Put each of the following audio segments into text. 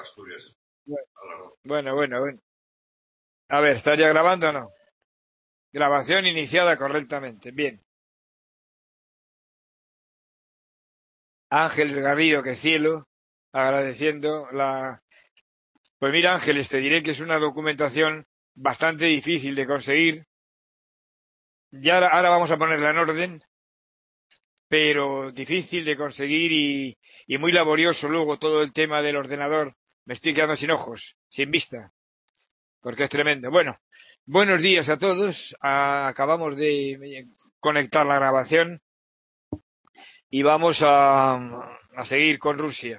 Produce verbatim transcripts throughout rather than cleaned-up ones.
Asturias. Bueno, bueno, bueno, bueno. A ver, ¿está ya grabando o no? Grabación iniciada correctamente. Bien. Ángel Garrido, que cielo, agradeciendo la... Pues mira, Ángeles, te diré que es una documentación bastante difícil de conseguir. Ya ahora, ahora vamos a ponerla en orden, pero difícil de conseguir y, y muy laborioso luego todo el tema del ordenador. Me estoy quedando sin ojos, sin vista, porque es tremendo. Bueno, buenos días a todos. Ah, acabamos de conectar la grabación y vamos a, a seguir con Rusia.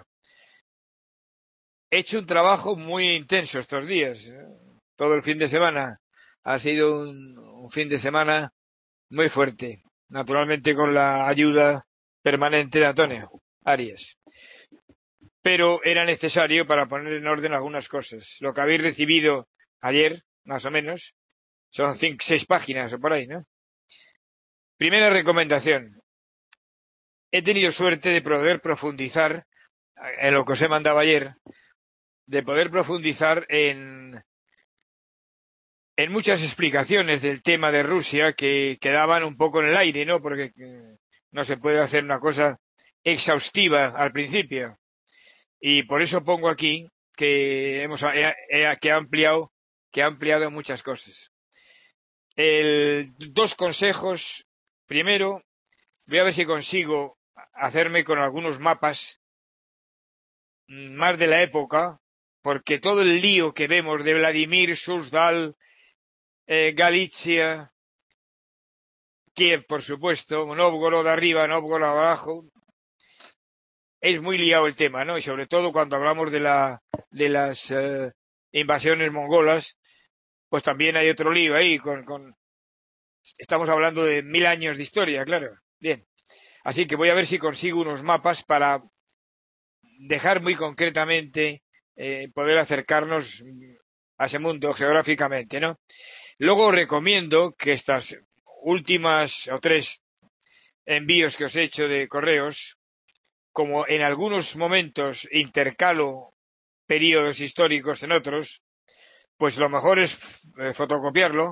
He hecho un trabajo muy intenso estos días. Todo el fin de semana ha sido un, un fin de semana muy fuerte, naturalmente con la ayuda permanente de Antonio Arias. Pero era necesario para poner en orden algunas cosas. Lo que habéis recibido ayer, más o menos, son cinco, seis páginas o por ahí, ¿no? Primera recomendación. He tenido suerte de poder profundizar en lo que os he mandado ayer, de poder profundizar en, en muchas explicaciones del tema de Rusia que quedaban un poco en el aire, ¿no? Porque no se puede hacer una cosa exhaustiva al principio. Y por eso pongo aquí que hemos que ha ampliado que ha ampliado muchas cosas. El, dos consejos. Primero, voy a ver si consigo hacerme con algunos mapas más de la época, porque todo el lío que vemos de Vladimir, Suzdal, eh, Galicia, Kiev, por supuesto, Novgorod arriba, Novgorod abajo, es muy liado el tema, ¿no? Y sobre todo cuando hablamos de la de las eh, invasiones mongolas, pues también hay otro lío ahí con, con estamos hablando de mil años de historia, claro. Bien. Así que voy a ver si consigo unos mapas para dejar muy concretamente eh, poder acercarnos a ese mundo geográficamente, ¿no? Luego recomiendo que estas últimas o tres envíos que os he hecho de correos, como en algunos momentos intercalo periodos históricos en otros, pues lo mejor es eh, fotocopiarlo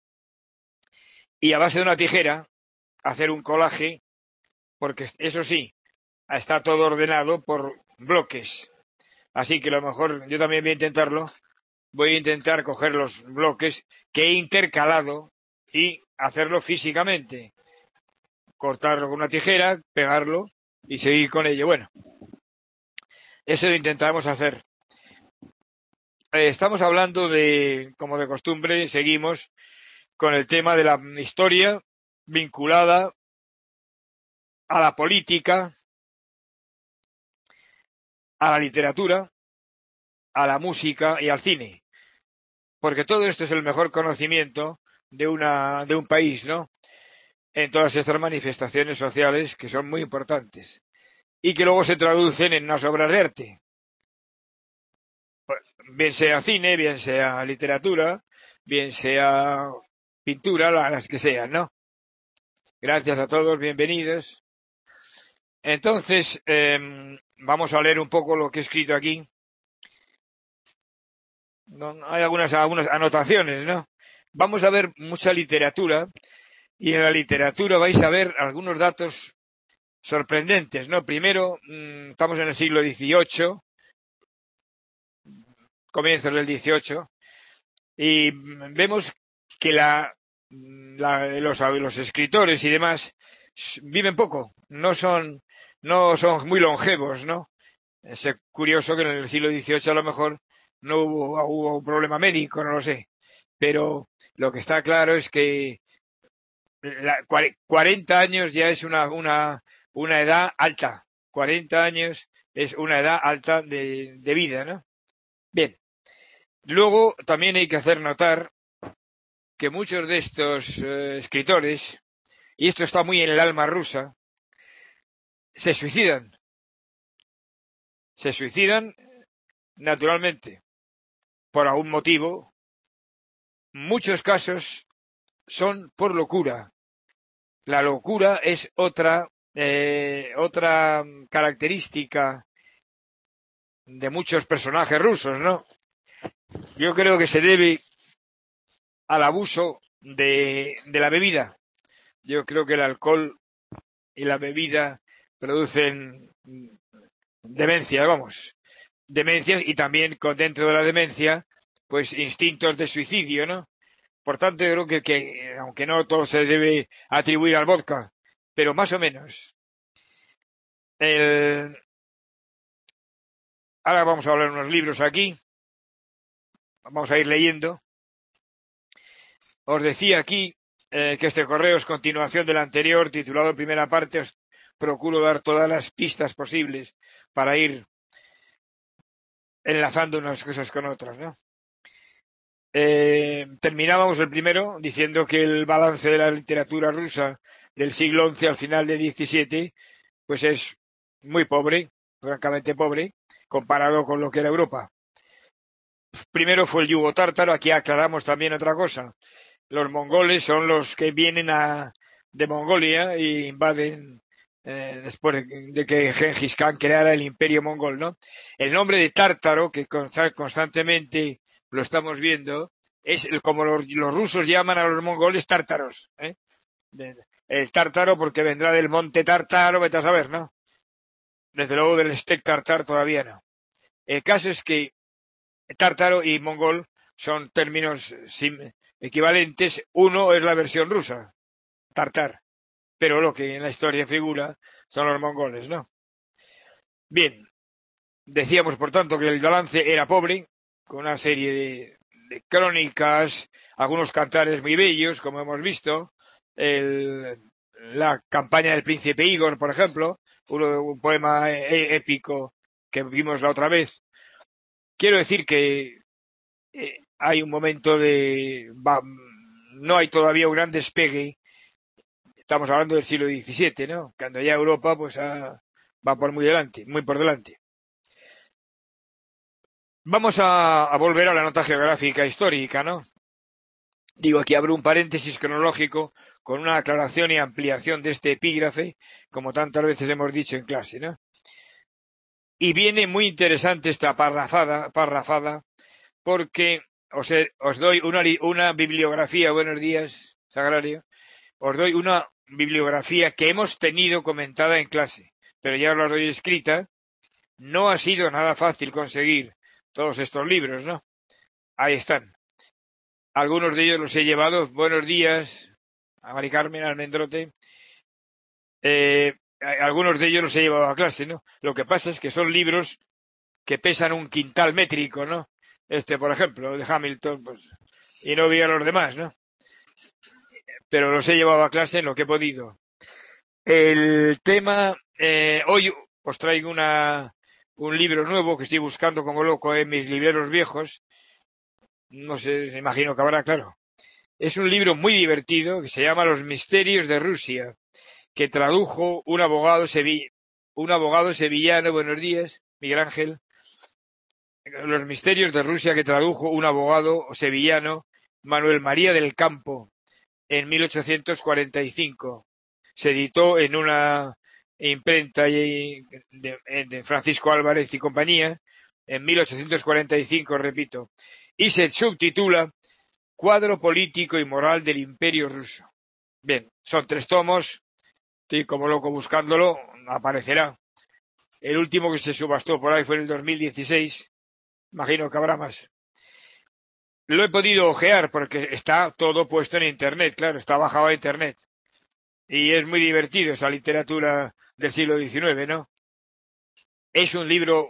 y a base de una tijera hacer un colaje, porque eso sí, está todo ordenado por bloques. Así que lo mejor, yo también voy a intentarlo, voy a intentar coger los bloques que he intercalado y hacerlo físicamente. Cortarlo con una tijera, pegarlo y seguir con ello. Bueno, eso lo intentamos hacer. Eh, estamos hablando de, como de costumbre, seguimos con el tema de la historia vinculada a la política, a la literatura, a la música y al cine. Porque todo esto es el mejor conocimiento de una, de un país, ¿no? En todas estas manifestaciones sociales que son muy importantes y que luego se traducen en unas obras de arte. Bien sea cine, bien sea literatura, bien sea pintura, las que sean, ¿no? Gracias a todos, bienvenidos. Entonces, eh, vamos a leer un poco lo que he escrito aquí. No, hay algunas, algunas anotaciones, ¿no? Vamos a ver mucha literatura y en la literatura vais a ver algunos datos sorprendentes, ¿no? Primero, mmm, estamos en el siglo dieciocho, comienzos del dieciocho, y vemos que la, la los, los escritores y demás viven poco, no son, no son muy longevos, ¿no? Es curioso que en el siglo dieciocho a lo mejor no hubo, hubo un problema médico, no lo sé, pero lo que está claro es que la, cuarenta años ya es una, una, una edad alta, cuarenta años es una edad alta de, de vida, ¿no? Bien, luego también hay que hacer notar que muchos de estos eh, escritores, y esto está muy en el alma rusa, se suicidan. Se suicidan naturalmente por algún motivo. Muchos casos son por locura. La locura es otra, eh, otra característica de muchos personajes rusos, ¿no? Yo creo que se debe al abuso de, de la bebida. Yo creo que el alcohol y la bebida producen demencias, vamos, demencias y también con, dentro de la demencia, pues instintos de suicidio, ¿no? Por tanto, yo creo que, que aunque no todo se debe atribuir al vodka, pero más o menos. El... Ahora vamos a hablar de unos libros aquí. Vamos a ir leyendo. Os decía aquí eh, que este correo es continuación del anterior, titulado en primera parte. Os procuro dar todas las pistas posibles para ir enlazando unas cosas con otras, ¿no? Eh, terminábamos el primero diciendo que el balance de la literatura rusa del siglo once al final del diecisiete pues es muy pobre, francamente pobre, comparado con lo que era Europa. Primero fue el yugo tártaro. Aquí aclaramos también otra cosa. Los mongoles son los que vienen a, de Mongolia e invaden eh, después de, de que Gengis Khan creara el imperio mongol, ¿no? El nombre de tártaro, que constantemente lo estamos viendo, es como los, los rusos llaman a los mongoles tártaros, ¿eh? El tártaro porque vendrá del monte tártaro, vete a saber, ¿no? Desde luego del steak tartar todavía no. El caso es que tártaro y mongol son términos equivalentes. Uno es la versión rusa, tartar, pero lo que en la historia figura son los mongoles, ¿no? Bien, decíamos por tanto que el balance era pobre, con una serie de, de crónicas, algunos cantares muy bellos, como hemos visto, el, la campaña del príncipe Igor, por ejemplo, uno, un poema épico que vimos la otra vez. Quiero decir que eh, hay un momento de... Va, no hay todavía un gran despegue. Estamos hablando del siglo diecisiete, ¿no? Cuando ya Europa pues ha, va por muy delante, muy por delante. Vamos a, a volver a la nota geográfica histórica, ¿no? Digo, aquí abro un paréntesis cronológico con una aclaración y ampliación de este epígrafe, como tantas veces hemos dicho en clase, ¿no? Y viene muy interesante esta parrafada, parrafada porque os, os doy una, una bibliografía, buenos días, Sagrario, os doy una bibliografía que hemos tenido comentada en clase, pero ya os la doy escrita. No ha sido nada fácil conseguir todos estos libros, ¿no? Ahí están. Algunos de ellos los he llevado. Buenos días a Mari Carmen Almendrote. Eh, algunos de ellos los he llevado a clase, ¿no? Lo que pasa es que son libros que pesan un quintal métrico, ¿no? Este, por ejemplo, de Hamilton, pues, y no vi a los demás, ¿no? Pero los he llevado a clase en lo que he podido. El tema, eh, hoy os traigo una, un libro nuevo que estoy buscando como loco en mis libreros viejos. No sé, se imagino que habrá, claro. Es un libro muy divertido que se llama Los misterios de Rusia, que tradujo un abogado sevillano, un abogado sevillano, buenos días, Miguel Ángel. Los misterios de Rusia que tradujo un abogado sevillano, Manuel María del Campo, en mil ochocientos cuarenta y cinco. Se editó en una imprenta de, de Francisco Álvarez y compañía en mil ochocientos cuarenta y cinco, repito, y se subtitula Cuadro político y moral del Imperio ruso. Bien, son tres tomos, estoy como loco buscándolo, aparecerá. El último que se subastó por ahí fue en el dos mil dieciséis, imagino que habrá más. Lo he podido ojear porque está todo puesto en Internet, claro, está bajado a Internet. Y es muy divertido esa literatura del siglo diecinueve, ¿no? Es un libro,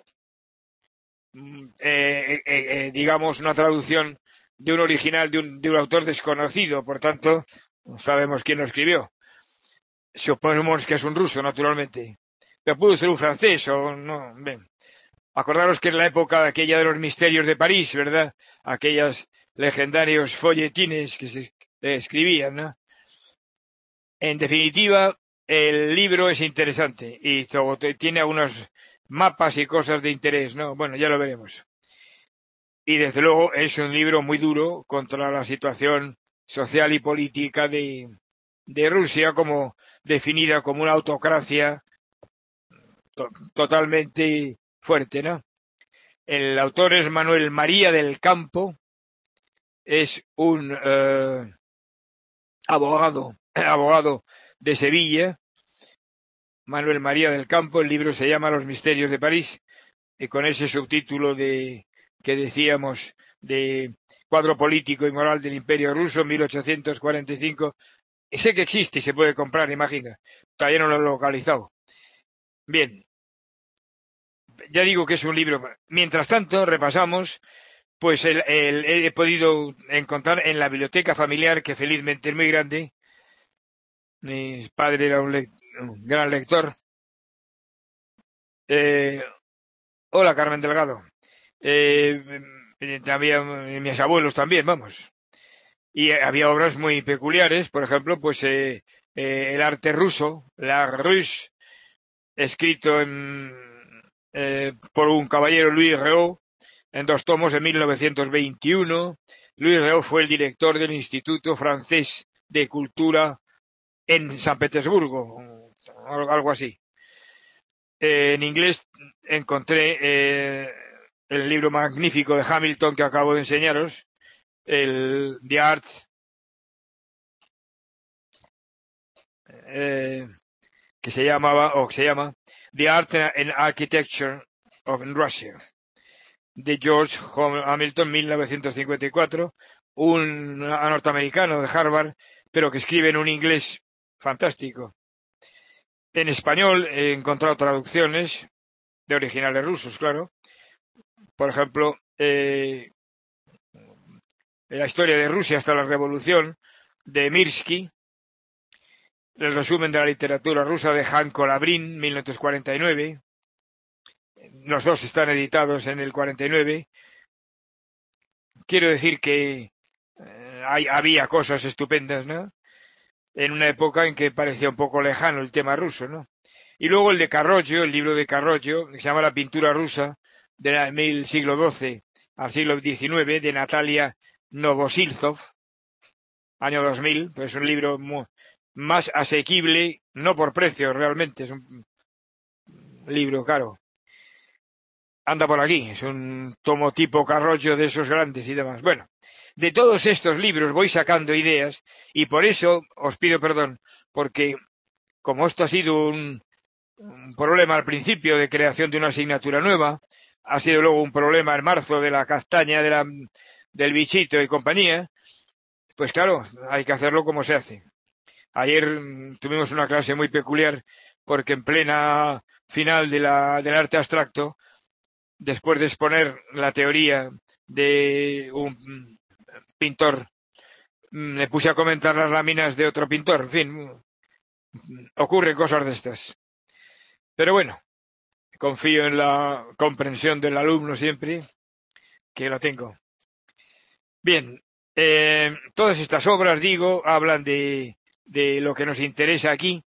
eh, eh, eh, digamos, una traducción de un original de un, de un autor desconocido, por tanto, no sabemos quién lo escribió. Suponemos que es un ruso, naturalmente. Pero pudo ser un francés o no. Ven. Acordaros que es la época de aquella de los misterios de París, ¿verdad? Aquellos legendarios folletines que se escribían, ¿no? En definitiva, el libro es interesante y tiene algunos mapas y cosas de interés, ¿no? Bueno, ya lo veremos. Y desde luego es un libro muy duro contra la situación social y política de, de Rusia, como definida como una autocracia to- totalmente fuerte, ¿no? El autor es Manuel María del Campo, es un eh, abogado, abogado de Sevilla, Manuel María del Campo. El libro se llama Los misterios de París, y con ese subtítulo de que decíamos de cuadro político y moral del Imperio Ruso, mil ochocientos cuarenta y cinco. Sé que existe y se puede comprar, imagina. Todavía no lo he localizado. Bien, ya digo que es un libro. Mientras tanto, repasamos, pues el, el, he podido encontrar en la biblioteca familiar, que felizmente es muy grande. Mi padre era un, le un gran lector. Eh, hola, Carmen Delgado. Eh, también mis abuelos también, vamos. Y había obras muy peculiares, por ejemplo, pues eh, eh, el arte ruso, l'art russe, escrito en, eh, por un caballero, Louis Réau, en dos tomos en mil novecientos veintiuno. Louis Réau fue el director del Instituto Francés de Cultura en San Petersburgo, algo así. Eh, en inglés encontré eh, el libro magnífico de Hamilton que acabo de enseñaros, el The Art, eh, que se llamaba, o que se llama, The Art and Architecture of Russia, de George Hamilton, mil novecientos cincuenta y cuatro, un norteamericano de Harvard, pero que escribe en un inglés fantástico. En español he encontrado traducciones de originales rusos, claro. Por ejemplo, eh, la historia de Rusia hasta la Revolución, de Mirsky, el resumen de la literatura rusa de Han Kolabrin, mil novecientos cuarenta y nueve. Los dos están editados en el cuarenta y nueve. Quiero decir que eh, hay, había cosas estupendas, ¿no? En una época en que parecía un poco lejano el tema ruso, ¿no? Y luego el de Carrollo, el libro de Carrollo, que se llama La pintura rusa, del siglo doce al siglo diecinueve, de Natalia Novosiltsov, año dos mil, pues es un libro muy, más asequible, no por precio realmente, es un libro caro. Anda por aquí, es un tomo tipo Carrollo de esos grandes y demás. Bueno, de todos estos libros voy sacando ideas y por eso os pido perdón, porque como esto ha sido un, un problema al principio de creación de una asignatura nueva, ha sido luego un problema en marzo de la castaña, de la, del bichito y compañía, pues claro, hay que hacerlo como se hace. Ayer mmm, tuvimos una clase muy peculiar porque en plena final de la, del arte abstracto, después de exponer la teoría de un pintor, me puse a comentar las láminas de otro pintor. En fin, ocurren cosas de estas. Pero bueno, confío en la comprensión del alumno siempre, que la tengo. Bien, eh, todas estas obras, digo, hablan de, de lo que nos interesa aquí.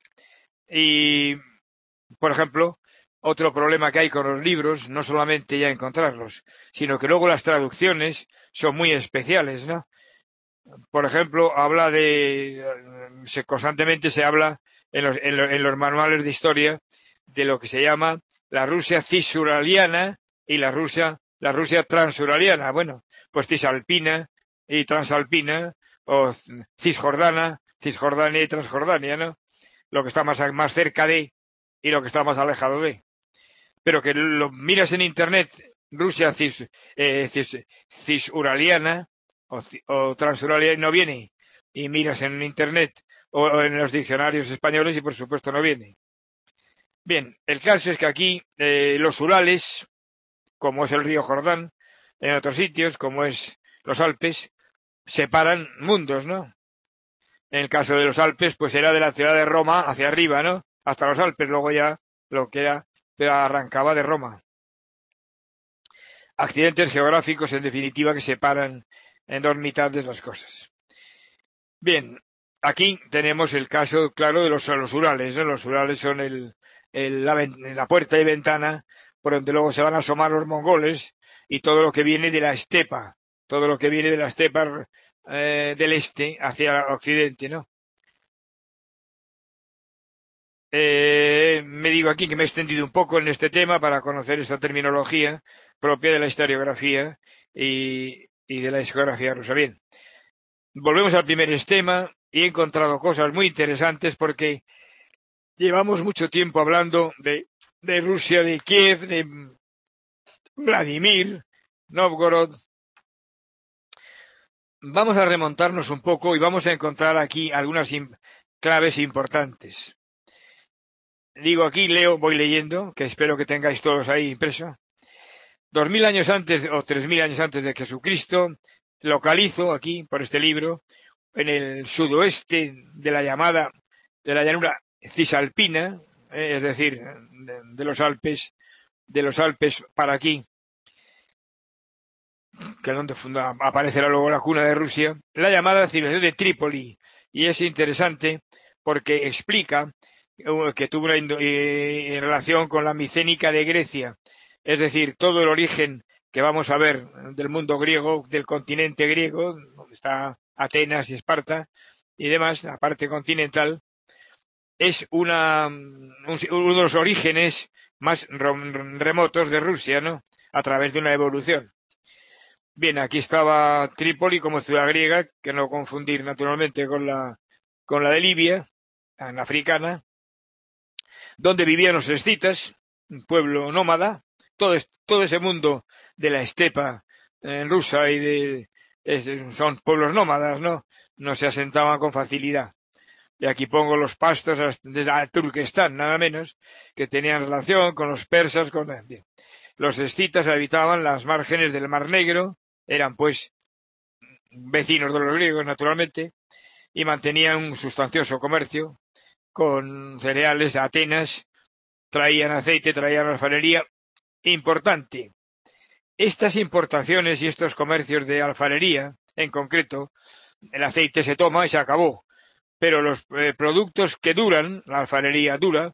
Y, por ejemplo, otro problema que hay con los libros, no solamente ya encontrarlos, sino que luego las traducciones son muy especiales, ¿no? Por ejemplo, habla de, se, constantemente se habla en los, en, lo, en los manuales de historia de lo que se llama la Rusia cisuraliana y la Rusia, la Rusia transuraliana. Bueno, pues cisalpina y transalpina, o cisjordana, cisjordania y transjordania, ¿no? Lo que está más, más cerca de y lo que está más alejado de. Pero que lo miras en internet, Rusia cis, eh, cis, cisuraliana o, o transuraliana, no viene. Y miras en internet o, o en los diccionarios españoles y por supuesto no viene. Bien, el caso es que aquí eh, los Urales, como es el río Jordán, en otros sitios, como es los Alpes, separan mundos, ¿no? En el caso de los Alpes, pues era de la ciudad de Roma hacia arriba, ¿no? Hasta los Alpes, luego ya lo que era, pero arrancaba de Roma. Accidentes geográficos, en definitiva, que separan en dos mitades las cosas. Bien, aquí tenemos el caso, claro, de los, los Urales, ¿no? Los Urales son el, el, la, la puerta y ventana por donde luego se van a asomar los mongoles y todo lo que viene de la estepa, todo lo que viene de la estepa eh, del este hacia el occidente, ¿no? Eh, me digo aquí que me he extendido un poco en este tema para conocer esta terminología propia de la historiografía y, y de la discografía rusa. Bien, volvemos al primer esquema y he encontrado cosas muy interesantes porque llevamos mucho tiempo hablando de, de Rusia, de Kiev, de Vladimir, Novgorod. Vamos a remontarnos un poco y vamos a encontrar aquí algunas im- claves importantes. Digo aquí, leo, voy leyendo, que espero que tengáis todos ahí impreso. Dos mil años antes o tres mil años antes de Jesucristo, localizo aquí, por este libro, en el sudoeste de la llamada, de la llanura cisalpina, eh, es decir, de, de los Alpes, de los Alpes para aquí, que es donde funda, aparecerá luego la cuna de Rusia, la llamada civilización de Trípoli. Y es interesante porque explica eh, que tuvo una eh, en relación con la micénica de Grecia, es decir, todo el origen que vamos a ver del mundo griego, del continente griego, donde está Atenas y Esparta y demás, la parte continental, es una, un, uno de los orígenes más remotos de Rusia, ¿no? A través de una evolución. Bien, aquí estaba Trípoli como ciudad griega, que no confundir naturalmente con la, con la de Libia, en africana, donde vivían los escitas, un pueblo nómada, todo, todo ese mundo de la estepa eh, rusa y de es, son pueblos nómadas, ¿no? No se asentaban con facilidad. Y aquí pongo los pastos de Turquestán, nada menos, que tenían relación con los persas, con bien. Los escitas habitaban las márgenes del Mar Negro, eran pues vecinos de los griegos, naturalmente, y mantenían un sustancioso comercio con cereales de Atenas, traían aceite, traían alfarería. Importante, estas importaciones y estos comercios de alfarería, en concreto, el aceite se toma y se acabó, pero los eh, productos que duran, la alfarería dura,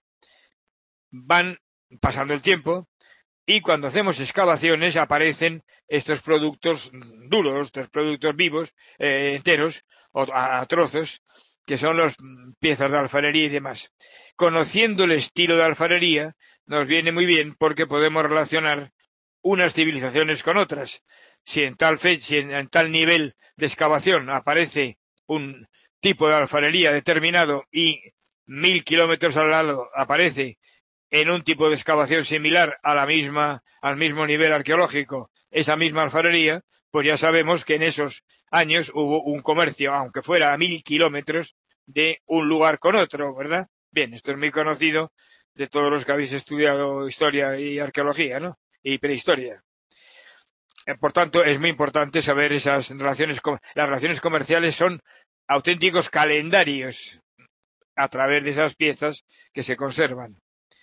van pasando el tiempo y cuando hacemos excavaciones aparecen estos productos duros, estos productos vivos, eh, enteros, o a, a trozos, que son las piezas de alfarería y demás. Conociendo el estilo de alfarería, nos viene muy bien porque podemos relacionar unas civilizaciones con otras. Si en tal fe, si en, en tal nivel de excavación aparece un tipo de alfarería determinado y mil kilómetros al lado aparece en un tipo de excavación similar a la misma, al mismo nivel arqueológico, esa misma alfarería, pues ya sabemos que en esos años hubo un comercio, aunque fuera a mil kilómetros, de un lugar con otro, ¿verdad? Bien, esto es muy conocido de todos los que habéis estudiado historia y arqueología, ¿no? Y prehistoria. Por tanto, es muy importante saber esas relaciones. Las relaciones comerciales son auténticos calendarios a través de esas piezas que se conservan.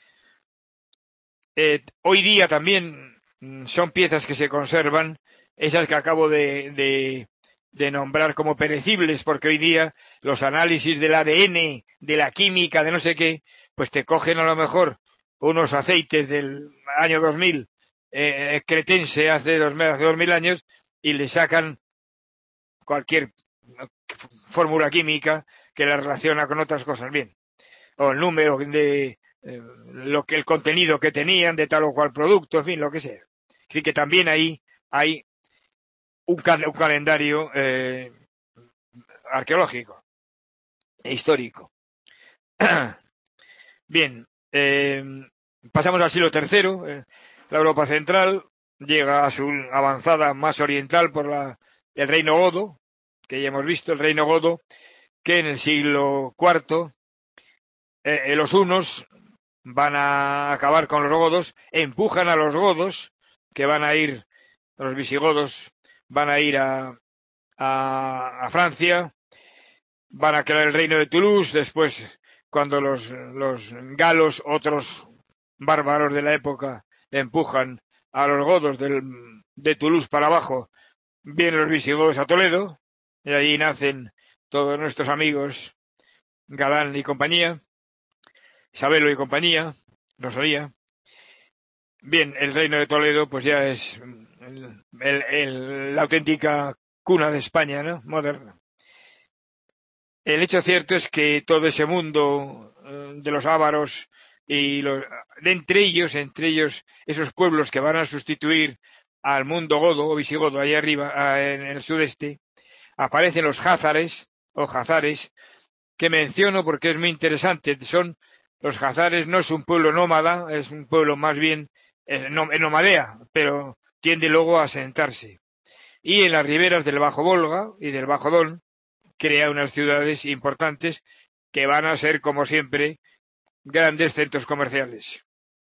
Eh, hoy día también son piezas que se conservan, esas que acabo de, de, de nombrar como perecibles, porque hoy día los análisis del A D N, de la química, de no sé qué, pues te cogen a lo mejor unos aceites del año dos mil, eh, cretense hace dos, hace dos mil años, y le sacan cualquier fórmula química que la relaciona con otras cosas. Bien, o el número de eh, lo que el contenido que tenían de tal o cual producto, en fin, lo que sea. Así que también ahí hay un, cal un calendario eh, arqueológico e histórico. Bien, eh, pasamos al siglo tercero. Eh, la Europa central llega a su avanzada más oriental por la, el reino godo, que ya hemos visto, el reino godo, que en el siglo cuarto eh, los hunos van a acabar con los godos, empujan a los godos, que van a ir, los visigodos van a ir a, a, a Francia, van a crear el reino de Toulouse, después cuando los, los galos, otros bárbaros de la época, empujan a los godos del, de Toulouse para abajo, vienen los visigodos a Toledo, y allí nacen todos nuestros amigos, Galán y compañía, Isabelo y compañía, Rosalía. Bien, el reino de Toledo pues ya es el, el, el, la auténtica cuna de España, ¿no? Moderna. El hecho cierto es que todo ese mundo de los ávaros y los, de entre ellos, entre ellos esos pueblos que van a sustituir al mundo godo o visigodo allá arriba en el sudeste, aparecen los házares o jazares, que menciono porque es muy interesante. Son los jazares, no es un pueblo nómada, es un pueblo más bien eh, nomadea, pero tiende luego a asentarse. Y en las riberas del Bajo Volga y del Bajo Don crea unas ciudades importantes que van a ser, como siempre, grandes centros comerciales.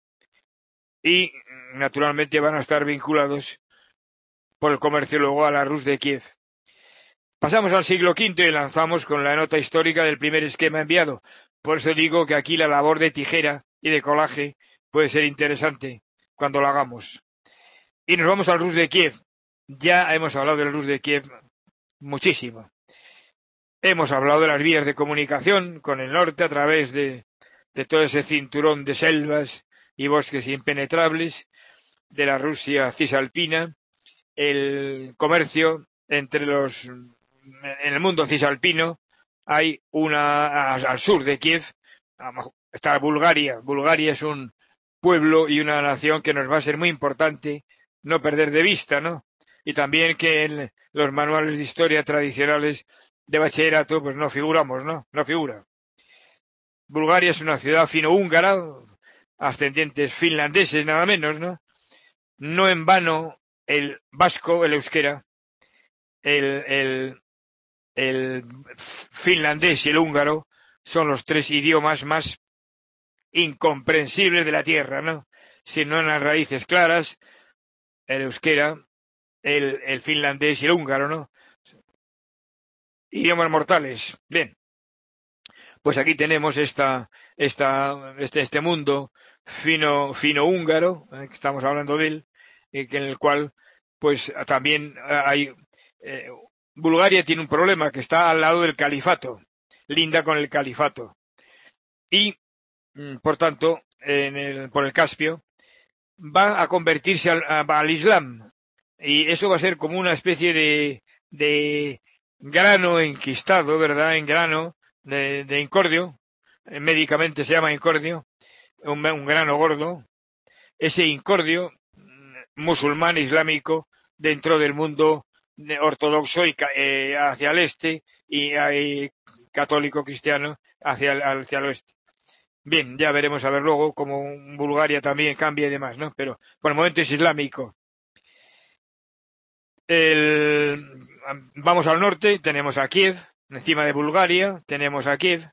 Y, naturalmente, van a estar vinculados por el comercio luego a la Rus de Kiev. Pasamos al siglo quinto y lanzamos con la nota histórica del primer esquema enviado. Por eso digo que aquí la labor de tijera y de colaje puede ser interesante cuando lo hagamos. Y nos vamos al Rus de Kiev. Ya hemos hablado del Rus de Kiev muchísimo. Hemos hablado de las vías de comunicación con el norte a través de, de todo ese cinturón de selvas y bosques impenetrables de la Rusia cisalpina, el comercio entre los... En el mundo cisalpino hay una... al sur de Kiev está Bulgaria. Bulgaria es un pueblo y una nación que nos va a ser muy importante no perder de vista, ¿no? Y también que en los manuales de historia tradicionales de bachillerato pues no figuramos, ¿no? No figura. Bulgaria es una ciudad fino-húngara, ascendientes finlandeses nada menos, ¿no? No en vano el vasco, el euskera, el, el, el finlandés y el húngaro son los tres idiomas más incomprensibles de la tierra, ¿no? Si no en las raíces claras, el euskera, el, el finlandés y el húngaro, ¿no? Idiomas mortales. Bien. Pues aquí tenemos esta, esta, este, este mundo fino, fino húngaro, eh, que estamos hablando de él, eh, en el cual, pues también hay, eh, Bulgaria tiene un problema que está al lado del califato, linda con el califato. Y, por tanto, en el, por el Caspio, va a convertirse al, al Islam. Y eso va a ser como una especie de, de grano enquistado, ¿verdad? En grano de, de incordio. Médicamente se llama incordio. Un, un grano gordo. Ese incordio musulmán islámico dentro del mundo ortodoxo y eh, hacia el este y eh, católico cristiano hacia el, hacia el oeste. Bien, ya veremos a ver luego cómo Bulgaria también cambia y demás, ¿no? Pero por el momento es islámico. El, vamos al norte, tenemos a Kiev, encima de Bulgaria, tenemos a Kiev.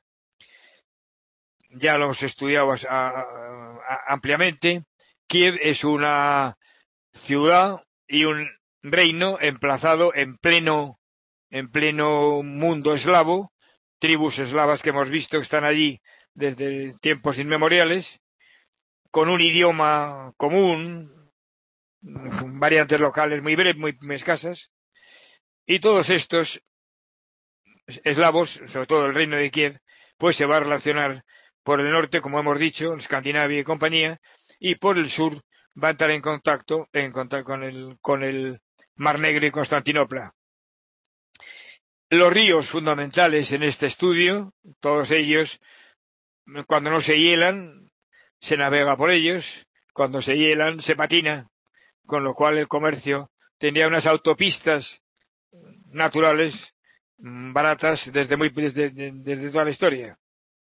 Ya lo hemos estudiado a, a, a, ampliamente. Kiev es una ciudad y un reino emplazado en pleno, en pleno mundo eslavo, tribus eslavas que hemos visto que están allí desde tiempos inmemoriales, con un idioma común, variantes locales muy breves, muy, muy escasas, y todos estos eslavos, sobre todo el reino de Kiev, pues se va a relacionar por el norte, como hemos dicho, Escandinavia y compañía, y por el sur va a entrar en contacto, en contacto con el, con el Mar Negro y Constantinopla. Los ríos fundamentales en este estudio, todos ellos, cuando no se hielan, se navega por ellos, cuando se hielan, se patina, con lo cual el comercio tenía unas autopistas naturales baratas desde muy desde, desde toda la historia.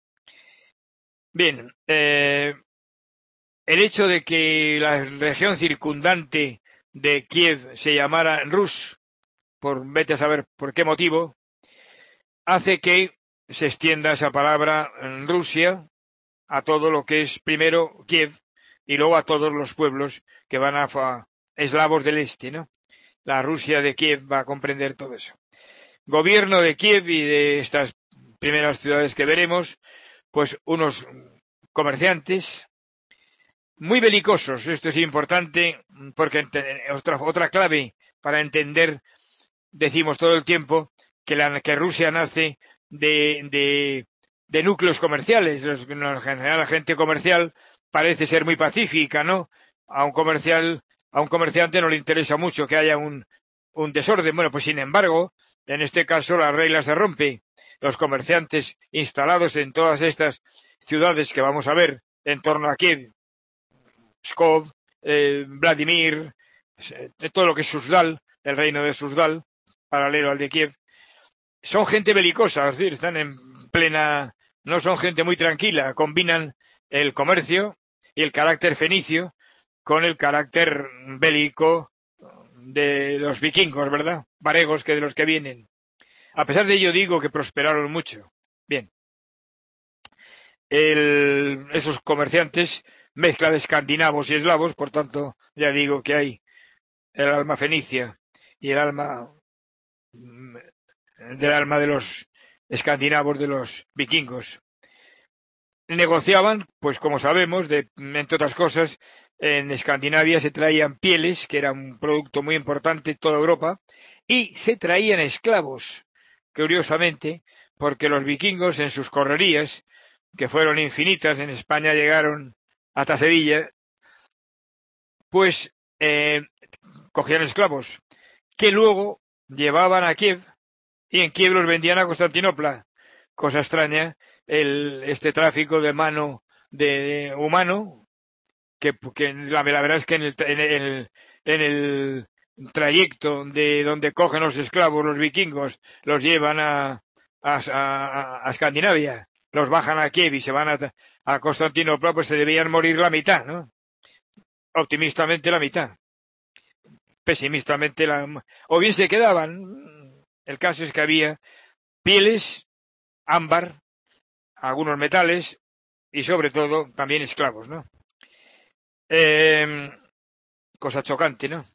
Bien, eh, el hecho de que la región circundante de Kiev se llamara Rus, por vete a saber por qué motivo, hace que se extienda esa palabra en Rusia a todo lo que es primero Kiev y luego a todos los pueblos que van a, a eslavos del este, ¿no? La Rusia de Kiev va a comprender todo eso. Gobierno de Kiev y de estas primeras ciudades que veremos, pues unos comerciantes muy belicosos. Esto es importante porque otra, otra clave para entender, decimos todo el tiempo, que, la, que Rusia nace de, de, de núcleos comerciales. Los, en general la gente comercial parece ser muy pacífica, ¿no? A un comercial, a un comerciante no le interesa mucho que haya un, un desorden. Bueno, pues sin embargo, en este caso la regla se rompe. Los comerciantes instalados en todas estas ciudades que vamos a ver en torno a Kiev, Pskov, eh, Vladimir, de todo lo que es Suzdal, el reino de Suzdal, paralelo al de Kiev, son gente belicosa, es decir, están en plena, no son gente muy tranquila, combinan el comercio y el carácter fenicio con el carácter bélico de los vikingos, ¿verdad? Varegos, que de los que vienen. A pesar de ello digo que prosperaron mucho. Bien. El, esos comerciantes, mezcla de escandinavos y eslavos, por tanto, ya digo que hay el alma fenicia y el alma del alma de los escandinavos, de los vikingos. Negociaban, pues como sabemos, de, entre otras cosas, en Escandinavia se traían pieles, que era un producto muy importante en toda Europa, y se traían esclavos, curiosamente, porque los vikingos en sus correrías, que fueron infinitas, en España llegaron hasta Sevilla, pues eh, cogían esclavos, que luego llevaban a Kiev, y en Kiev los vendían a Constantinopla. Cosa extraña, el, este tráfico de mano de, de humano, que, que la, la verdad es que en el, en el, en el trayecto de donde cogen los esclavos los vikingos, los llevan a, a, a, a Escandinavia, los bajan a Kiev y se van a, a Constantinopla, pues se debían morir la mitad, ¿no? Optimistamente la mitad, pesimistamente la, o bien se quedaban. El caso es que había pieles, ámbar, algunos metales y sobre todo también esclavos, ¿no? Eh, cosa chocante, ¿no?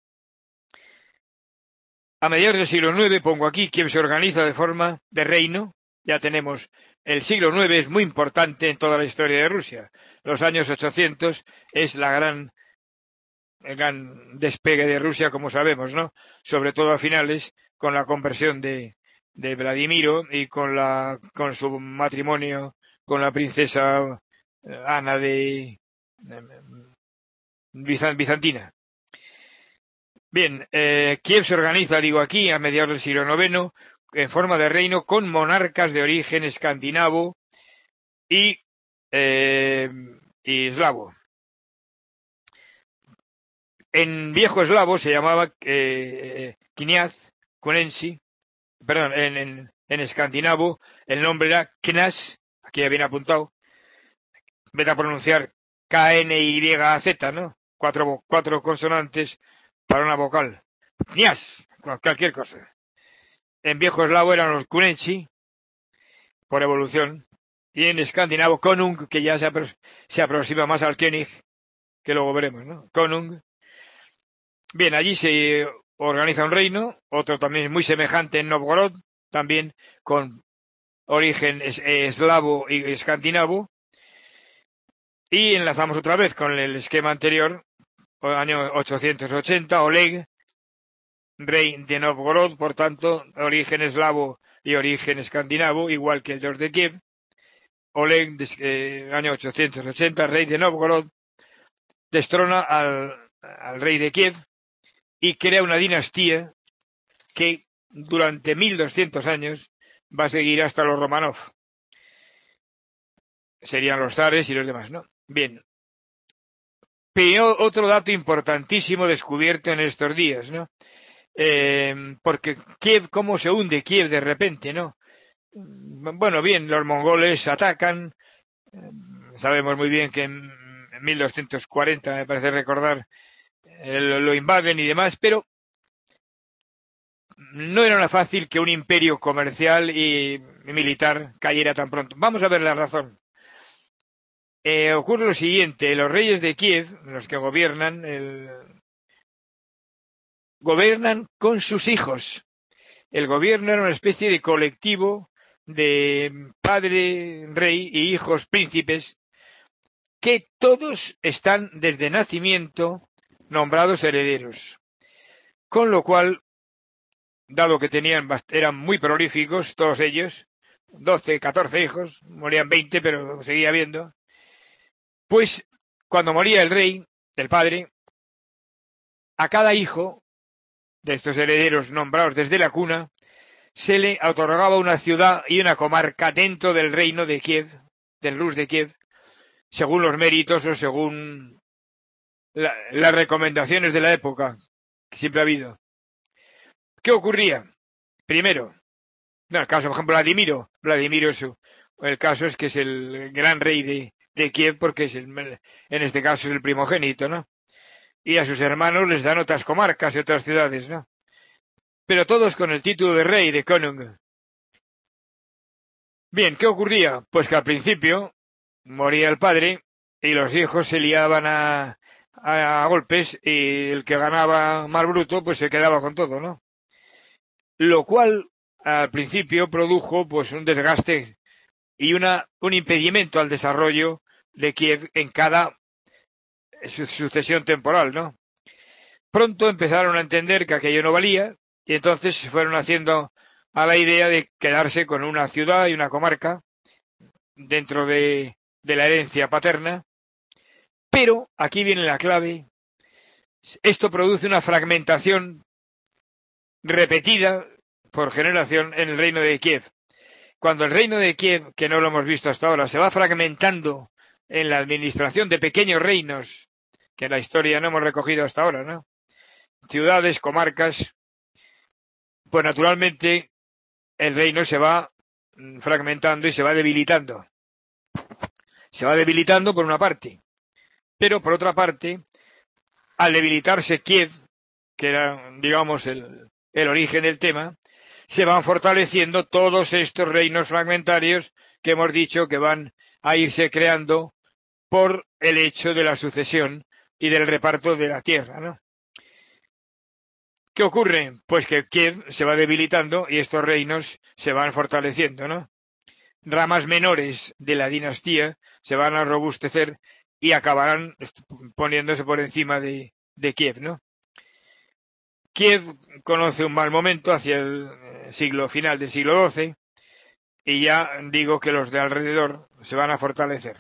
A mediados del siglo nueve, pongo aquí, Kiev se organiza de forma de reino. Ya tenemos, el siglo nueve es muy importante en toda la historia de Rusia. Los años ochocientos es la gran, el gran despegue de Rusia, como sabemos, ¿no? Sobre todo a finales, con la conversión de, de Vladimiro y con la, con su matrimonio con la princesa Ana de Bizantina. Bien, eh, Kiev se organiza, digo aquí, a mediados del siglo noveno, en forma de reino con monarcas de origen escandinavo y, eh, y eslavo. En viejo eslavo se llamaba eh, Kniaz, Kunensi, perdón, en, en, en escandinavo el nombre era Knas, aquí ya viene apuntado, vete a pronunciar K N Y Z, ¿no? Cuatro, cuatro consonantes para una vocal. Kniaz, cualquier cosa. En viejo eslavo eran los Kunensi, por evolución, y en escandinavo Konung, que ya se, apro se aproxima más al König, que luego veremos, ¿no? Konung. Bien, allí se organiza un reino, otro también muy semejante en Novgorod, también con origen es eslavo y escandinavo. Y enlazamos otra vez con el esquema anterior, año ochocientos ochenta, Oleg, rey de Novgorod, por tanto, origen eslavo y origen escandinavo, igual que el de de Kiev. Oleg, eh, año ochocientos ochenta, rey de Novgorod, destrona al, al rey de Kiev y crea una dinastía que durante mil doscientos años va a seguir hasta los Romanov. Serían los zares y los demás, ¿no? Bien. Pero otro dato importantísimo descubierto en estos días, ¿no? Eh, porque Kiev, ¿cómo se hunde Kiev de repente, no? Bueno, bien, los mongoles atacan. Sabemos muy bien que en mil doscientos cuarenta, me parece recordar, lo invaden y demás, pero no era nada fácil que un imperio comercial y militar cayera tan pronto. Vamos a ver la razón. Eh, ocurre lo siguiente, los reyes de Kiev, los que gobiernan, el... gobiernan con sus hijos. El gobierno era una especie de colectivo de padre rey y hijos príncipes que todos están desde nacimiento nombrados herederos. Con lo cual, dado que tenían, eran muy prolíficos todos ellos, doce, catorce hijos, morían veinte, pero seguía habiendo, pues cuando moría el rey, el padre, a cada hijo de estos herederos nombrados desde la cuna, se le otorgaba una ciudad y una comarca dentro del reino de Kiev, del Rus de Kiev, según los méritos o según la, las recomendaciones de la época, que siempre ha habido. ¿Qué ocurría? Primero, no, el caso, por ejemplo, Vladimiro, Vladimiro es su, el caso es que es el gran rey de, de Kiev porque es el, en este caso es el primogénito, ¿no? Y a sus hermanos les dan otras comarcas y otras ciudades, ¿no? Pero todos con el título de rey, de Konung. Bien, ¿qué ocurría? Pues que al principio moría el padre y los hijos se liaban a, a, a golpes y el que ganaba más bruto pues se quedaba con todo, ¿no? Lo cual al principio produjo pues un desgaste y una un impedimento al desarrollo de Kiev en cada sucesión temporal, ¿no? Pronto empezaron a entender que aquello no valía y entonces se fueron haciendo a la idea de quedarse con una ciudad y una comarca dentro de, de la herencia paterna. Pero aquí viene la clave. Esto produce una fragmentación repetida por generación en el reino de Kiev. Cuando el reino de Kiev, que no lo hemos visto hasta ahora, se va fragmentando en la administración de pequeños reinos, que en la historia no hemos recogido hasta ahora, ¿no? Ciudades, comarcas, pues naturalmente el reino se va fragmentando y se va debilitando. Se va debilitando por una parte, pero por otra parte, al debilitarse Kiev, que era, digamos, el, el origen del tema, se van fortaleciendo todos estos reinos fragmentarios que hemos dicho que van a irse creando por el hecho de la sucesión y del reparto de la tierra, ¿no? ¿Qué ocurre? Pues que Kiev se va debilitando y estos reinos se van fortaleciendo, ¿no? Ramas menores de la dinastía se van a robustecer y acabarán poniéndose por encima de, de Kiev, ¿no? Kiev conoce un mal momento hacia el siglo final del siglo doce y ya digo que los de alrededor se van a fortalecer.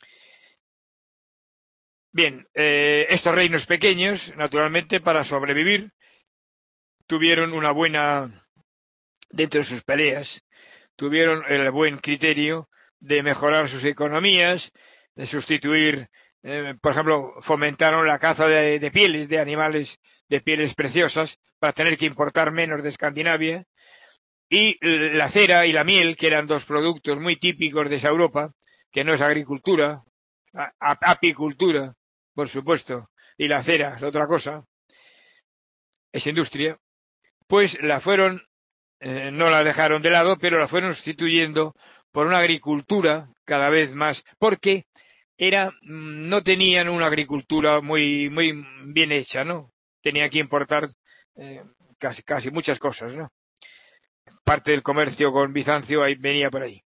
Bien, eh, estos reinos pequeños, naturalmente, para sobrevivir, tuvieron una buena, dentro de sus peleas, tuvieron el buen criterio de mejorar sus economías, de sustituir, eh, por ejemplo, fomentaron la caza de, de pieles, de animales de pieles preciosas, para tener que importar menos de Escandinavia, y la cera y la miel, que eran dos productos muy típicos de esa Europa, que no es agricultura, apicultura, por supuesto, y la cera es otra cosa, es industria, pues la fueron, eh, no la dejaron de lado, pero la fueron sustituyendo por una agricultura cada vez más, porque era, no tenían una agricultura muy, muy bien hecha, ¿no? Tenía que importar eh, casi, casi muchas cosas, ¿no? Parte del comercio con Bizancio ahí venía por ahí.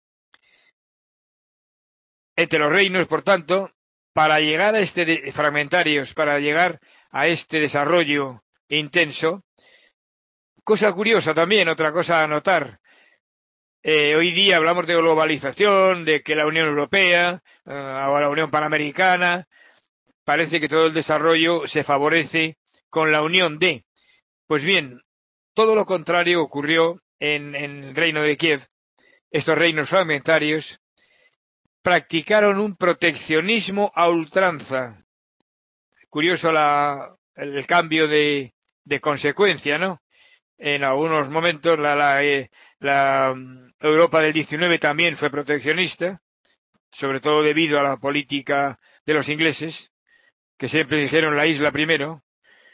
Entre los reinos, por tanto, para llegar a este de, fragmentarios, para llegar a este desarrollo intenso, cosa curiosa también, otra cosa a notar. Eh, hoy día hablamos de globalización, de que la Unión Europea, eh, o la Unión Panamericana, parece que todo el desarrollo se favorece con la unión de. Pues bien, todo lo contrario ocurrió en, en el reino de Kiev. Estos reinos fragmentarios practicaron un proteccionismo a ultranza. Curioso la, el cambio de, de consecuencia, ¿no? En algunos momentos la, la, eh, la Europa del diecinueve también fue proteccionista, sobre todo debido a la política de los ingleses, que siempre dijeron la isla primero.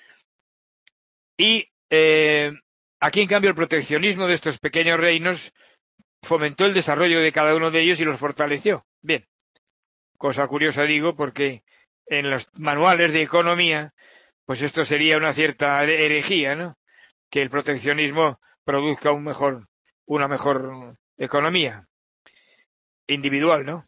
Y eh, aquí, en cambio, el proteccionismo de estos pequeños reinos fomentó el desarrollo de cada uno de ellos y los fortaleció. Bien, cosa curiosa digo, porque en los manuales de economía, pues esto sería una cierta herejía, ¿no? Que el proteccionismo produzca un mejor, una mejor economía individual, ¿no?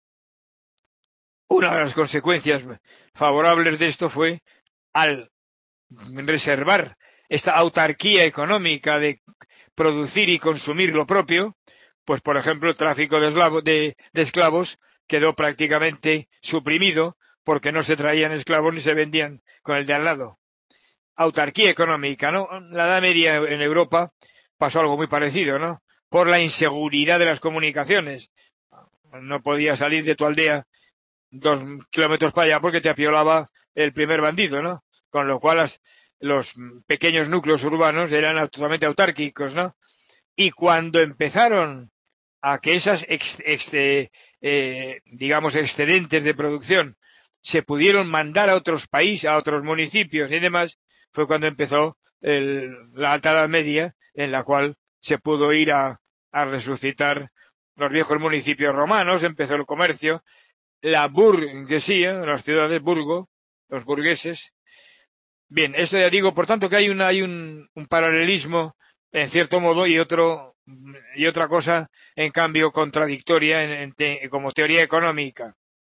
Una de las consecuencias favorables de esto fue al reservar esta autarquía económica de producir y consumir lo propio, pues por ejemplo el tráfico de, eslavo, de, de esclavos quedó prácticamente suprimido porque no se traían esclavos ni se vendían con el de al lado. Autarquía económica, ¿no? La Edad Media en Europa pasó algo muy parecido, ¿no? Por la inseguridad de las comunicaciones. no podías salir de tu aldea dos kilómetros para allá porque te apiolaba el primer bandido, ¿no? Con lo cual las, los pequeños núcleos urbanos eran totalmente autárquicos, ¿no? Y cuando empezaron a que esas, ex, ex, eh, digamos, excedentes de producción se pudieron mandar a otros países, a otros municipios y demás, fue cuando empezó el, la Alta Edad Media, en la cual se pudo ir a, a resucitar los viejos municipios romanos, empezó el comercio, la burguesía, las ciudades burgo, los burgueses. Bien, esto ya digo, por tanto que hay, una, hay un, un paralelismo en cierto modo y otro y otra cosa en cambio contradictoria en, en te, como teoría económica.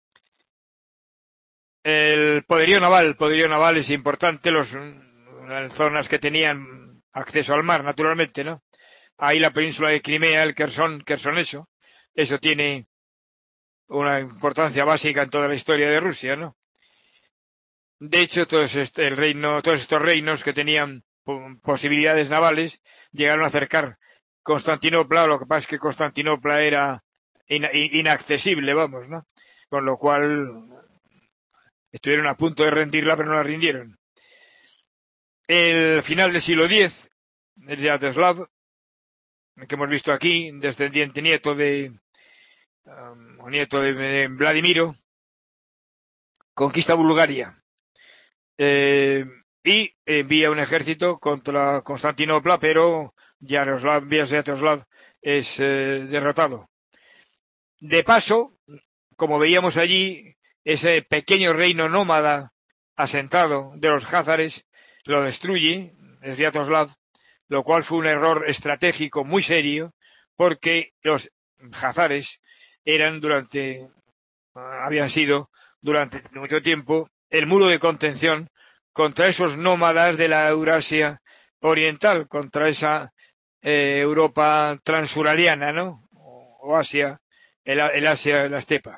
El poderío naval, el poderío naval es importante, los las zonas que tenían acceso al mar, naturalmente, ¿no? Ahí la península de Crimea, el Querson, Quersoneso, eso tiene una importancia básica en toda la historia de Rusia, ¿no? De hecho, todo este, el reino, todos estos reinos que tenían posibilidades navales llegaron a acercar Constantinopla, lo que pasa es que Constantinopla era in, inaccesible, vamos, ¿no? Con lo cual estuvieron a punto de rendirla, pero no la rindieron. El final del siglo diez, el de Yaroslav, que hemos visto aquí, descendiente nieto de um, nieto de, de Vladimiro, conquista Bulgaria. Eh, y envía un ejército contra Constantinopla, pero Yaroslav, Yaroslav es eh, derrotado. De paso, como veíamos allí, ese pequeño reino nómada asentado de los jázares lo destruye, es Yaroslav, lo cual fue un error estratégico muy serio, porque los jázares eran durante, habían sido durante mucho tiempo el muro de contención contra esos nómadas de la Eurasia oriental, contra esa eh, Europa transuraliana, ¿no? O Asia, el, el Asia, la estepa.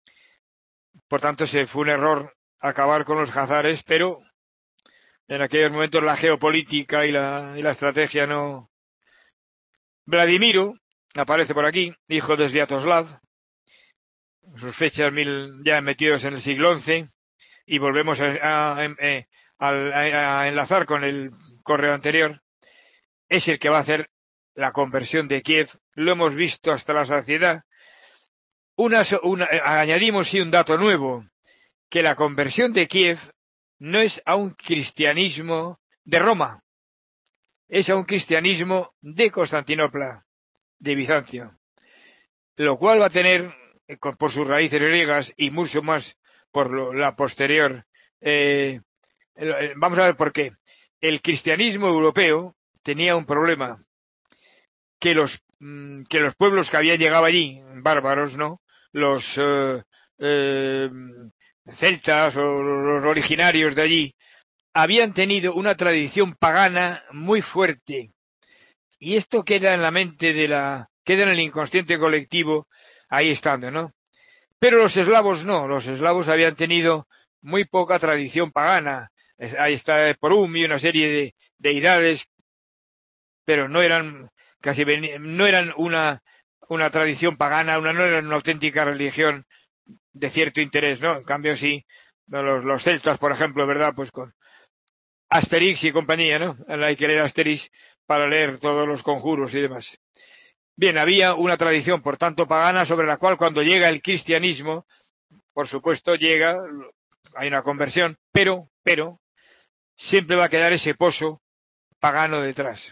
Por tanto, se fue un error acabar con los jázares, pero en aquellos momentos la geopolítica y la, y la estrategia no. Vladimiro aparece por aquí, hijo de Sviatoslav, sus fechas mil, ya metidos en el siglo once, y volvemos a, a, a, a enlazar con el correo anterior. Es el que va a hacer la conversión de Kiev, lo hemos visto hasta la saciedad. Una, una, añadimos sí un dato nuevo, que la conversión de Kiev no es a un cristianismo de Roma, es a un cristianismo de Constantinopla, de Bizancio, lo cual va a tener, por sus raíces griegas y mucho más por lo, la posterior, eh, vamos a ver por qué. El cristianismo europeo tenía un problema, que los, que los pueblos que habían llegado allí, bárbaros, ¿no? Los eh, eh, celtas o los originarios de allí, habían tenido una tradición pagana muy fuerte. Y esto queda en la mente de la, queda en el inconsciente colectivo, ahí estando, ¿no? Pero los eslavos no, los eslavos habían tenido muy poca tradición pagana. Ahí está Porum y una serie de deidades, pero no eran casi no eran una una tradición pagana, una no eran una auténtica religión de cierto interés, ¿no? En cambio sí, los, los celtas, por ejemplo, ¿verdad? Pues con Asterix y compañía, ¿no? Hay que leer Asterix para leer todos los conjuros y demás. Bien, había una tradición, por tanto, pagana, sobre la cual cuando llega el cristianismo, por supuesto, llega, hay una conversión, pero, pero, siempre va a quedar ese pozo pagano detrás.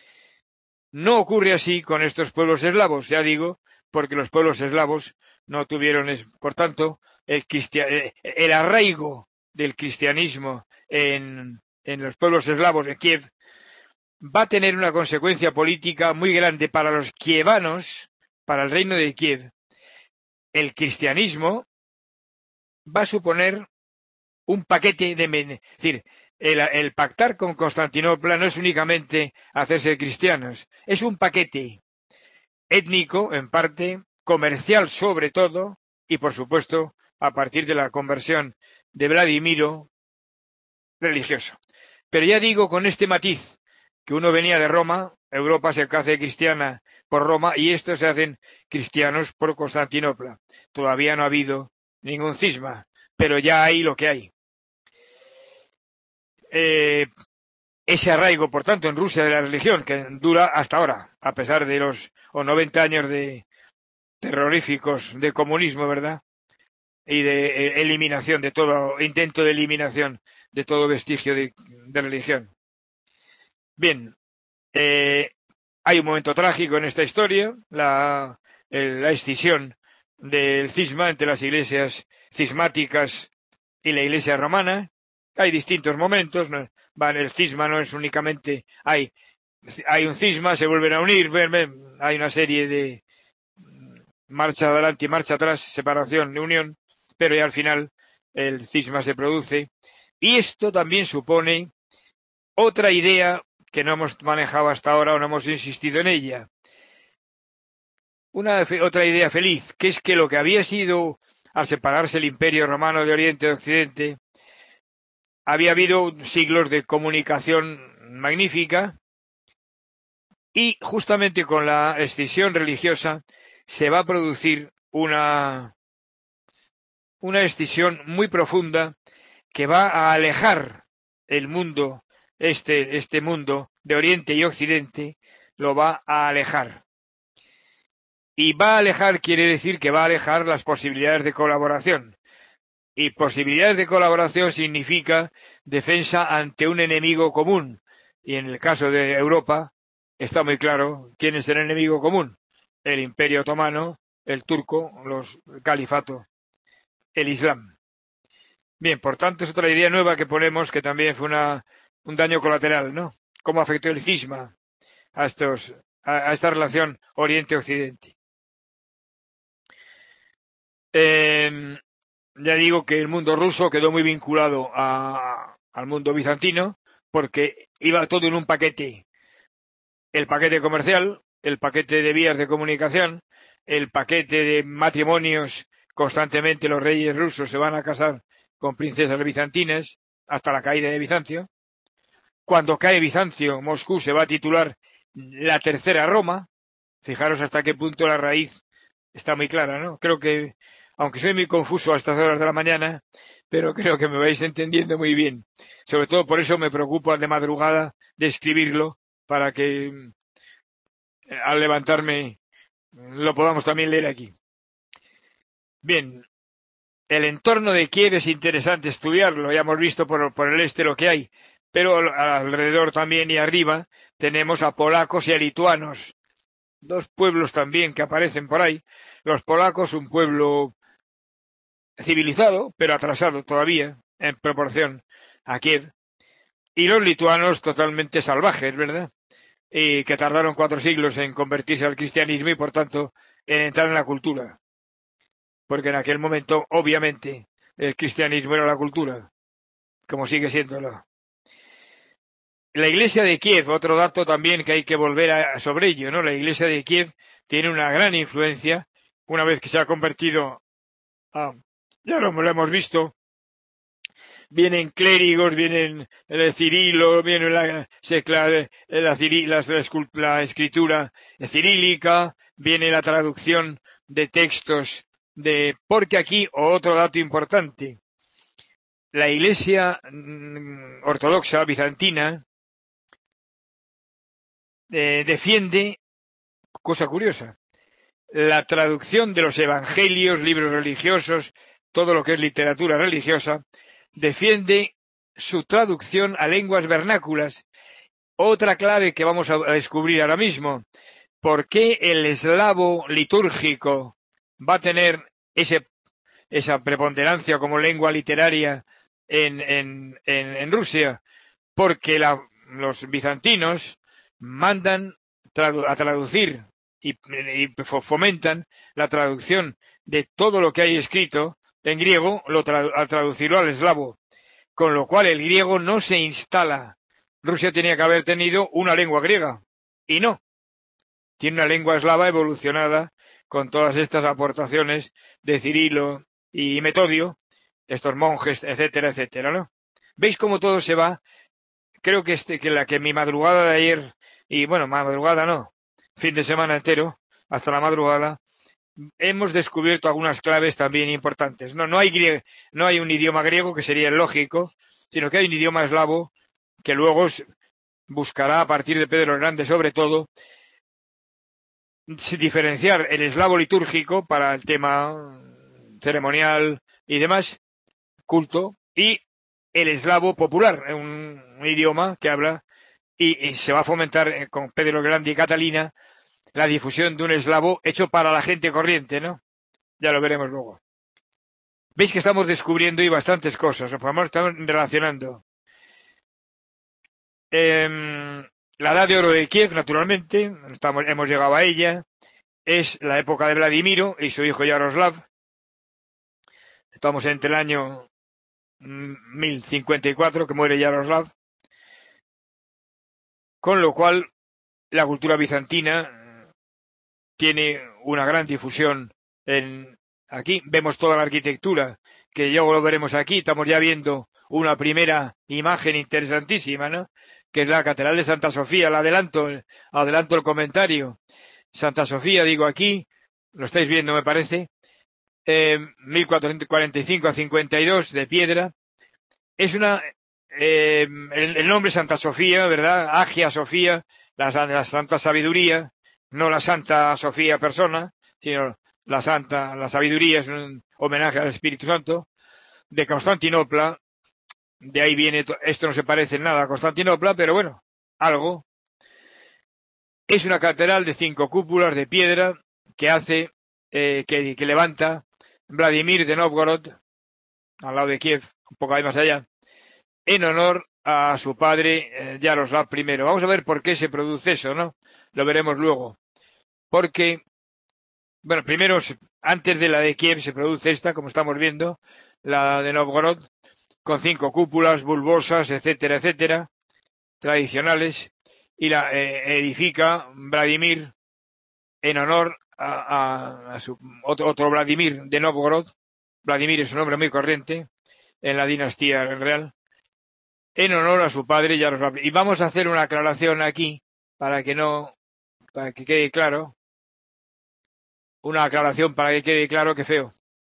No ocurre así con estos pueblos eslavos, ya digo, porque los pueblos eslavos no tuvieron, por tanto, el, el arraigo del cristianismo en, en los pueblos eslavos de Kiev va a tener una consecuencia política muy grande para los kievanos, para el reino de Kiev. El cristianismo va a suponer un paquete de... Es decir, el, el pactar con Constantinopla no es únicamente hacerse cristianos, es un paquete étnico, en parte, comercial sobre todo, y por supuesto, a partir de la conversión de Vladimiro, religioso. Pero ya digo, con este matiz, que uno venía de Roma, Europa se hace cristiana por Roma y estos se hacen cristianos por Constantinopla. Todavía no ha habido ningún cisma, pero ya hay lo que hay. Eh, ese arraigo, por tanto, en Rusia de la religión, que dura hasta ahora, a pesar de los o noventa años de terroríficos de comunismo, ¿verdad? Y de eh, eliminación de todo, intento de eliminación de todo vestigio de, de religión. Bien, eh, hay un momento trágico en esta historia, la, el, la escisión del cisma entre las iglesias cismáticas y la iglesia romana. Hay distintos momentos, ¿no? Van, el cisma no es únicamente, hay, hay un cisma, se vuelven a unir, hay una serie de marcha adelante y marcha atrás, separación, unión, pero ya al final el cisma se produce. Y esto también supone otra idea que no hemos manejado hasta ahora o no hemos insistido en ella. Una otra idea feliz, que es que lo que había sido, al separarse el Imperio Romano de Oriente y Occidente, había habido siglos de comunicación magnífica y justamente con la escisión religiosa se va a producir una, una escisión muy profunda que va a alejar el mundo, este, este mundo de Oriente y Occidente, lo va a alejar. Y va a alejar quiere decir que va a alejar las posibilidades de colaboración. Y posibilidades de colaboración significa defensa ante un enemigo común. Y en el caso de Europa está muy claro quién es el enemigo común. El Imperio Otomano, el turco, los el califato, el Islam. Bien, por tanto es otra idea nueva que ponemos que también fue una, un daño colateral, ¿no? Cómo afectó el cisma a, estos, a, a esta relación Oriente-Occidente. Eh, ya digo que el mundo ruso quedó muy vinculado a, al mundo bizantino porque iba todo en un paquete. El paquete comercial, el paquete de vías de comunicación, el paquete de matrimonios. Constantemente los reyes rusos se van a casar con princesas bizantinas hasta la caída de Bizancio. Cuando cae Bizancio, Moscú se va a titular la tercera Roma. Fijaros hasta qué punto la raíz está muy clara, ¿no? Creo que, aunque soy muy confuso a estas horas de la mañana, pero creo que me vais entendiendo muy bien. Sobre todo por eso me preocupo de madrugada de escribirlo, para que al levantarme lo podamos también leer aquí. Bien, el entorno de Kiev es interesante estudiarlo, ya hemos visto por, por el este lo que hay, pero alrededor también y arriba tenemos a polacos y a lituanos, dos pueblos también que aparecen por ahí. Los polacos, un pueblo civilizado, pero atrasado todavía en proporción a Kiev, y los lituanos totalmente salvajes, ¿verdad? Y que tardaron cuatro siglos en convertirse al cristianismo y por tanto en entrar en la cultura. Porque en aquel momento, obviamente, el cristianismo era la cultura, como sigue siéndolo. La iglesia de Kiev, otro dato también que hay que volver a, sobre ello, ¿no? La iglesia de Kiev tiene una gran influencia, una vez que se ha convertido a, ya lo, lo hemos visto, vienen clérigos, vienen el Cirilo, viene la, la, la, la, la escritura cirílica, viene la traducción de textos de, porque aquí, otro dato importante, la iglesia mm, ortodoxa bizantina eh, defiende, cosa curiosa, la traducción de los evangelios, libros religiosos, todo lo que es literatura religiosa, defiende su traducción a lenguas vernáculas. Otra clave que vamos a descubrir ahora mismo, ¿por qué el eslavo litúrgico va a tener ese, esa preponderancia como lengua literaria en, en, en, en Rusia? Porque la, los bizantinos mandan tradu a traducir y, y fomentan la traducción de todo lo que hay escrito en griego, lo tra a traducirlo al eslavo, con lo cual el griego no se instala. Rusia tenía que haber tenido una lengua griega, y no. Tiene una lengua eslava evolucionada con todas estas aportaciones de Cirilo y Metodio, estos monjes, etcétera, etcétera, ¿no? ¿Veis cómo todo se va? Creo que, este, que la que mi madrugada de ayer y bueno, madrugada no, fin de semana entero, hasta la madrugada, hemos descubierto algunas claves también importantes. No, no hay griego, no hay un idioma griego que sería el lógico, sino que hay un idioma eslavo que luego buscará a partir de Pedro el Grande sobre todo diferenciar el eslavo litúrgico para el tema ceremonial y demás, culto, y el eslavo popular, un, un idioma que habla y, y se va a fomentar eh, con Pedro el Grande y Catalina la difusión de un eslavo hecho para la gente corriente, ¿no? Ya lo veremos luego. Veis que estamos descubriendo y bastantes cosas, o estamos relacionando. Eh, la edad de oro de Kiev, naturalmente, estamos, hemos llegado a ella, es la época de Vladimiro y su hijo Yaroslav. Estamos entre el año mil cincuenta y cuatro, que muere Yaroslav, con lo cual la cultura bizantina tiene una gran difusión en aquí. Vemos toda la arquitectura, que ya lo veremos aquí. Estamos ya viendo una primera imagen interesantísima, ¿no? Que es la Catedral de Santa Sofía. La adelanto, adelanto el comentario. Santa Sofía, digo aquí, lo estáis viendo, me parece, eh, mil cuatrocientos cuarenta y cinco a cincuenta y dos, de piedra. Es una, eh, el, el nombre Santa Sofía, ¿verdad? Agia Sofía, la, la Santa Sabiduría, no la Santa Sofía persona, sino la Santa, la Sabiduría es un homenaje al Espíritu Santo, de Constantinopla. De ahí viene, esto no se parece en nada a Constantinopla, pero bueno, algo. Es una catedral de cinco cúpulas de piedra que hace, eh, que, que levanta Vladimir de Novgorod, al lado de Kiev, un poco ahí más allá, en honor a su padre eh, Yaroslav primero. Vamos a ver por qué se produce eso, ¿no? Lo veremos luego. Porque, bueno, primero, antes de la de Kiev se produce esta, como estamos viendo, la de Novgorod, con cinco cúpulas bulbosas, etcétera, etcétera, tradicionales, y la eh, edifica Vladimir en honor a, a, a su otro, otro Vladimir de Novgorod. Vladimir es un nombre muy corriente en la dinastía real, en honor a su padre Yaroslav. Y vamos a hacer una aclaración aquí para que no, para que quede claro, una aclaración para que quede claro, que feo.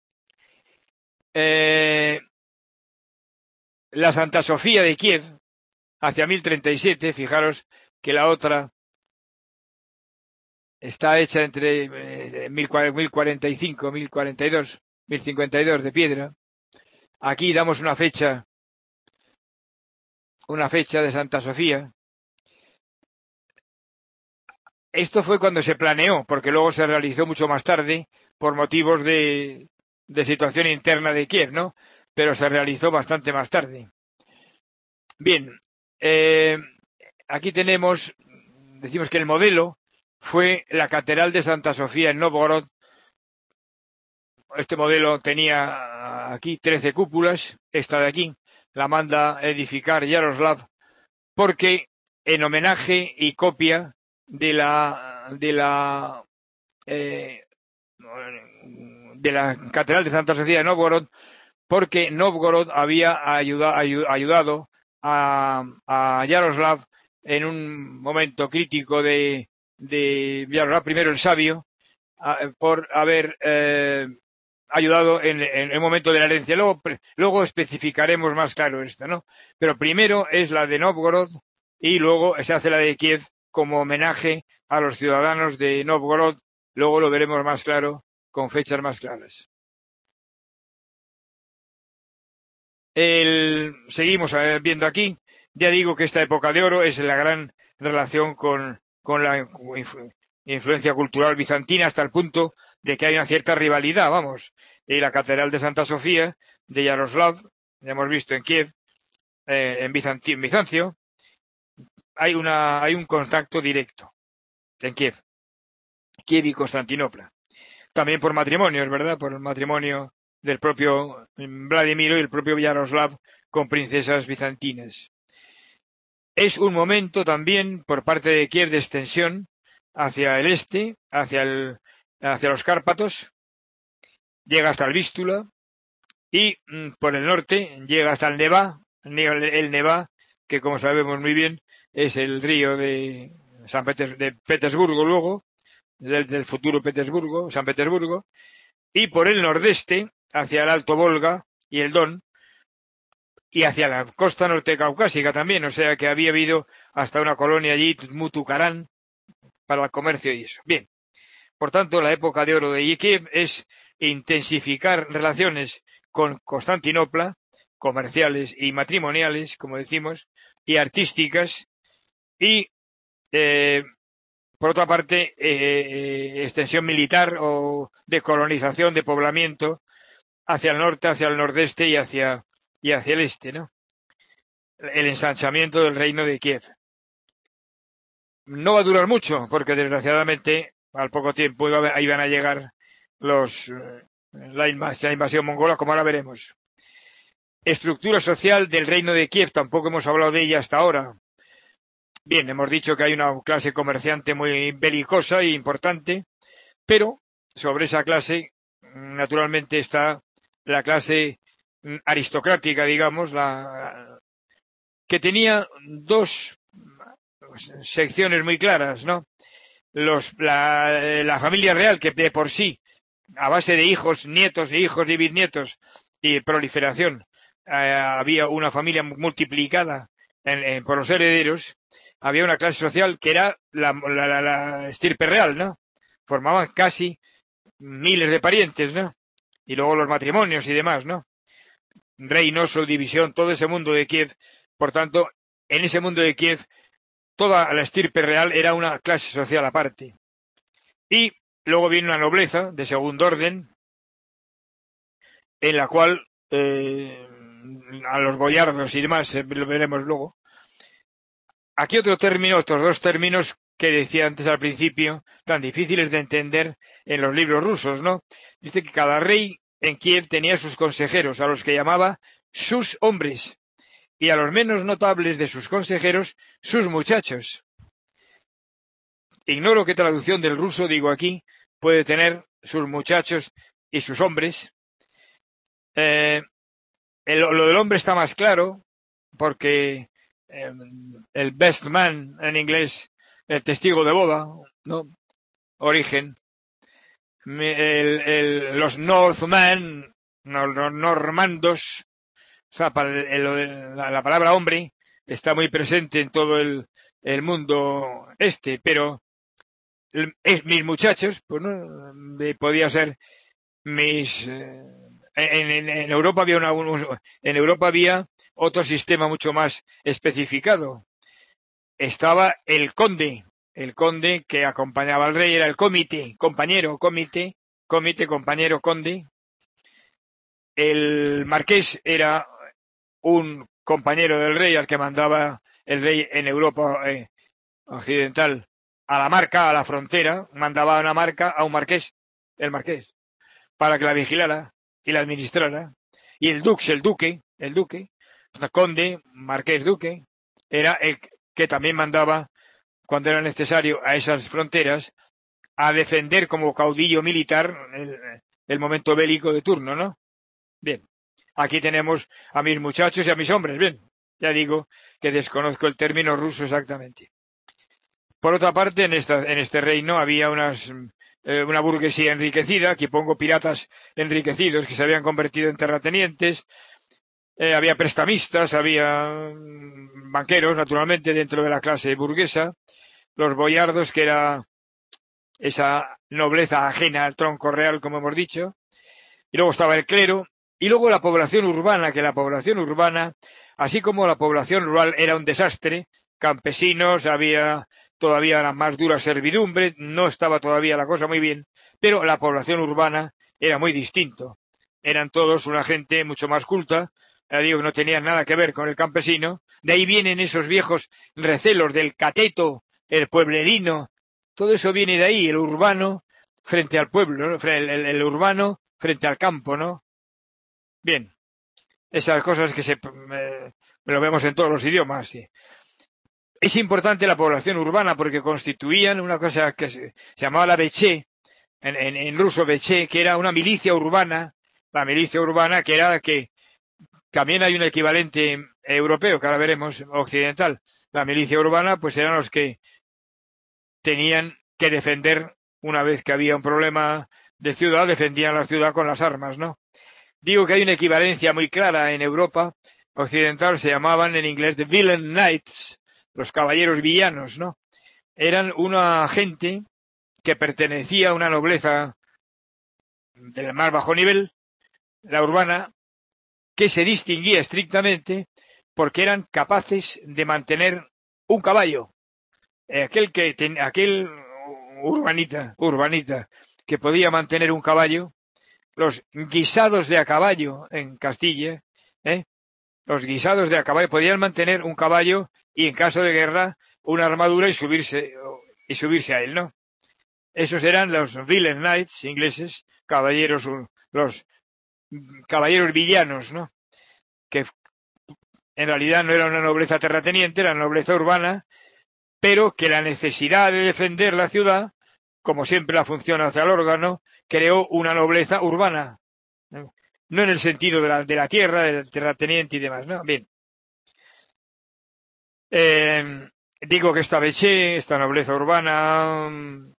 Eh, la Santa Sofía de Kiev, hacia mil treinta y siete, fijaros que la otra está hecha entre eh, mil cuarenta y cinco, mil cuarenta y dos, mil cincuenta y dos de piedra. Aquí damos una fecha, una fecha de Santa Sofía. Esto fue cuando se planeó, porque luego se realizó mucho más tarde por motivos de, de situación interna de Kiev, ¿no? Pero se realizó bastante más tarde. Bien, eh, aquí tenemos, decimos que el modelo fue la Catedral de Santa Sofía en Novgorod. Este modelo tenía aquí trece cúpulas, esta de aquí la manda edificar Yaroslav, porque en homenaje y copia de la de la eh, de la Catedral de Santa Sofía de Novgorod, porque Novgorod había ayuda, ayudado a, a Yaroslav en un momento crítico de, de Yaroslav primero el Sabio, a, por haber eh, ayudado en, en el momento de la herencia. Luego, luego especificaremos más claro esto, ¿no? Pero primero es la de Novgorod y luego se hace la de Kiev como homenaje a los ciudadanos de Novgorod. Luego lo veremos más claro, con fechas más claras. El, seguimos viendo aquí. Ya digo que esta época de oro es la gran relación con, con la influencia cultural bizantina, hasta el punto de que hay una cierta rivalidad, vamos. Y la Catedral de Santa Sofía de Yaroslav, ya hemos visto en Kiev, eh, en, Bizancio, en Bizancio, hay, una, hay un contacto directo en Kiev. Kiev y Constantinopla. También por matrimonios, ¿verdad? Por el matrimonio del propio Vladimiro y el propio Yaroslav con princesas bizantinas. Es un momento también por parte de Kiev de extensión hacia el este, hacia, el, hacia los Cárpatos, llega hasta el Vístula y mm, por el norte llega hasta el Nevá, el Nevá, que como sabemos muy bien es el río de San Peter, de Petersburgo luego, del, del futuro Petersburgo, San Petersburgo, y por el nordeste, hacia el Alto Volga y el Don, y hacia la costa norte caucásica también, o sea que había habido hasta una colonia allí, Mutucarán, para el comercio y eso. Bien, por tanto, la época de oro de Kiev es intensificar relaciones con Constantinopla, comerciales y matrimoniales, como decimos, y artísticas, y eh, por otra parte, eh, extensión militar o de colonización, de poblamiento hacia el norte, hacia el nordeste y hacia, y hacia el este, ¿no? El ensanchamiento del reino de Kiev. No va a durar mucho, porque desgraciadamente al poco tiempo iban a llegar los la invasión, la invasión mongola, como ahora veremos. Estructura social del reino de Kiev, tampoco hemos hablado de ella hasta ahora. Bien, hemos dicho que hay una clase comerciante muy belicosa e importante, pero sobre esa clase, naturalmente, está la clase aristocrática, digamos, la que tenía dos secciones muy claras, ¿no? Los, la, la familia real, que de por sí, a base de hijos, nietos, e hijos y bisnietos y proliferación, eh, había una familia multiplicada en, en, por los herederos, había una clase social que era la, la, la, la estirpe real, ¿no? Formaban casi miles de parientes, ¿no? Y luego los matrimonios y demás, ¿no? Reinos, subdivisión, todo ese mundo de Kiev. Por tanto, en ese mundo de Kiev, toda la estirpe real era una clase social aparte. Y luego viene una nobleza de segundo orden, en la cual eh, a los boyardos y demás, eh, lo veremos luego. Aquí otro término, otros dos términos que decía antes al principio, tan difíciles de entender en los libros rusos, ¿no? Dice que cada rey en Kiev tenía sus consejeros, a los que llamaba sus hombres, y a los menos notables de sus consejeros, sus muchachos. Ignoro qué traducción del ruso, digo aquí, puede tener sus muchachos y sus hombres. Eh, el, lo del hombre está más claro, porque eh, el best man en inglés, el testigo de boda, ¿no? Origen. El, el, los Northmen, los, los normandos, o sea, para el, el, la, la palabra hombre está muy presente en todo el, el mundo este, pero es mis muchachos, pues no, podía ser mis eh, en, en, en Europa había una un, en Europa había otro sistema mucho más especificado. Estaba el conde, el conde que acompañaba al rey, era el comité, compañero, comité, comité, compañero, conde. El marqués era un compañero del rey al que mandaba el rey en Europa eh, occidental a la marca, a la frontera, mandaba una marca a un marqués, el marqués, para que la vigilara y la administrara. Y el dux, el duque, el duque, conde, marqués, duque, era el que también mandaba, cuando era necesario, a esas fronteras, a defender como caudillo militar el, el momento bélico de turno, ¿no? Bien, aquí tenemos a mis muchachos y a mis hombres, bien, ya digo que desconozco el término ruso exactamente. Por otra parte, en, esta, en este reino había unas, eh, una burguesía enriquecida, aquí pongo piratas enriquecidos que se habían convertido en terratenientes, eh, había prestamistas, había banqueros, naturalmente, dentro de la clase burguesa, los boyardos, que era esa nobleza ajena al tronco real, como hemos dicho, y luego estaba el clero, y luego la población urbana, que la población urbana, así como la población rural era un desastre, campesinos, había todavía la más dura servidumbre, no estaba todavía la cosa muy bien, pero la población urbana era muy distinto. Eran todos una gente mucho más culta, ya digo que no tenían nada que ver con el campesino, de ahí vienen esos viejos recelos del cateto, el pueblerino, todo eso viene de ahí, el urbano frente al pueblo, ¿no? el, el, el urbano frente al campo, ¿no? Bien, esas cosas que se eh, lo vemos en todos los idiomas, sí. Es importante la población urbana porque constituían una cosa que se, se llamaba la Veché, en, en, en ruso Veché, que era una milicia urbana, la milicia urbana que era que también hay un equivalente europeo, que ahora veremos, occidental. La milicia urbana, pues eran los que tenían que defender, una vez que había un problema de ciudad, defendían la ciudad con las armas, ¿no? Digo que hay una equivalencia muy clara en Europa occidental, se llamaban en inglés the villain knights, los caballeros villanos, ¿no? Eran una gente que pertenecía a una nobleza del más bajo nivel, la urbana, que se distinguía estrictamente porque eran capaces de mantener un caballo. Aquel que ten, aquel urbanita, urbanita, que podía mantener un caballo, los guisados de a caballo en Castilla, ¿eh? Los guisados de a caballo podían mantener un caballo y en caso de guerra una armadura y subirse y subirse a él, ¿no? Esos eran los villain knights ingleses, caballeros, los caballeros villanos, ¿no? Que en realidad no era una nobleza terrateniente, era una nobleza urbana, pero que la necesidad de defender la ciudad, como siempre la función hacia el órgano, creó una nobleza urbana, ¿no? No en el sentido de la, de la tierra, del terrateniente y demás, ¿no? Bien. Eh, digo que esta Beché, esta nobleza urbana,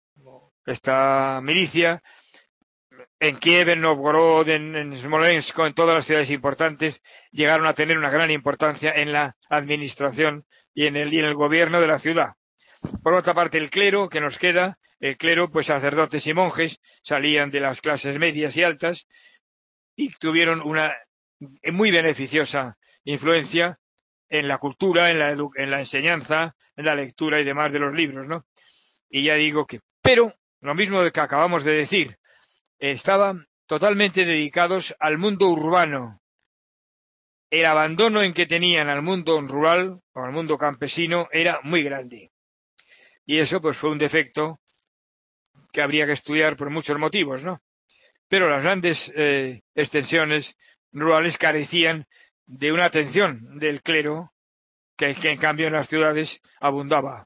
esta milicia, en Kiev, en Novgorod, en, en Smolensk, en todas las ciudades importantes, llegaron a tener una gran importancia en la administración y en el, y en el gobierno de la ciudad. Por otra parte, el clero que nos queda, el clero, pues sacerdotes y monjes, salían de las clases medias y altas y tuvieron una muy beneficiosa influencia en la cultura, en la, en la enseñanza, en la lectura y demás de los libros, ¿no? Y ya digo que, pero, lo mismo que acabamos de decir, estaban totalmente dedicados al mundo urbano. El abandono en que tenían al mundo rural o al mundo campesino era muy grande. Y eso pues fue un defecto que habría que estudiar por muchos motivos, ¿no? Pero las grandes eh, extensiones rurales carecían de una atención del clero que, que en cambio en las ciudades abundaba.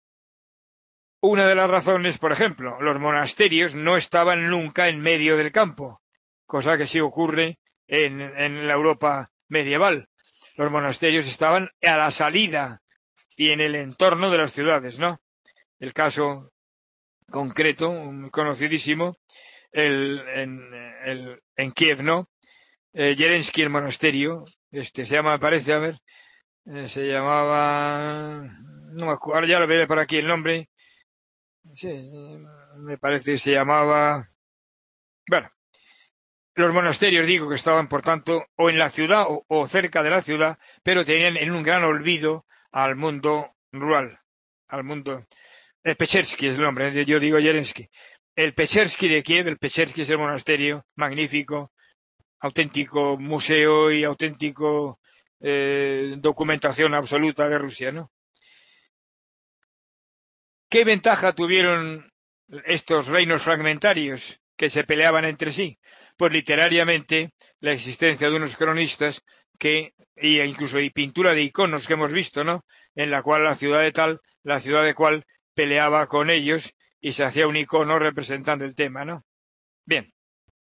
Una de las razones, por ejemplo, los monasterios no estaban nunca en medio del campo, cosa que sí ocurre en, en la Europa medieval. Los monasterios estaban a la salida y en el entorno de las ciudades, ¿no? El caso concreto, conocidísimo, el, en, el, en Kiev, ¿no? Eh, Yerensky, el monasterio, este se llama, me parece, a ver, eh, se llamaba, no me acuerdo, ya lo veré por aquí el nombre. Sí, me parece que se llamaba... Bueno, los monasterios, digo, que estaban, por tanto, o en la ciudad o, o cerca de la ciudad, pero tenían en un gran olvido al mundo rural, al mundo... El Pechersky es el nombre, yo digo Yerensky. El Pechersky de Kiev, el Pechersky es el monasterio magnífico, auténtico museo y auténtico eh, documentación absoluta de Rusia, ¿no? ¿Qué ventaja tuvieron estos reinos fragmentarios que se peleaban entre sí? Pues literariamente la existencia de unos cronistas que, y incluso y pintura de iconos que hemos visto, ¿no? En la cual la ciudad de tal, la ciudad de cual peleaba con ellos y se hacía un icono representando el tema, ¿no? Bien.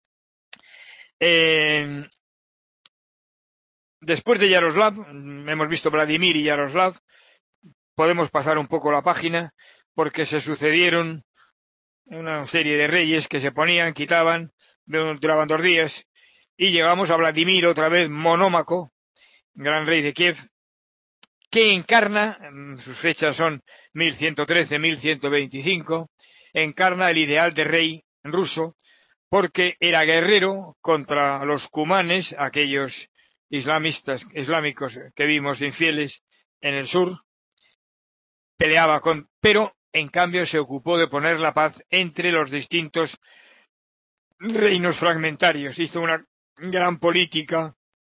Eh, después de Yaroslav, hemos visto Vladimir y Yaroslav, podemos pasar un poco la página porque se sucedieron una serie de reyes que se ponían, quitaban, duraban dos días, y llegamos a Vladimir, otra vez monómaco, gran rey de Kiev, que encarna, sus fechas son mil ciento trece a mil ciento veinticinco, encarna el ideal de rey ruso, porque era guerrero contra los cumanes, aquellos islamistas, islámicos que vimos infieles en el sur, peleaba con, pero en cambio se ocupó de poner la paz entre los distintos reinos fragmentarios. Hizo una gran política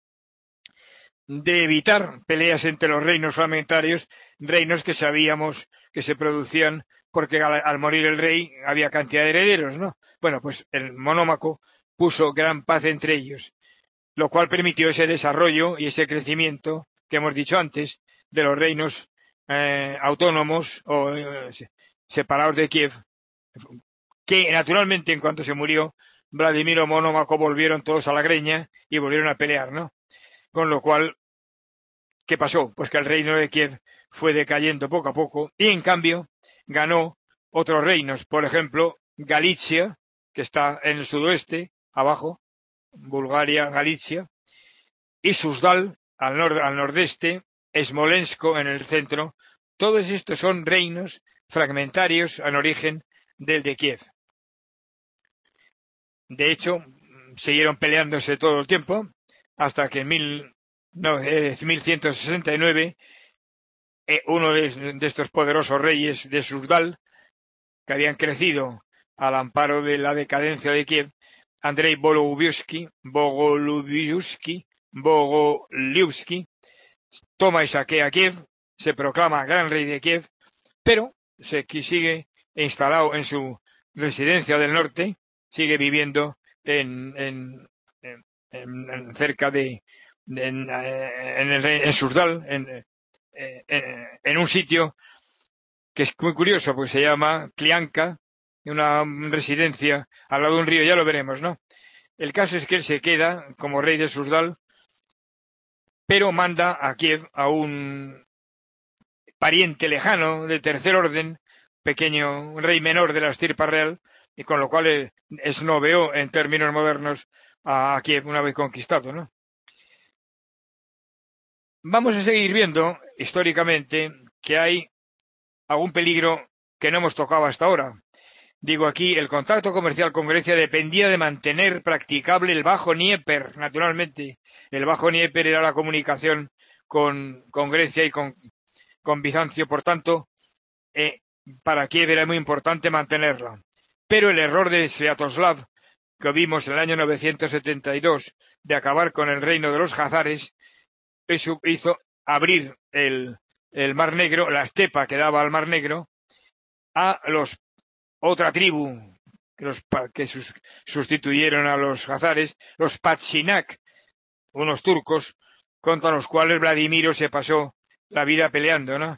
de evitar peleas entre los reinos fragmentarios, reinos que sabíamos que se producían porque al, al morir el rey había cantidad de herederos, ¿no? Bueno, pues el monómaco puso gran paz entre ellos, lo cual permitió ese desarrollo y ese crecimiento que hemos dicho antes de los reinos eh, autónomos o eh, separados de Kiev, que naturalmente en cuanto se murió Vladimiro Monómaco volvieron todos a la greña y volvieron a pelear, ¿no? Con lo cual, ¿qué pasó? Pues que el reino de Kiev fue decayendo poco a poco y en cambio ganó otros reinos, por ejemplo, Galicia, que está en el sudoeste, abajo, Bulgaria, Galicia, y Suzdal, al, nor al nordeste, Smolensko en el centro. Todos estos son reinos fragmentarios en origen del de Kiev. De hecho, siguieron peleándose todo el tiempo, hasta que en mil, no, eh, mil ciento sesenta y nueve eh, uno de, de estos poderosos reyes de Suzdal, que habían crecido al amparo de la decadencia de Kiev, Andrei Bogolubievsky, Bogolubievsky, Bogoliubsky, toma y saquea Kiev, se proclama gran rey de Kiev, pero se sigue instalado en su residencia del norte, sigue viviendo en, en, en, en cerca de, de en, en, el, en Suzdal, en, en, en un sitio que es muy curioso, pues se llama Klianka, una residencia al lado de un río, ya lo veremos, ¿no? El caso es que él se queda como rey de Suzdal, pero manda a Kiev a un pariente lejano de tercer orden, pequeño rey menor de la estirpa real, y con lo cual esnoveó en términos modernos a Kiev una vez conquistado, ¿no? Vamos a seguir viendo históricamente que hay algún peligro que no hemos tocado hasta ahora. Digo aquí, el contacto comercial con Grecia dependía de mantener practicable el Bajo Dnieper, naturalmente. El Bajo Dnieper era la comunicación con, con Grecia y con, con Bizancio, por tanto, eh, para Kiev era muy importante mantenerla. Pero el error de Sviatoslav, que vimos en el año novecientos setenta y dos, de acabar con el reino de los jazares, eso hizo abrir el, el Mar Negro, la estepa que daba al Mar Negro, a los otra tribu que, los, que sus, sustituyeron a los jazares, los Patsinak, unos turcos, contra los cuales Vladimiro se pasó la vida peleando, ¿no?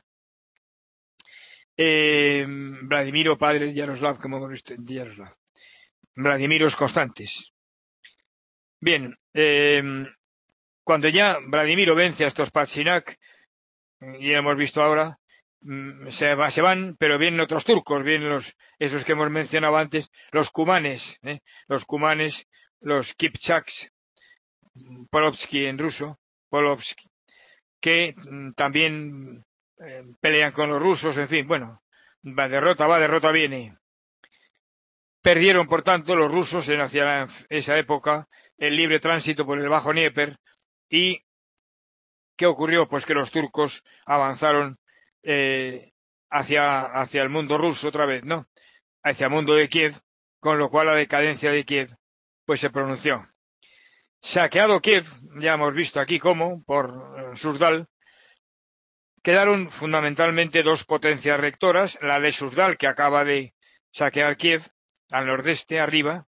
Eh, Vladimiro, padre de Yaroslav, como hemos visto en Yaroslav. Vladimiros constantes. Bien, eh, cuando ya Vladimiro vence a estos Patsinak, y hemos visto ahora, se, va, se van, pero vienen otros turcos, vienen los, esos que hemos mencionado antes, los cumanes, ¿eh? los cumanes, los kipchaks, Polovsky en ruso, Polovsky, que también eh, pelean con los rusos, en fin, bueno, va derrota, va, derrota viene. Perdieron, por tanto, los rusos en hacia esa época el libre tránsito por el Bajo Dnieper. ¿Y qué ocurrió? Pues que los turcos avanzaron eh, hacia, hacia el mundo ruso otra vez, ¿no? Hacia el mundo de Kiev, con lo cual la decadencia de Kiev pues se pronunció. Saqueado Kiev, ya hemos visto aquí cómo, por Suzdal, quedaron fundamentalmente dos potencias rectoras, la de Suzdal, que acaba de saquear Kiev, al nordeste, arriba,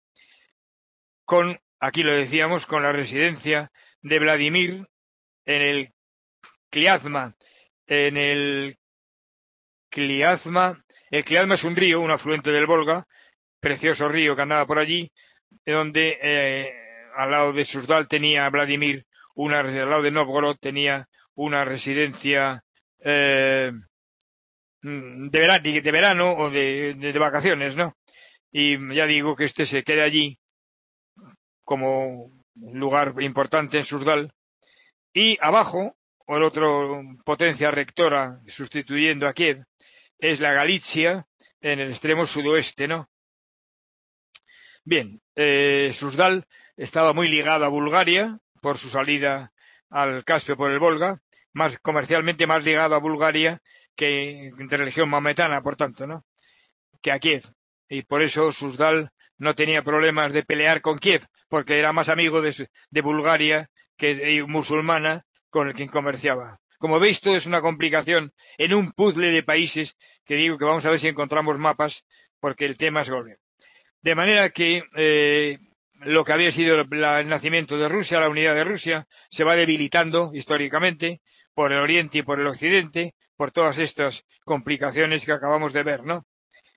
con, aquí lo decíamos, con la residencia de Vladimir en el Kliazma, en el Kliazma, el Kliazma es un río, un afluente del Volga, precioso río que andaba por allí, donde eh, al lado de Suzdal tenía Vladimir, una, al lado de Novgorod tenía una residencia eh, de, verano, de verano o de, de, de vacaciones, ¿no? Y ya digo que este se queda allí como lugar importante en Suzdal. Y abajo, por otro potencia rectora sustituyendo a Kiev, es la Galicia en el extremo sudoeste, ¿no? Bien, eh, Suzdal estaba muy ligado a Bulgaria por su salida al Caspio por el Volga, más comercialmente más ligado a Bulgaria que de religión maometana, por tanto, ¿no? Que a Kiev. Y por eso Suzdal no tenía problemas de pelear con Kiev, porque era más amigo de, de Bulgaria que musulmana con el que comerciaba. Como veis, todo es una complicación en un puzzle de países que digo que vamos a ver si encontramos mapas, porque el tema es gordo. De manera que eh, lo que había sido la, el nacimiento de Rusia, la unidad de Rusia, se va debilitando históricamente por el oriente y por el occidente, por todas estas complicaciones que acabamos de ver, ¿no?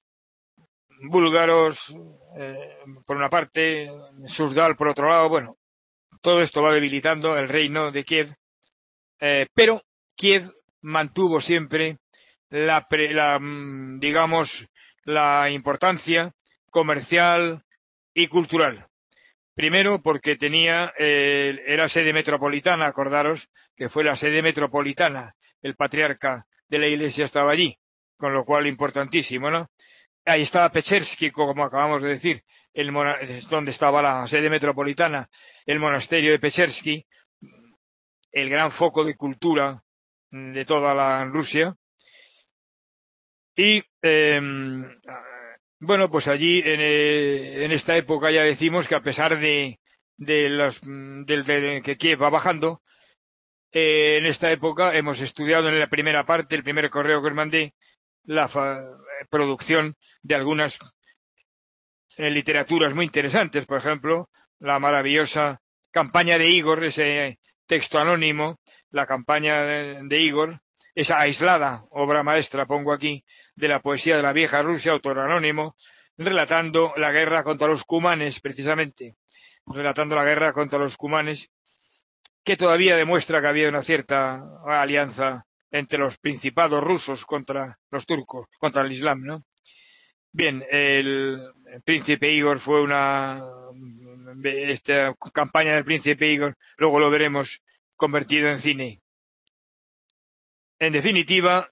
Búlgaros, eh, por una parte, Suzdal por otro lado, bueno, todo esto va debilitando el reino de Kiev, eh, pero Kiev mantuvo siempre la, pre, la digamos, la importancia comercial y cultural. Primero porque tenía, eh, era sede metropolitana, acordaros que fue la sede metropolitana, el patriarca de la Iglesia estaba allí, con lo cual importantísimo, ¿no? Ahí estaba Pechersky, como acabamos de decir, el donde estaba la sede metropolitana, el monasterio de Pechersky, el gran foco de cultura de toda la Rusia. Y eh, bueno, pues allí en, eh, en esta época ya decimos que a pesar de, de los del de que Kiev va bajando, eh, en esta época hemos estudiado en la primera parte, el primer correo que os mandé, la producción de algunas eh, literaturas muy interesantes, por ejemplo, la maravillosa campaña de Igor, ese texto anónimo, la campaña de, de Igor, esa aislada obra maestra, pongo aquí, de la poesía de la vieja Rusia, autor anónimo, relatando la guerra contra los cumanes, precisamente, relatando la guerra contra los cumanes, que todavía demuestra que había una cierta alianza entre los principados rusos contra los turcos, contra el Islam, ¿no? Bien, el príncipe Igor fue una, esta campaña del príncipe Igor, luego lo veremos convertido en cine. En definitiva,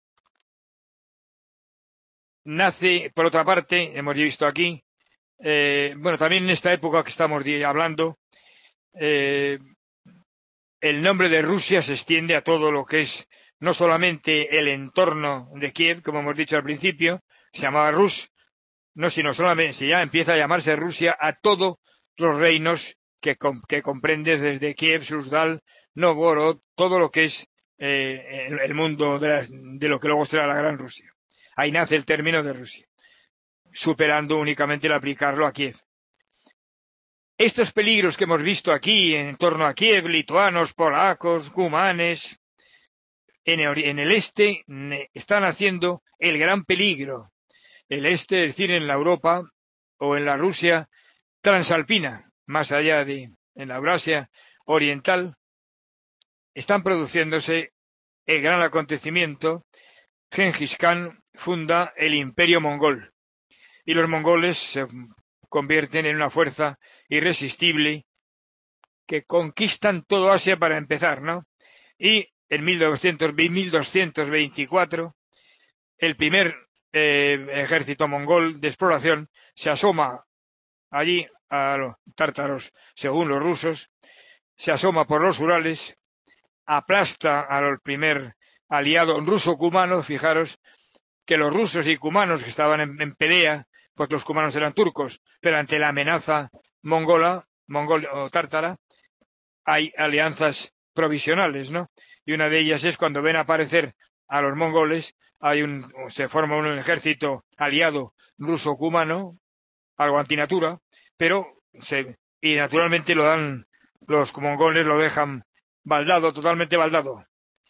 nace, por otra parte, hemos visto aquí, eh, bueno, también en esta época que estamos hablando, eh, el nombre de Rusia se extiende a todo lo que es no solamente el entorno de Kiev, como hemos dicho al principio, se llamaba Rus, no, sino solamente, si ya empieza a llamarse Rusia a todos los reinos que, que comprendes desde Kiev, Suzdal, Novgorod, todo lo que es eh, el, el mundo de, las, de lo que luego será la Gran Rusia. Ahí nace el término de Rusia, superando únicamente el aplicarlo a Kiev. Estos peligros que hemos visto aquí en torno a Kiev, lituanos, polacos, cumanes, en el, en el este están haciendo el gran peligro. El este, es decir, en la Europa o en la Rusia transalpina, más allá de en la Eurasia oriental, están produciéndose el gran acontecimiento. Gengis Khan funda el Imperio Mongol y los mongoles se convierten en una fuerza irresistible que conquistan todo Asia para empezar, ¿no? Y en mil doscientos veinticuatro el primer eh, ejército mongol de exploración se asoma allí a los tártaros, según los rusos, se asoma por los Urales, aplasta al primer aliado ruso-cumano. Fijaros que los rusos y cumanos que estaban en, en pelea, pues los cumanos eran turcos, pero ante la amenaza mongola, mongol o tártara, hay alianzas provisionales, ¿no? Y una de ellas es cuando ven aparecer a los mongoles, hay un, se forma un ejército aliado ruso-cumano, algo antinatura, pero se, y naturalmente lo dan, los mongoles lo dejan baldado, totalmente baldado.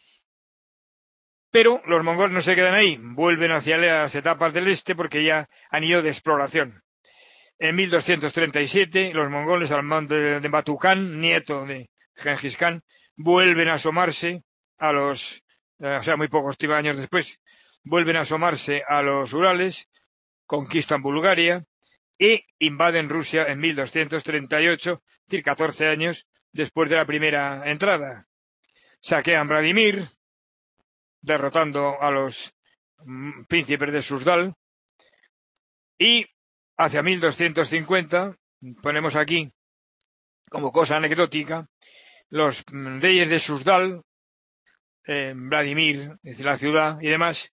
Pero los mongoles no se quedan ahí, vuelven hacia las etapas del este porque ya han ido de exploración. En mil doscientos treinta y siete, los mongoles al mando de, de Batu Khan, nieto de Gengis Khan, vuelven a asomarse a los, eh, o sea, muy pocos años después, vuelven a asomarse a los Urales, conquistan Bulgaria e invaden Rusia en mil doscientos treinta y ocho, es decir, catorce años después de la primera entrada. Saquean Vladimir, derrotando a los mm, príncipes de Suzdal, y hacia mil doscientos cincuenta, ponemos aquí como cosa anecdótica, los reyes de Suzdal, eh, Vladimir, es decir, la ciudad y demás,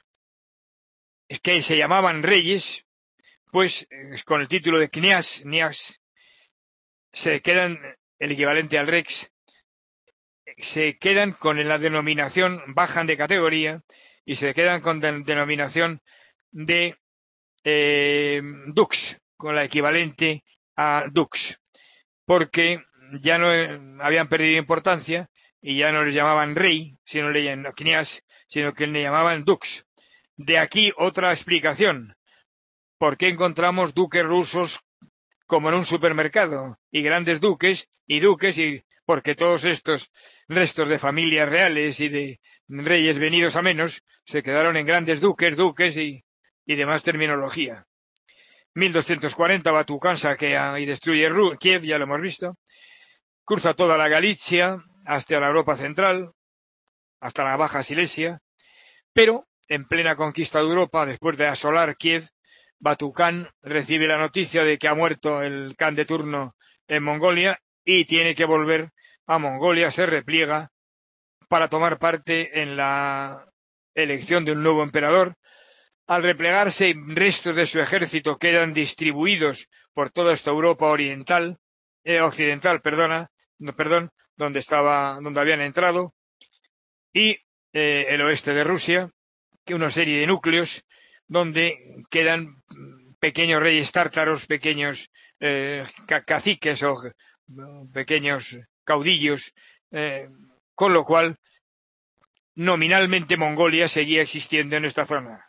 que se llamaban reyes, pues con el título de Kniaz, Kniaz, se quedan, el equivalente al Rex, se quedan con la denominación, bajan de categoría y se quedan con la denominación de eh, Dux, con la equivalente a Dux, porque ya no habían perdido importancia y ya no les llamaban rey, sino le llamaban Kniaz, sino que le llamaban Dux. De aquí otra explicación. ¿Por qué encontramos duques rusos como en un supermercado y grandes duques y duques? Y porque todos estos restos de familias reales y de reyes venidos a menos se quedaron en grandes duques, duques y y demás terminología. mil doscientos cuarenta, Batucán saquea y destruye Kiev, ya lo hemos visto. Cruza toda la Galicia hasta la Europa central, hasta la Baja Silesia, pero en plena conquista de Europa, después de asolar Kiev, Batucán recibe la noticia de que ha muerto el Khan de turno en Mongolia y tiene que volver a Mongolia, se repliega para tomar parte en la elección de un nuevo emperador. Al replegarse, restos de su ejército quedan distribuidos por toda esta Europa oriental, eh, occidental, perdona, no, perdón, donde estaba, donde habían entrado, y eh, el oeste de Rusia, que una serie de núcleos donde quedan pequeños reyes tártaros, pequeños eh, caciques o pequeños caudillos, eh, con lo cual nominalmente Mongolia seguía existiendo en esta zona.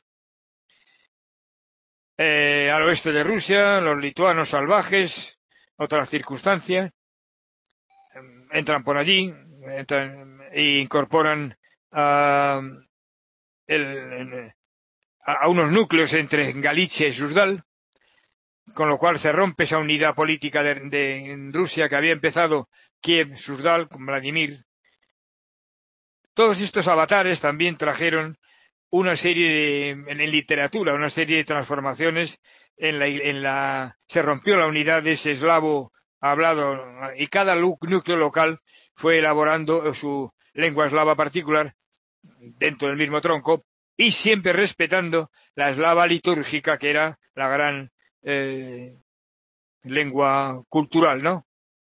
Eh, al oeste de Rusia, los lituanos salvajes, otras circunstancias, entran por allí entran, e incorporan a, el, a unos núcleos entre Galicia y Súzdal, con lo cual se rompe esa unidad política de, de Rusia que había empezado Kiev, Súzdal, con Vladimir. Todos estos avatares también trajeron una serie de, en, en literatura, una serie de transformaciones en la, en la, se rompió la unidad de ese eslavo hablado y cada núcleo local fue elaborando su lengua eslava particular dentro del mismo tronco y siempre respetando la eslava litúrgica que era la gran eh, lengua cultural, ¿no?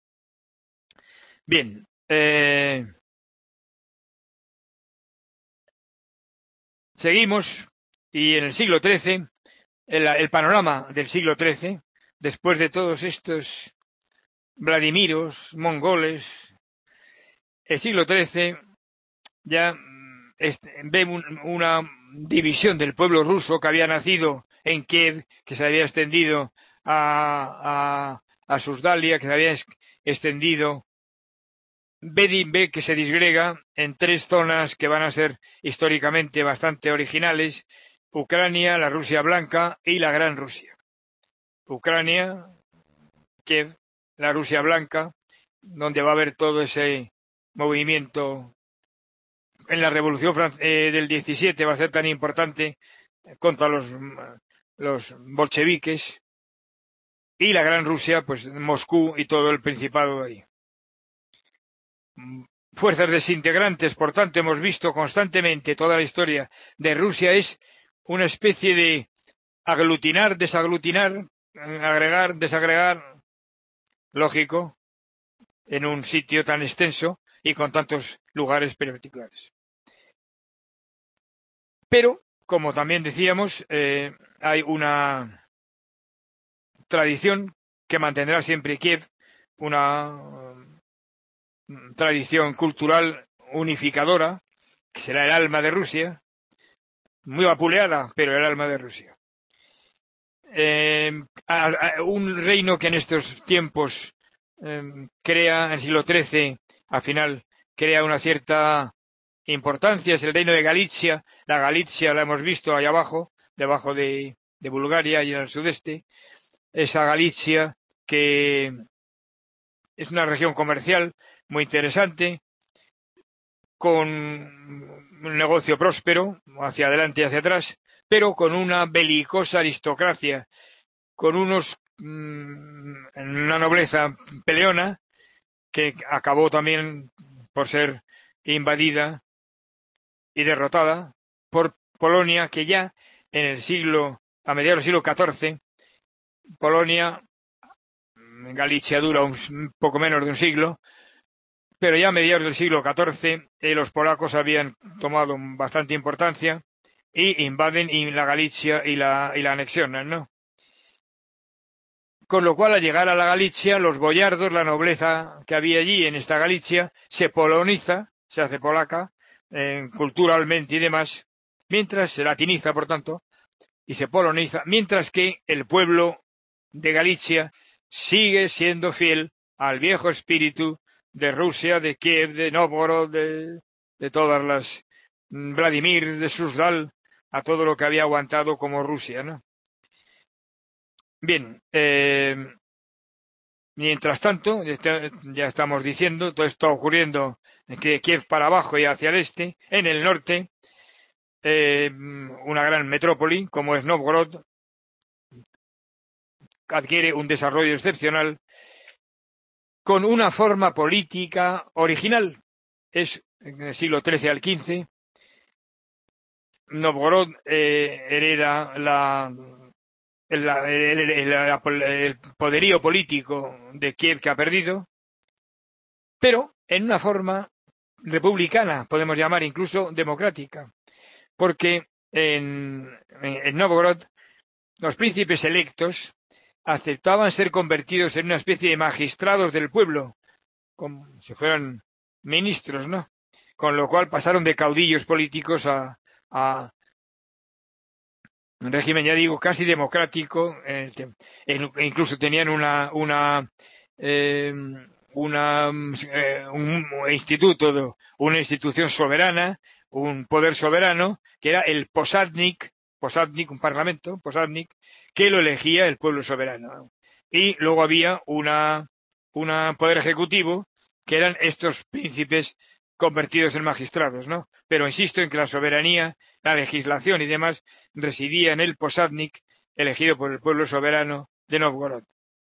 Bien, eh, seguimos y en el siglo trece, el, el panorama del siglo trece, después de todos estos Vladimiros, mongoles, el siglo trece ya este, ve un, una división del pueblo ruso que había nacido en Kiev, que se había extendido a, a, a Susdalia, que se había extendido, ve, ve que se disgrega en tres zonas que van a ser históricamente bastante originales: Ucrania, la Rusia blanca y la Gran Rusia. Ucrania, Kiev, la Rusia blanca, donde va a haber todo ese movimiento en la Revolución eh, del diecisiete, va a ser tan importante contra los, los bolcheviques, y la Gran Rusia, pues Moscú y todo el Principado de ahí. Fuerzas desintegrantes, por tanto, hemos visto constantemente toda la historia de Rusia es una especie de aglutinar, desaglutinar, agregar, desagregar, lógico, en un sitio tan extenso y con tantos lugares particulares. Pero, como también decíamos, eh, hay una tradición que mantendrá siempre Kiev, una uh, tradición cultural unificadora, que será el alma de Rusia, muy vapuleada, pero el alma de Rusia. Eh, a, a, un reino que en estos tiempos eh, crea, en el siglo trece, al final, crea una cierta importancia, es el reino de Galicia. La Galicia la hemos visto ahí abajo, debajo de, de Bulgaria y en el sudeste. Esa Galicia que es una región comercial muy interesante, con un negocio próspero, hacia adelante y hacia atrás, pero con una belicosa aristocracia, con unos mmm, una nobleza peleona que acabó también por ser invadida y derrotada por Polonia, que ya en el siglo, a mediados del siglo catorce, Polonia, Galicia dura un poco menos de un siglo, pero ya a mediados del siglo catorce eh, los polacos habían tomado bastante importancia y invaden y la Galicia y la, y la anexionan, ¿no? Con lo cual, al llegar a la Galicia, los boyardos, la nobleza que había allí en esta Galicia, se poloniza, se hace polaca, eh, culturalmente y demás, mientras se latiniza, por tanto, y se poloniza, mientras que el pueblo de Galicia sigue siendo fiel al viejo espíritu de Rusia, de Kiev, de Nóvgorod, de, de todas las Vladimir, de Súzdal, a todo lo que había aguantado como Rusia, ¿no? Bien, eh, mientras tanto, ya estamos diciendo, todo esto ocurriendo de Kiev para abajo y hacia el este, en el norte, eh, una gran metrópoli como es Novgorod adquiere un desarrollo excepcional con una forma política original. Es en el siglo trece al quince. Novgorod eh, hereda la, el, el, el, el poderío político de Kiev que ha perdido, pero en una forma republicana, podemos llamar incluso democrática, porque en, en, en Novgorod los príncipes electos aceptaban ser convertidos en una especie de magistrados del pueblo, como si fueran ministros, ¿no? Con lo cual pasaron de caudillos políticos a, a un régimen, ya digo, casi democrático. Eh, incluso tenían una una eh, una eh, un instituto, una institución soberana, un poder soberano, que era el Posádnik, Posádnik, un parlamento, Posádnik, que lo elegía el pueblo soberano. Y luego había una un poder ejecutivo, que eran estos príncipes convertidos en magistrados, ¿no? Pero insisto en que la soberanía, la legislación y demás residía en el Posádnik, elegido por el pueblo soberano de Novgorod.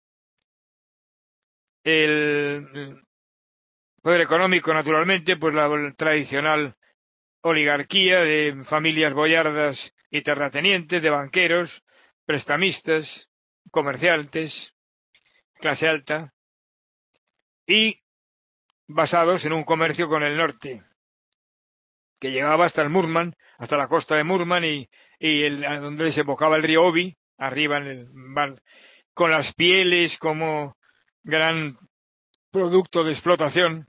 El poder económico, naturalmente, pues la tradicional oligarquía de familias boyardas y terratenientes, de banqueros, prestamistas, comerciantes, clase alta, y basados en un comercio con el norte, que llegaba hasta el Murman, hasta la costa de Murman y, y el, donde desembocaba el río Obi, arriba en el mar, con las pieles como gran producto de explotación.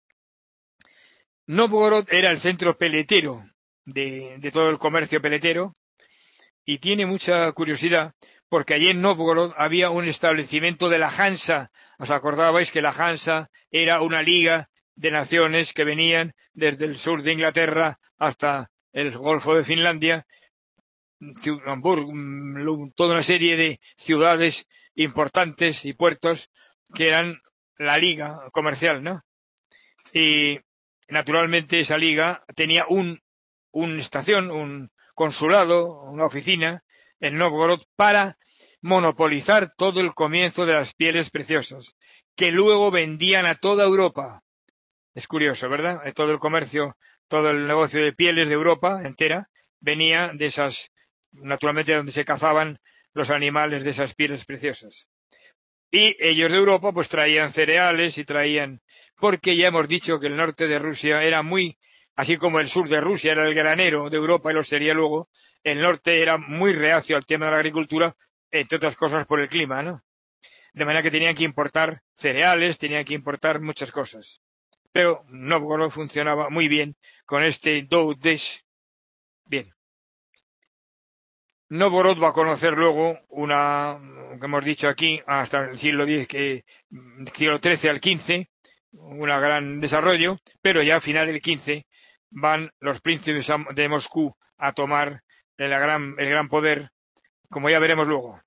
Novgorod era el centro peletero de, de todo el comercio peletero y tiene mucha curiosidad porque allí en Novgorod había un establecimiento de la Hansa. ¿Os acordabais que la Hansa era una liga de naciones que venían desde el sur de Inglaterra hasta el Golfo de Finlandia, Hamburgo, toda una serie de ciudades importantes y puertos que eran la liga comercial, ¿no? Y naturalmente esa liga tenía un una estación, un consulado, una oficina en Novgorod para monopolizar todo el comienzo de las pieles preciosas, que luego vendían a toda Europa. Es curioso, ¿verdad? Todo el comercio, todo el negocio de pieles de Europa entera venía de esas, naturalmente, donde se cazaban los animales de esas pieles preciosas. Y ellos de Europa pues traían cereales y traían, porque ya hemos dicho que el norte de Rusia era muy, así como el sur de Rusia era el granero de Europa y lo sería luego, el norte era muy reacio al tema de la agricultura, entre otras cosas por el clima, ¿no? De manera que tenían que importar cereales, tenían que importar muchas cosas. Pero Novgorod funcionaba muy bien con este Doudesh. Bien. Novgorod va a conocer luego una, que hemos dicho aquí, hasta el siglo diez, que, siglo trece al quince, un gran desarrollo, pero ya a final del quince van los príncipes de Moscú a tomar el gran, el gran poder, como ya veremos luego.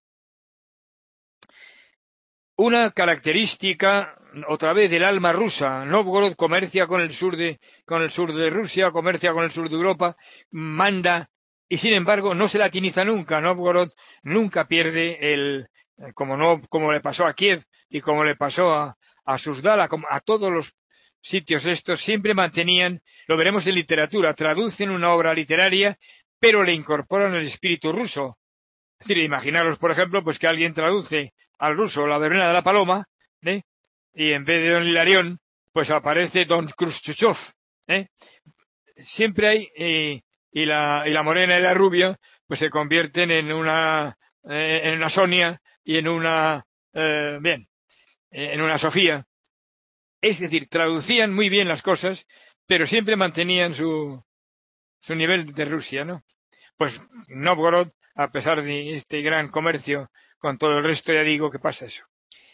Una característica, otra vez, del alma rusa. Novgorod comercia con el sur de, con el sur de Rusia, comercia con el sur de Europa, manda, y sin embargo no se latiniza nunca. Novgorod nunca pierde el, como no, como le pasó a Kiev y como le pasó a, a Suzdal, como a todos los sitios estos, siempre mantenían, lo veremos en literatura, traducen una obra literaria, pero le incorporan el espíritu ruso. Es decir, imaginaros, por ejemplo, pues que alguien traduce al ruso la verbena de la paloma, ¿eh? Y en vez de don Hilarión, pues aparece don Khrushchev, ¿eh? Siempre hay, eh, y la, y la morena y la rubia, pues se convierten en una, eh, en una Sonia y en una, eh, bien, en una Sofía. Es decir, traducían muy bien las cosas, pero siempre mantenían su, su nivel de Rusia, ¿no? Pues Novgorod, a pesar de este gran comercio con todo el resto, ya digo que pasa eso.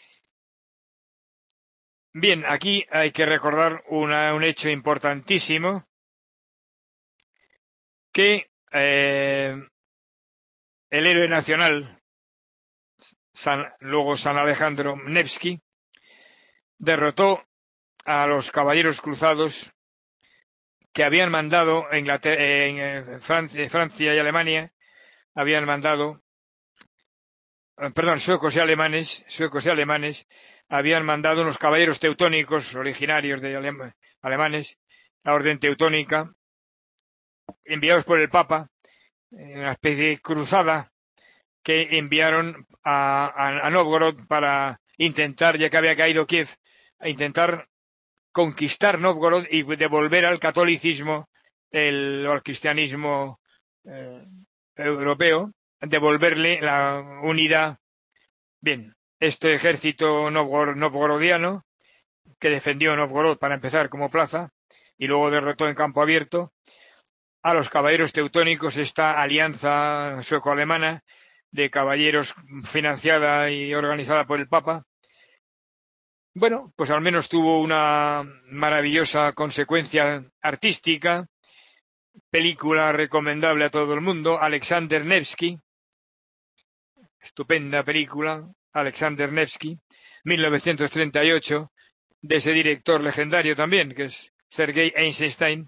Bien, aquí hay que recordar una, un hecho importantísimo, que eh, el héroe nacional, San, luego San Alejandro Nevsky, derrotó a los caballeros cruzados que habían mandado en, Inglaterra, en Francia, Francia y Alemania, habían mandado, perdón, suecos y alemanes, suecos y alemanes, habían mandado unos caballeros teutónicos originarios de alem, alemanes, la orden teutónica, enviados por el Papa, una especie de cruzada que enviaron a, a, a Nóvgorod para intentar, ya que había caído Kiev, a intentar conquistar Nóvgorod y devolver al catolicismo, el, al cristianismo eh, europeo, devolverle la unidad. Bien, este ejército novgor, novgorodiano, que defendió Nóvgorod para empezar como plaza, y luego derrotó en campo abierto a los caballeros teutónicos, esta alianza sueco-alemana de caballeros financiada y organizada por el Papa. Bueno, pues al menos tuvo una maravillosa consecuencia artística, película recomendable a todo el mundo, Alexander Nevsky, estupenda película, Alexander Nevsky, mil novecientos treinta y ocho, de ese director legendario también, que es Sergei Eisenstein,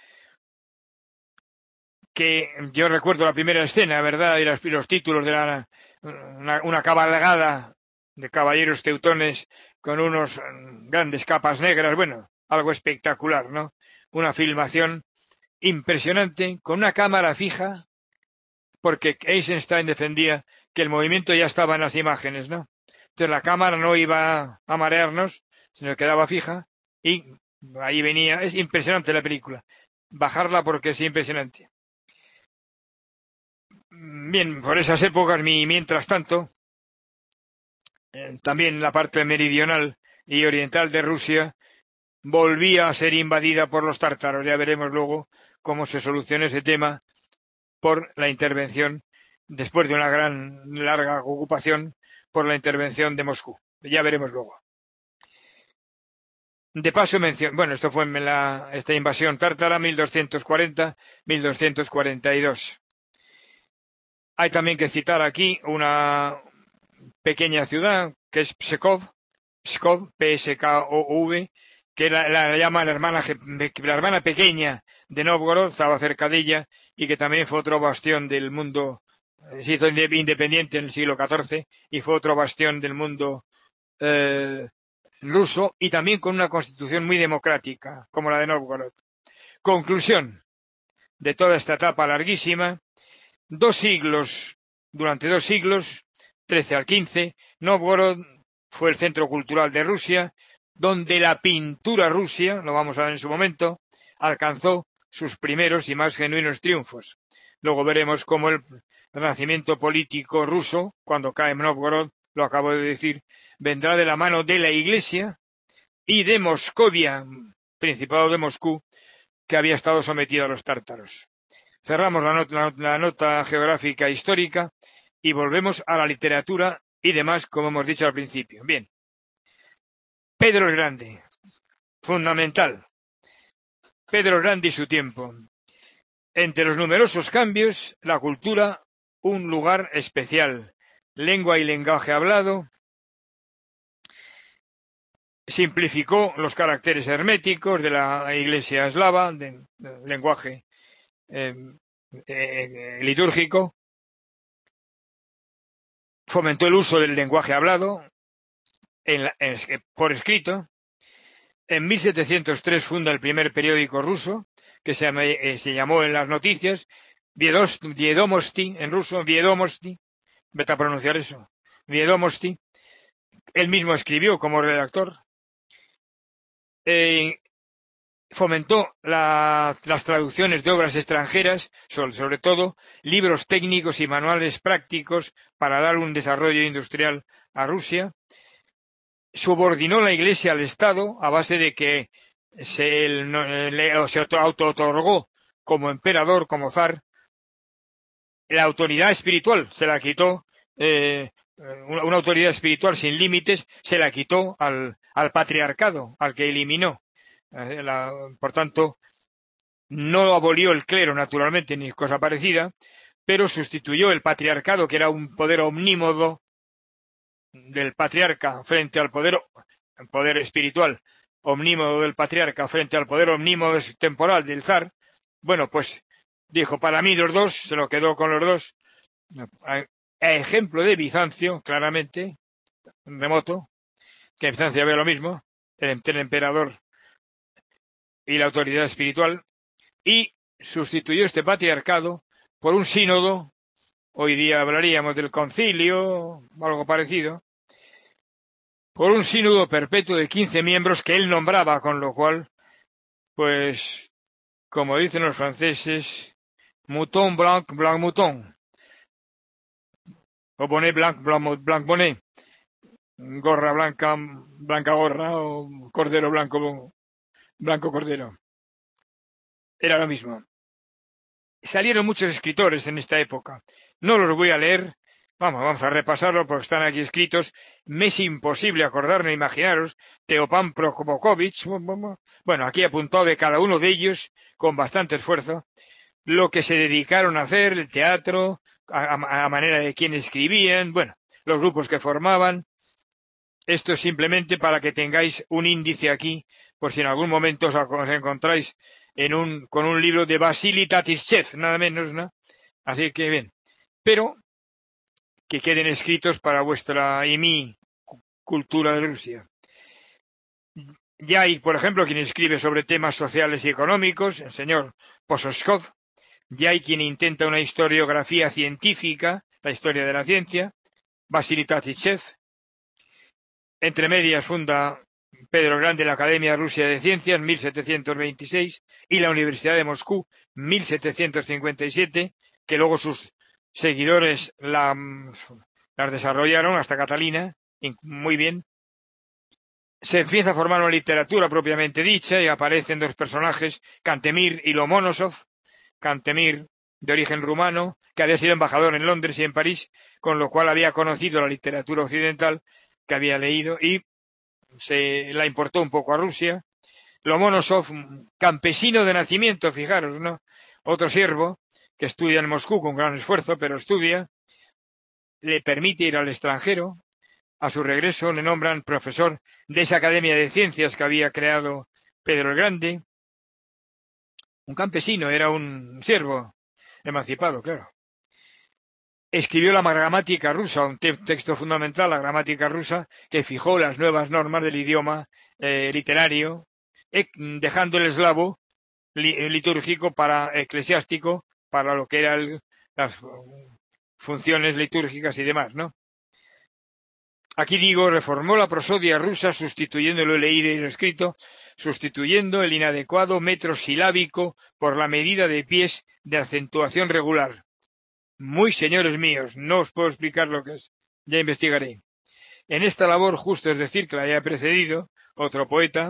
que yo recuerdo la primera escena, ¿verdad? Y los, y los títulos de la, una, una cabalgada de caballeros teutones con unos grandes capas negras, bueno, algo espectacular, ¿no? Una filmación impresionante, con una cámara fija, porque Eisenstein defendía que el movimiento ya estaba en las imágenes, ¿no? Entonces la cámara no iba a marearnos, sino que quedaba fija, y ahí venía, es impresionante la película, bajarla porque es impresionante. Bien, por esas épocas, mientras tanto, eh, también la parte meridional y oriental de Rusia volvía a ser invadida por los tártaros. Ya veremos luego cómo se soluciona ese tema por la intervención, después de una gran, larga ocupación, por la intervención de Moscú. Ya veremos luego. De paso menciono, bueno, esto fue en la, esta invasión tártara, mil doscientos cuarenta a mil doscientos cuarenta y dos. Hay también que citar aquí una pequeña ciudad que es Pskov, Pskov, P S K O V, que la, la llama la hermana, la hermana pequeña de Nóvgorod, estaba cerca de ella, y que también fue otro bastión del mundo, se hizo independiente en el siglo catorce, y fue otro bastión del mundo eh, ruso, y también con una constitución muy democrática, como la de Nóvgorod. Conclusión de toda esta etapa larguísima: dos siglos, durante dos siglos, trece al quince, Nóvgorod fue el centro cultural de Rusia, donde la pintura rusa, lo vamos a ver en su momento, alcanzó sus primeros y más genuinos triunfos. Luego veremos cómo el renacimiento político ruso, cuando cae en Nóvgorod, lo acabo de decir, vendrá de la mano de la Iglesia y de Moscovia, Principado de Moscú, que había estado sometido a los tártaros. Cerramos la nota, la nota geográfica histórica y volvemos a la literatura y demás, como hemos dicho al principio. Bien. Pedro el Grande. Fundamental. Pedro el Grande y su tiempo. Entre los numerosos cambios, la cultura, un lugar especial. Lengua y lenguaje hablado. Simplificó los caracteres herméticos de la iglesia eslava, del de lenguaje eh, eh, litúrgico. Fomentó el uso del lenguaje hablado en la, en, por escrito. En mil setecientos tres funda el primer periódico ruso, que se, llama, eh, se llamó en las noticias Viedomosti, en ruso, Viedomosti, vete a pronunciar eso, Viedomosti. Él mismo escribió como redactor. Eh, fomentó la, las traducciones de obras extranjeras, sobre, sobre todo libros técnicos y manuales prácticos para dar un desarrollo industrial a Rusia. Subordinó la Iglesia al Estado a base de que se, el, le, se auto-otorgó como emperador, como zar. La autoridad espiritual se la quitó, eh, una, una autoridad espiritual sin límites se la quitó al, al patriarcado, al que eliminó. Eh, la, por tanto, No abolió el clero, naturalmente, ni cosa parecida, pero sustituyó el patriarcado, que era un poder omnímodo del patriarca frente al poder, el poder espiritual omnímodo del patriarca frente al poder omnímodo temporal del zar. Bueno, pues dijo, para mí los dos, se lo quedó con los dos, a ejemplo de Bizancio, claramente, remoto, que en Bizancio había lo mismo, el, el emperador y la autoridad espiritual, y sustituyó este patriarcado por un sínodo. Hoy día hablaríamos del concilio, algo parecido, por un sínodo perpetuo de quince miembros que él nombraba, con lo cual, pues, como dicen los franceses, mouton blanc, blanc mouton, o bonnet blanc, blanc, blanc bonnet, gorra blanca, blanca gorra, o cordero blanco, blanco cordero. Era lo mismo. Salieron muchos escritores en esta época. No los voy a leer. Vamos, vamos a repasarlo porque están aquí escritos. Me es imposible acordarme, imaginaros, Teopan Prokopovich. Bueno, aquí apuntado de cada uno de ellos, con bastante esfuerzo, lo que se dedicaron a hacer, el teatro, a, a, a manera de quién escribían, bueno, los grupos que formaban. Esto es simplemente para que tengáis un índice aquí, por si en algún momento os, os encontráis en un, con un libro de Vasily Tatishev, nada menos, ¿no? Así que bien. Pero que queden escritos para vuestra y mi cultura de Rusia. Ya hay, por ejemplo, quien escribe sobre temas sociales y económicos, el señor Pososkov. Ya hay quien intenta una historiografía científica, la historia de la ciencia, Vasily Tatishev. Entre medias funda Pedro el Grande la Academia Rusa de Ciencias, mil setecientos veintiséis, y la Universidad de Moscú, mil setecientos cincuenta y siete, que luego sus seguidores la, las desarrollaron hasta Catalina, muy bien. Se empieza a formar una literatura propiamente dicha y aparecen dos personajes, Cantemir y Lomonosov. Cantemir, de origen rumano, que había sido embajador en Londres y en París, con lo cual había conocido la literatura occidental que había leído y se la importó un poco a Rusia. Lomonosov, campesino de nacimiento, fijaros, ¿no? Otro siervo que estudia en Moscú con gran esfuerzo, pero estudia, le permite ir al extranjero. A su regreso le nombran profesor de esa Academia de Ciencias que había creado Pedro el Grande. Un campesino, era un siervo emancipado, claro. Escribió la gramática rusa, un te texto fundamental, la gramática rusa, que fijó las nuevas normas del idioma eh, literario, eh, dejando el eslavo li litúrgico para eclesiástico, para lo que eran las funciones litúrgicas y demás, ¿no? Aquí digo, reformó la prosodia rusa sustituyendo lo leído y lo escrito, sustituyendo el inadecuado metro silábico por la medida de pies de acentuación regular. Muy señores míos, no os puedo explicar lo que es, ya investigaré. En esta labor, justo es decir, que la haya precedido, otro poeta,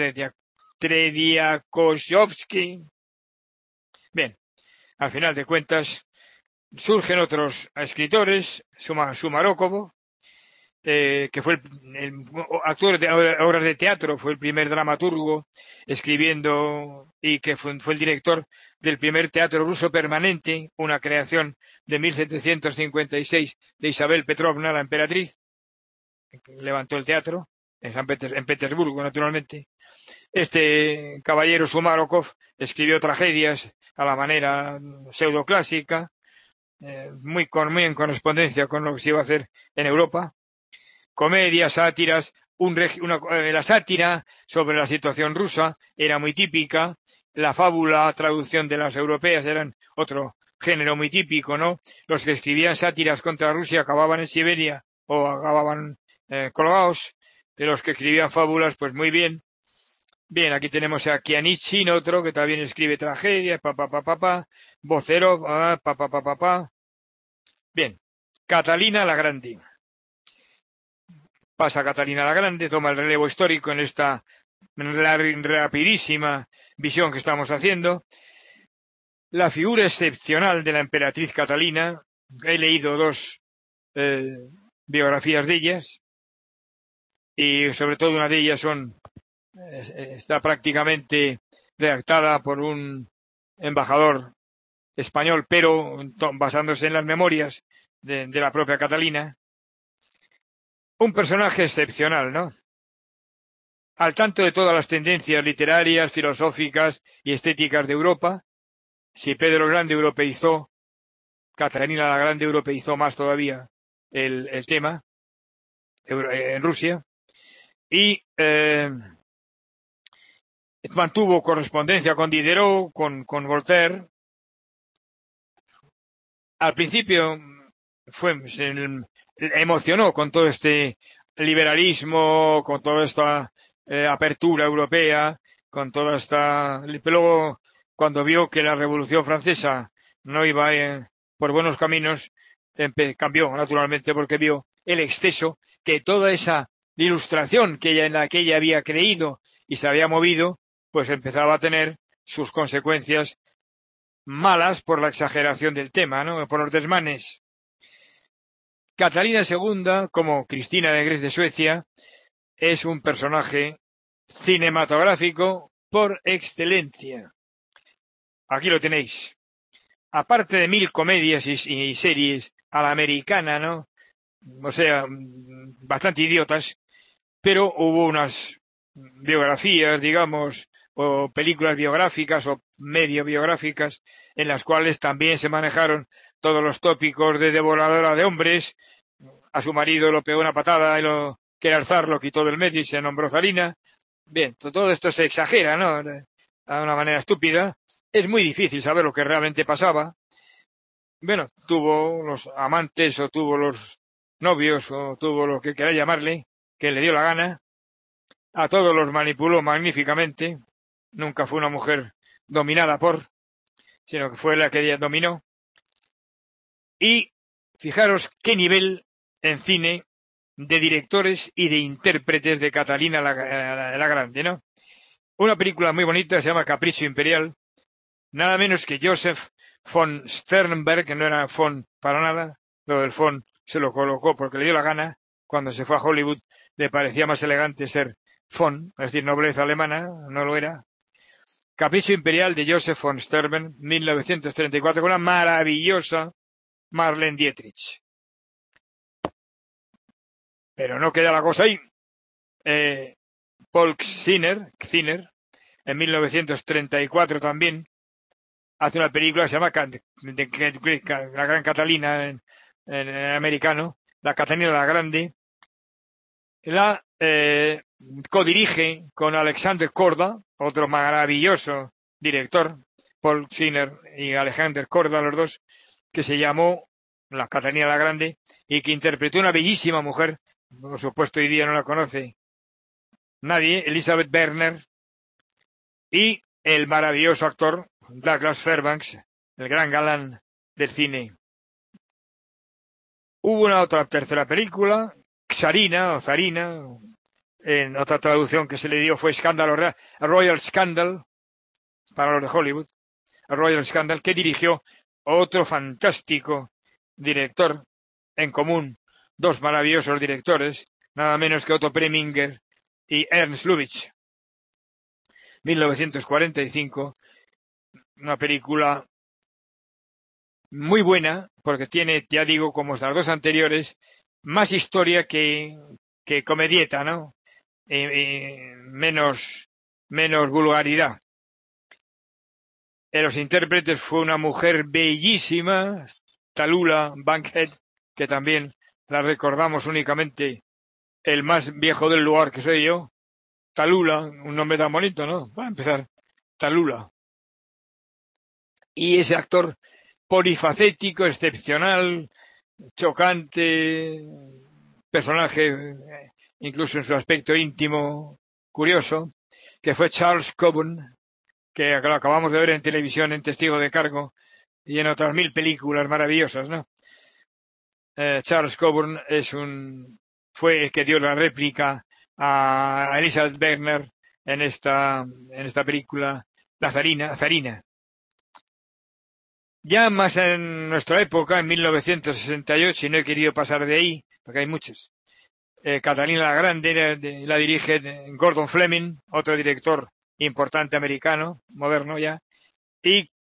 Trediakoshovsky. Bien, al final de cuentas, surgen otros escritores, Sumarokov, eh, que fue el, el actor de obras de teatro, fue el primer dramaturgo escribiendo y que fue, fue el director del primer teatro ruso permanente, una creación de mil setecientos cincuenta y seis de Isabel Petrovna, la emperatriz, que levantó el teatro en, San Peter, en Petersburgo, naturalmente. Este caballero Sumarokov escribió tragedias a la manera pseudoclásica, eh, muy, con, muy en correspondencia con lo que se iba a hacer en Europa. Comedias, sátiras, un una, la sátira sobre la situación rusa era muy típica, la fábula, traducción de las europeas eran otro género muy típico, ¿no? Los que escribían sátiras contra Rusia acababan en Siberia o acababan eh, colgados, de los que escribían fábulas, pues muy bien. Bien, aquí tenemos a Kianichin, otro que también escribe tragedias, pa pa pa pa pa, Vocero, pa pa pa pa pa. Bien, Catalina la Grande. Pasa Catalina la Grande, toma el relevo histórico en esta rapidísima visión que estamos haciendo. La figura excepcional de la emperatriz Catalina, he leído dos eh, biografías de ellas, y sobre todo una de ellas son, eh, está prácticamente redactada por un embajador español, pero basándose en las memorias de, de la propia Catalina. Un personaje excepcional, ¿no? Al tanto de todas las tendencias literarias, filosóficas y estéticas de Europa. Si Pedro el Grande europeizó, Catalina la Grande europeizó más todavía el, el tema en Rusia. Y eh, mantuvo correspondencia con Diderot, con, con Voltaire. Al principio fue, se emocionó con todo este liberalismo, con toda esta eh, apertura europea, con toda esta... Pero luego, cuando vio que la Revolución Francesa no iba eh, por buenos caminos, cambió naturalmente porque vio el exceso, que toda esa ilustración que ella, en la que ella había creído y se había movido, pues empezaba a tener sus consecuencias malas por la exageración del tema, ¿no? Por los desmanes. Catalina segunda, como Cristina de Gres de Suecia, es un personaje cinematográfico por excelencia. Aquí lo tenéis. Aparte de mil comedias y, y series a la americana, ¿no? O sea, bastante idiotas, pero hubo unas biografías, digamos, o películas biográficas o medio biográficas en las cuales también se manejaron todos los tópicos de devoradora de hombres. A su marido lo pegó una patada y lo quiere alzar, lo quitó del medio y se nombró Zarina. Bien, todo esto se exagera, ¿no? De una manera estúpida. Es muy difícil saber lo que realmente pasaba. Bueno, tuvo los amantes o tuvo los novios o tuvo lo que queráis llamarle, que le dio la gana. A todos los manipuló magníficamente. Nunca fue una mujer dominada por, sino que fue la que ella dominó. Y fijaros qué nivel en cine de directores y de intérpretes de Catalina la, la, la Grande, ¿no? Una película muy bonita, se llama Capricho Imperial, nada menos que Joseph von Sternberg, que no era von para nada, lo del von se lo colocó porque le dio la gana. Cuando se fue a Hollywood le parecía más elegante ser von, es decir, nobleza alemana, no lo era. Capricho Imperial de Joseph von Sternberg, mil novecientos treinta y cuatro, con una maravillosa Marlene Dietrich. Pero no queda la cosa ahí. Eh, Paul Sinner, Sinner, en mil novecientos treinta y cuatro también, hace una película que se llama La Gran Catalina en, en, en americano, La Catalina la Grande. La eh, codirige con Alexander Korda, otro maravilloso director, Paul Sinner y Alexander Korda, los dos, que se llamó La Catalina la Grande y que interpretó una bellísima mujer, por supuesto hoy día no la conoce nadie, Elizabeth Werner, y el maravilloso actor Douglas Fairbanks, el gran galán del cine. Hubo una otra tercera película, Xarina o Zarina, en otra traducción que se le dio fue Escándalo, Royal Scandal, para los de Hollywood, Royal Scandal, que dirigió otro fantástico director en común, dos maravillosos directores, nada menos que Otto Preminger y Ernst Lubitsch. mil novecientos cuarenta y cinco, una película muy buena, porque tiene, ya digo, como las dos anteriores, más historia que, que comedieta, ¿no? Eh, eh, menos, menos vulgaridad. En los intérpretes fue una mujer bellísima, Tallulah Bankhead, que también la recordamos únicamente el más viejo del lugar, que soy yo. Tallulah, un nombre tan bonito, ¿no? Para empezar, Tallulah. Y ese actor polifacético, excepcional, chocante, personaje, incluso en su aspecto íntimo, curioso, que fue Charles Coburn, que lo acabamos de ver en televisión en Testigo de Cargo y en otras mil películas maravillosas, ¿no? Eh, Charles Coburn es un, fue el que dio la réplica a Elizabeth Werner en esta, en esta película, La Zarina, Zarina. Ya más en nuestra época, en mil novecientos sesenta y ocho, y no he querido pasar de ahí, porque hay muchos, eh, Catalina la Grande la, la dirige Gordon Fleming, otro director importante americano, moderno ya, y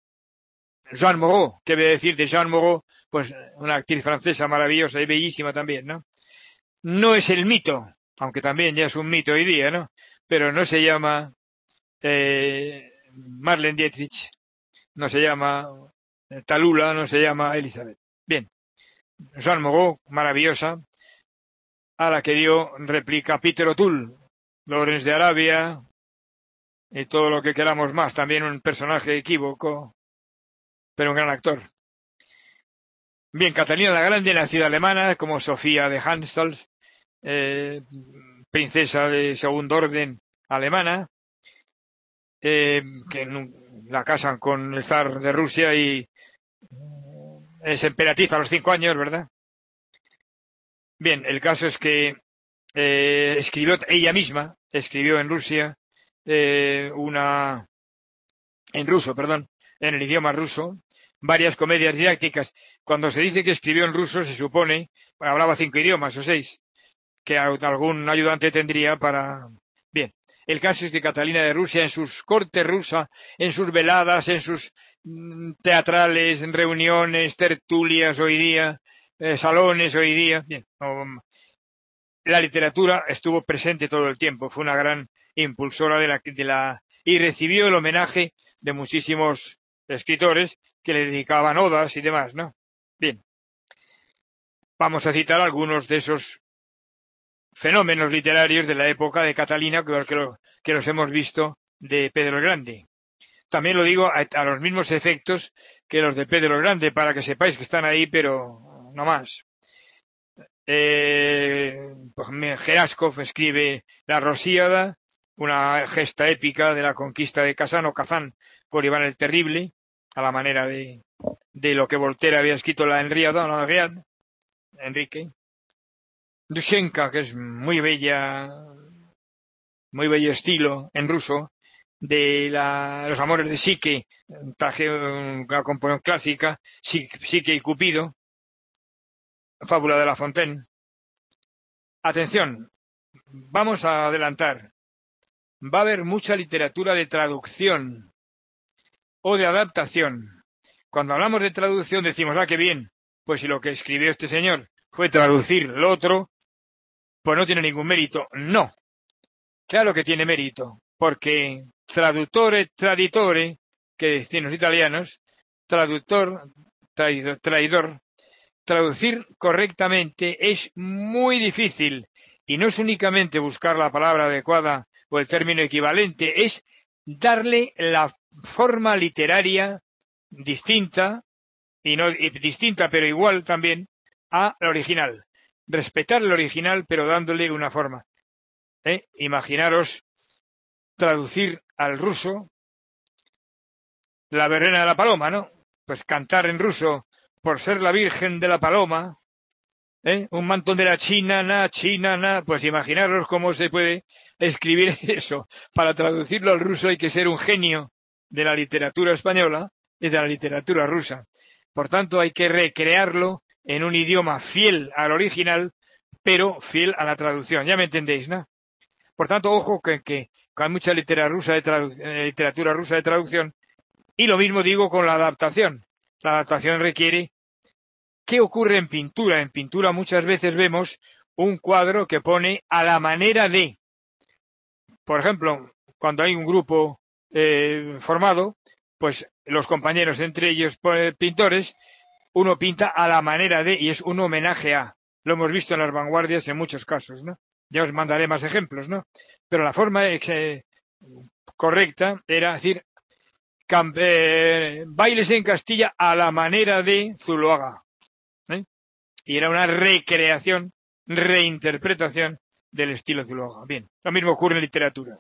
Jeanne Moreau, ¿qué voy a decir de Jeanne Moreau? Pues una actriz francesa maravillosa y bellísima también, ¿no? No es el mito, aunque también ya es un mito hoy día, ¿no? Pero no se llama eh, Marlene Dietrich, no se llama eh, Tallulah, no se llama Elizabeth. Bien, Jeanne Moreau, maravillosa, a la que dio réplica Peter O'Toole, Lawrence de Arabia y todo lo que queramos más, también un personaje equívoco, pero un gran actor. Bien, Catalina la Grande, nacida alemana, como Sofía de Hanstholz, eh, princesa de segundo orden alemana, eh, que la casan con el zar de Rusia y es emperatriz a los cinco años, ¿verdad? Bien, el caso es que eh, escribió ella misma, escribió en Rusia eh, una, en ruso, perdón, en el idioma ruso, varias comedias didácticas. Cuando se dice que escribió en ruso, se supone, bueno, hablaba cinco idiomas o seis, que algún ayudante tendría para... Bien, el caso es que Catalina de Rusia, en sus cortes rusas, en sus veladas, en sus mm, teatrales, en reuniones, tertulias hoy día, eh, salones hoy día, bien, um, la literatura estuvo presente todo el tiempo, fue una gran impulsora de la, de la y recibió el homenaje de muchísimos escritores que le dedicaban odas y demás, ¿no? Bien, vamos a citar algunos de esos fenómenos literarios de la época de Catalina que, que, lo, que los hemos visto de Pedro el Grande. También lo digo a, a los mismos efectos que los de Pedro el Grande, para que sepáis que están ahí, pero no más. Eh, Geraskov escribe La Rosíada, una gesta épica de la conquista de Kazán o Kazán por Iván el Terrible, a la manera de, de lo que Voltaire había escrito la Henriada, la Henriade, Enrique. Dushenka, que es muy bella, muy bello estilo en ruso, de la, los amores de Psique, traje una composición clásica, Psique y Cupido, fábula de La Fontaine. Atención, vamos a adelantar. Va a haber mucha literatura de traducción o de adaptación. Cuando hablamos de traducción decimos, ah, qué bien, pues si lo que escribió este señor fue traducir lo otro, pues no tiene ningún mérito. No, claro que tiene mérito, porque traduttore, traditore, que decían los italianos, traductor, traidor, traidor, traducir correctamente es muy difícil y no es únicamente buscar la palabra adecuada o el término equivalente, es darle la forma literaria distinta, y no y distinta pero igual también, a la original. Respetar el original pero dándole una forma. ¿Eh? Imaginaros traducir al ruso la verbena de la paloma, ¿no? Pues cantar en ruso por ser la Virgen de la Paloma, ¿eh? Un mantón de la China, na, China, na. Pues imaginaros cómo se puede escribir eso. Para traducirlo al ruso hay que ser un genio de la literatura española y de la literatura rusa. Por tanto, hay que recrearlo en un idioma fiel al original, pero fiel a la traducción. Ya me entendéis, ¿no? Por tanto, ojo que, que, que hay mucha literatura rusa, de tradu- eh, literatura rusa de traducción. Y lo mismo digo con la adaptación. La adaptación requiere... ¿Qué ocurre en pintura? En pintura muchas veces vemos un cuadro que pone a la manera de. Por ejemplo, cuando hay un grupo eh, formado, pues los compañeros, entre ellos pintores, uno pinta a la manera de y es un homenaje a. Lo hemos visto en las vanguardias en muchos casos, ¿no? Ya os mandaré más ejemplos, ¿no? Pero la forma eh, correcta era decir eh, bailes en Castilla a la manera de Zuloaga. ¿Eh? Y era una recreación, reinterpretación del estilo Zuloaga. Bien, lo mismo ocurre en literatura.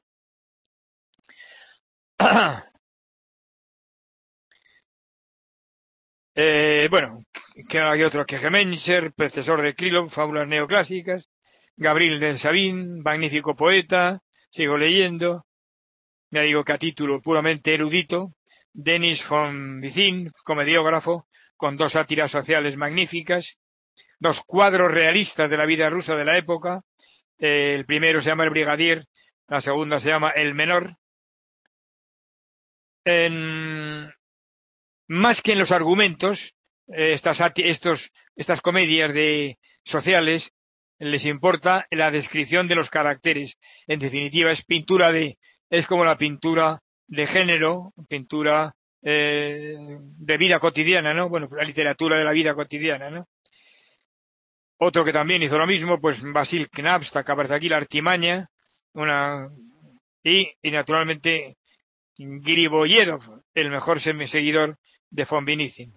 eh, bueno, que hay otro que Gemencher, predecesor de Krylov, fábulas neoclásicas, Gabriel de Sabine, magnífico poeta, sigo leyendo, ya digo que a título puramente erudito, Denis von Bizin, comediógrafo, con dos sátiras sociales magníficas, dos cuadros realistas de la vida rusa de la época. Eh, el primero se llama El Brigadier, la segunda se llama El Menor. En más que en los argumentos, eh, estas, estos, estas comedias de sociales, les importa la descripción de los caracteres. En definitiva, es pintura de, es como la pintura de género, pintura eh, de vida cotidiana, ¿no? Bueno, la literatura de la vida cotidiana, ¿no? Otro que también hizo lo mismo, pues Basil Knapsta, que aparece aquí, La artimaña, una y, y naturalmente Griboyedov, el mejor seguidor de von Vinicin.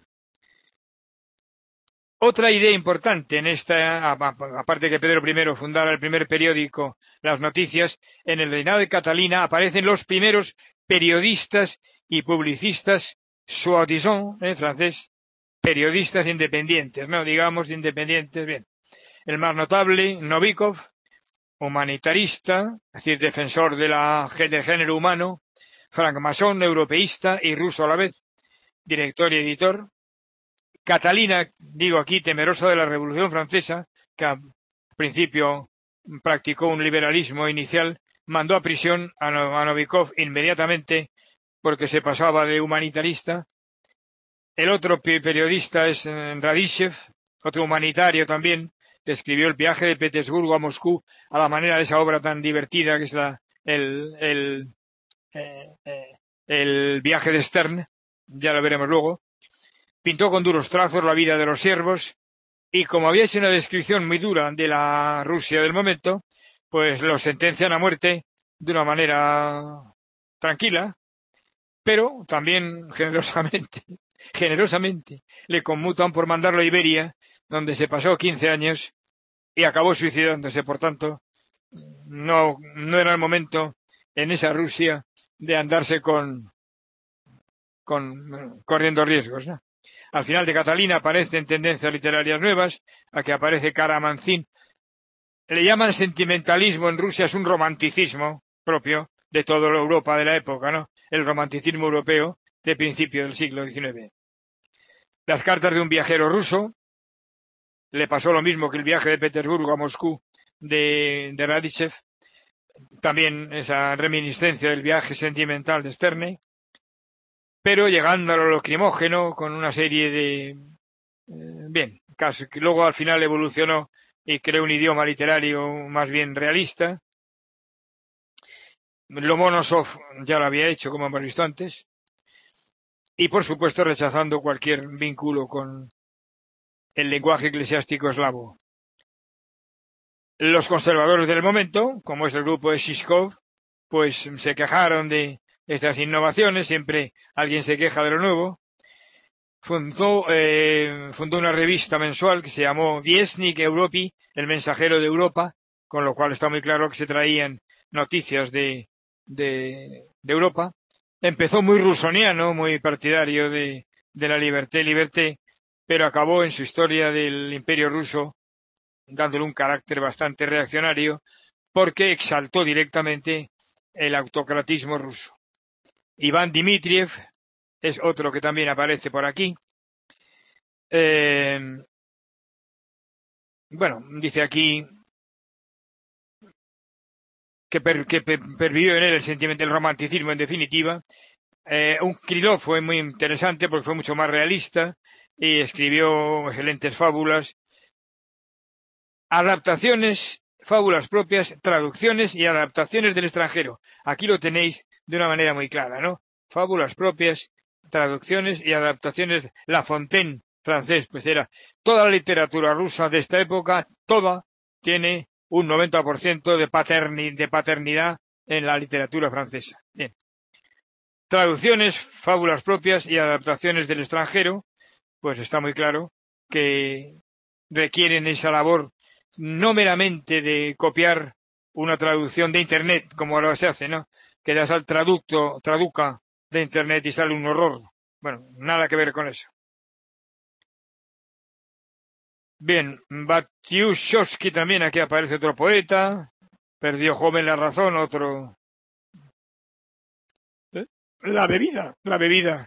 Otra idea importante en esta, aparte que Pedro primero fundara el primer periódico, Las Noticias, en el reinado de Catalina aparecen los primeros periodistas y publicistas soi-disant, en francés, periodistas independientes, no digamos independientes, bien. El más notable, Novikov, humanitarista, es decir, defensor de la, del género humano, francmasón, europeísta y ruso a la vez, director y editor. Catalina, digo aquí, temerosa de la Revolución Francesa, que al principio practicó un liberalismo inicial, mandó a prisión a Novikov inmediatamente porque se pasaba de humanitarista. El otro periodista es Radishev, otro humanitario también, que escribió El viaje de Petersburgo a Moscú a la manera de esa obra tan divertida que es la, el, el, eh, eh, el viaje de Stern, ya lo veremos luego. Pintó con duros trazos la vida de los siervos y como había hecho una descripción muy dura de la Rusia del momento, pues los sentencian a muerte de una manera tranquila, pero también generosamente, generosamente le conmutan por mandarlo a Iberia, donde se pasó quince años y acabó suicidándose. Por tanto, no, no era el momento en esa Rusia de andarse con, con corriendo riesgos, ¿no? Al final de Catalina aparecen tendencias literarias nuevas, a que aparece Karamanzin. Le llaman sentimentalismo en Rusia, es un romanticismo propio de toda la Europa de la época, ¿no? El romanticismo europeo de principios del siglo diecinueve. Las cartas de un viajero ruso, le pasó lo mismo que el viaje de Petersburgo a Moscú de, de Radishev, también esa reminiscencia del viaje sentimental de Sterne, pero llegando a lo lacrimógeno con una serie de... Eh, bien, casi que luego al final evolucionó y creó un idioma literario más bien realista. Lomonosov ya lo había hecho, como hemos visto antes, y por supuesto rechazando cualquier vínculo con el lenguaje eclesiástico eslavo. Los conservadores del momento, como es el grupo de Shishkov, pues se quejaron de estas innovaciones, siempre alguien se queja de lo nuevo. Fundó, eh, fundó una revista mensual que se llamó Viesnik Europi, el mensajero de Europa, con lo cual está muy claro que se traían noticias de, de, de Europa. Empezó muy rusoniano, muy partidario de, de la liberté, liberté, pero acabó en su historia del Imperio ruso dándole un carácter bastante reaccionario porque exaltó directamente el autocratismo ruso. Iván Dmitriev es otro que también aparece por aquí. Eh, bueno, dice aquí que, per, que per, pervivió en él el sentimiento del romanticismo en definitiva. Eh, un Krylov fue muy interesante porque fue mucho más realista y escribió excelentes fábulas, adaptaciones, fábulas propias, traducciones y adaptaciones del extranjero. Aquí lo tenéis de una manera muy clara, ¿no? Fábulas propias, traducciones y adaptaciones. La Fontaine, francés, pues era toda la literatura rusa de esta época, toda tiene un noventa por ciento de, paterni, de paternidad en la literatura francesa. Bien. Traducciones, fábulas propias y adaptaciones del extranjero, pues está muy claro que requieren esa labor no meramente de copiar una traducción de Internet, como ahora se hace, ¿no? Que das al traducto, traduca de Internet y sale un horror. Bueno, nada que ver con eso. Bien, Batiushevsky también, aquí aparece otro poeta. Perdió joven la razón, otro... ¿Eh? La bebida, la bebida.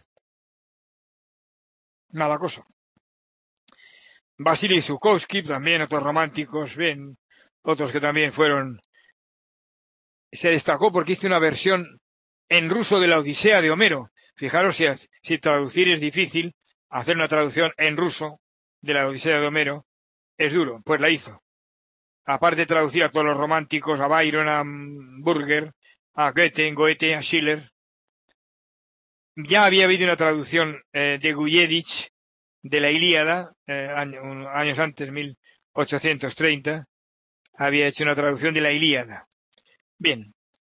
Mala cosa. Vasily Zhukovsky, también otros románticos, bien, otros que también fueron... Se destacó porque hizo una versión en ruso de la Odisea de Homero. Fijaros si, si traducir es difícil, hacer una traducción en ruso de la Odisea de Homero es duro, pues la hizo. Aparte de traducir a todos los románticos, a Byron, a Burger, a Goethe, Goethe, a Schiller. Ya había habido una traducción eh, de Guyevich de la Ilíada, eh, año, años antes, mil ochocientos treinta, había hecho una traducción de la Ilíada. Bien.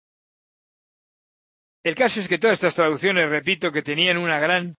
El caso es que todas estas traducciones, repito, que tenían una gran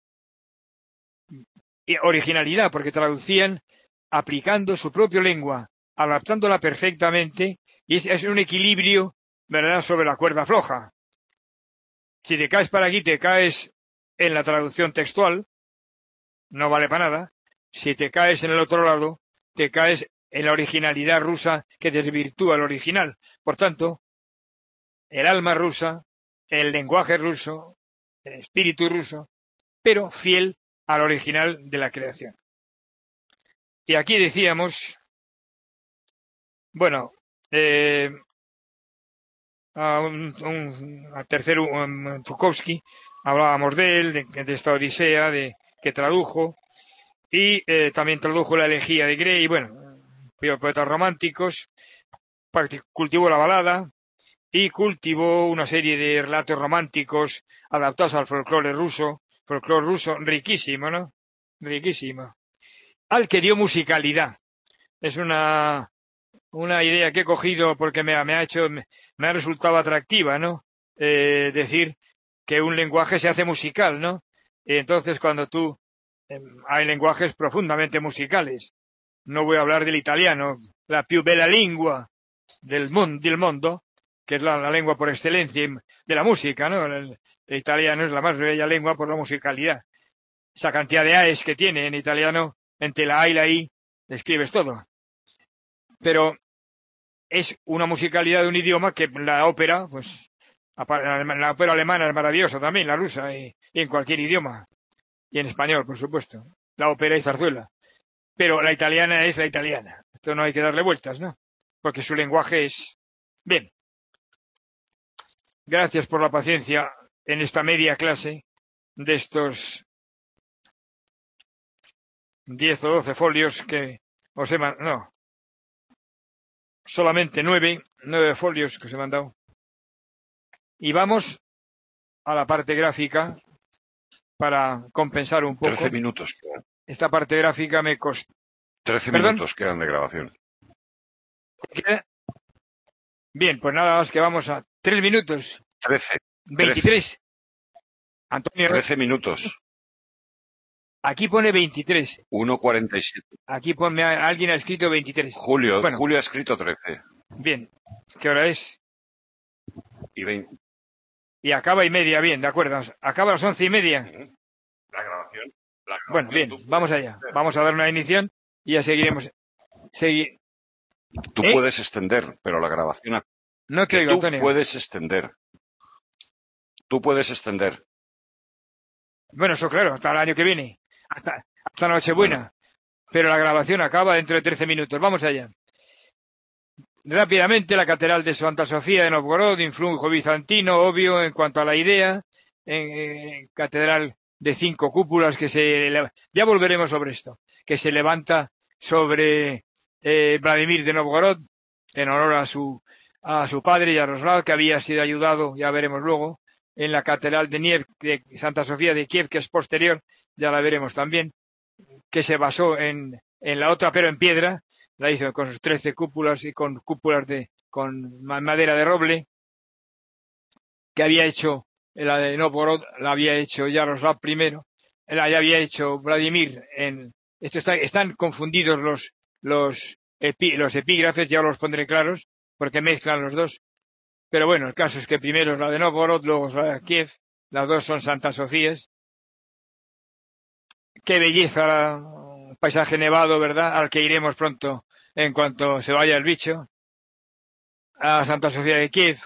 originalidad, porque traducían aplicando su propia lengua, adaptándola perfectamente, y es, es un equilibrio, ¿verdad?, sobre la cuerda floja. Si te caes para aquí, te caes en la traducción textual, no vale para nada. Si te caes en el otro lado, te caes en la originalidad rusa que desvirtúa el original. Por tanto, el alma rusa, el lenguaje ruso, el espíritu ruso, pero fiel al original de la creación. Y aquí decíamos, bueno, eh, a un, un a tercero, um, Zhukovsky, hablábamos de él, de, de esta Odisea, de que tradujo, y eh, también tradujo la elegía de Gray, bueno, poetas románticos, cultivó la balada y cultivó una serie de relatos románticos adaptados al folclore ruso, folclore ruso riquísimo, ¿no? Riquísimo. Al que dio musicalidad. Es una, una idea que he cogido porque me, me ha hecho, me, me ha resultado atractiva, ¿no? Eh, decir que un lenguaje se hace musical, ¿no? Y entonces cuando tú, eh, hay lenguajes profundamente musicales. No voy a hablar del italiano, la più bella lingua del mundo, del mundo, que es la, la lengua por excelencia de la música, ¿no? El, el italiano es la más bella lengua por la musicalidad. Esa cantidad de aes que tiene en italiano, entre la a y la i, escribes todo. Pero es una musicalidad de un idioma que la ópera, pues, la ópera alemana es maravillosa también, la rusa, y, y en cualquier idioma. Y en español, por supuesto. La ópera y zarzuela. Pero la italiana es la italiana. Esto no hay que darle vueltas, ¿no? Porque su lenguaje es... Bien. Gracias por la paciencia en esta media clase de estos diez o doce folios que os he mandado. No. Solamente nueve, nueve folios que os he mandado. Y vamos a la parte gráfica para compensar un poco. Trece minutos. Esta parte gráfica me costó. Trece minutos quedan de grabación. Bien, pues nada más que vamos a tres minutos. Trece. Veintitrés. Antonio. Trece minutos. Aquí pone veintitrés. uno cuarenta y siete. Aquí pone, alguien ha escrito veintitrés. Julio, bueno, Julio ha escrito trece. Bien. ¿Qué hora es? Y veinte. Y acaba y media, bien, de acuerdo. Acaba a las once y media. La grabación. La grabación bueno, bien, vamos allá. Vamos a dar una inición y ya seguiremos. Segui... Tú ¿Eh? puedes extender, pero la grabación... No te oigo, tú Antonio. puedes extender. Tú puedes extender. Bueno, eso claro, hasta el año que viene. Hasta, hasta Nochebuena. Bueno. Pero la grabación acaba dentro de trece minutos. Vamos allá. Rápidamente, la Catedral de Santa Sofía de Novgorod, influjo bizantino, obvio, en cuanto a la idea. En, en catedral de cinco cúpulas que se... Ya volveremos sobre esto. Que se levanta sobre eh, Vladimir de Novgorod, en honor a su, a su padre, Yaroslav, que había sido ayudado, ya veremos luego, en la Catedral de Niev, de Santa Sofía de Kiev, que es posterior, ya la veremos también, que se basó en, en la otra, pero en piedra, la hizo con sus trece cúpulas y con cúpulas de, con madera de roble, que había hecho, la de Novgorod, la había hecho Yaroslav primero, la ya había hecho Vladimir en, esto está, están confundidos los, los, epi, los epígrafes, ya los pondré claros, porque mezclan los dos. Pero bueno, el caso es que primero es la de Novgorod, luego es la de Kiev, las dos son Santa Sofías. Qué belleza, un paisaje nevado, ¿verdad? Al que iremos pronto en cuanto se vaya el bicho. A Santa Sofía de Kiev.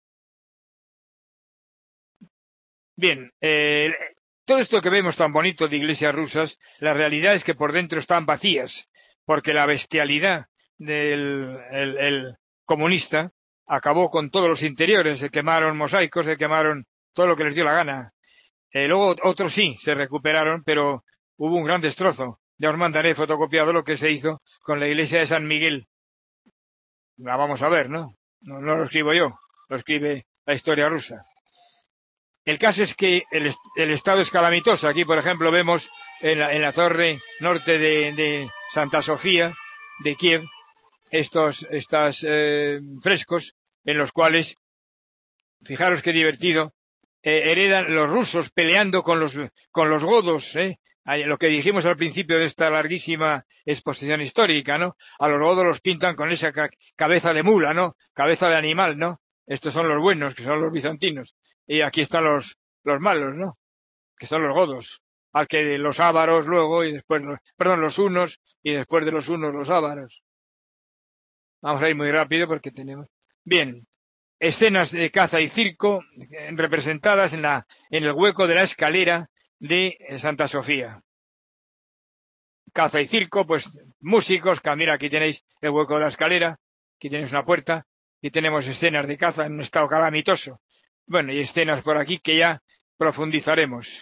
Bien, eh, todo esto que vemos tan bonito de iglesias rusas, la realidad es que por dentro están vacías, porque la bestialidad del el, el comunista acabó con todos los interiores, se quemaron mosaicos, se quemaron todo lo que les dio la gana. Eh, luego otros sí se recuperaron, pero hubo un gran destrozo. Ya os mandaré fotocopiado lo que se hizo con la iglesia de San Miguel. La vamos a ver, ¿no? No, no lo escribo yo, lo escribe la historia rusa. El caso es que el, el estado es calamitoso. Aquí, por ejemplo, vemos en la, en la torre norte de, de Santa Sofía, de Kiev, estos, estos eh, frescos en los cuales, fijaros qué divertido, eh, heredan los rusos peleando con los, con los godos, ¿eh? Lo que dijimos al principio de esta larguísima exposición histórica, ¿no? A los godos los pintan con esa ca cabeza de mula, ¿no? Cabeza de animal, ¿no? Estos son los buenos, que son los bizantinos. Y aquí están los, los malos, ¿no? Que son los godos. Al que los ávaros luego y después, los, perdón, los hunos y después de los hunos los ávaros. Vamos a ir muy rápido porque tenemos... Bien. Escenas de caza y circo representadas en la, en el hueco de la escalera de Santa Sofía. Caza y circo, pues músicos, que mira, aquí tenéis el hueco de la escalera, aquí tenéis una puerta, aquí tenemos escenas de caza en un estado calamitoso. Bueno, y escenas por aquí que ya profundizaremos.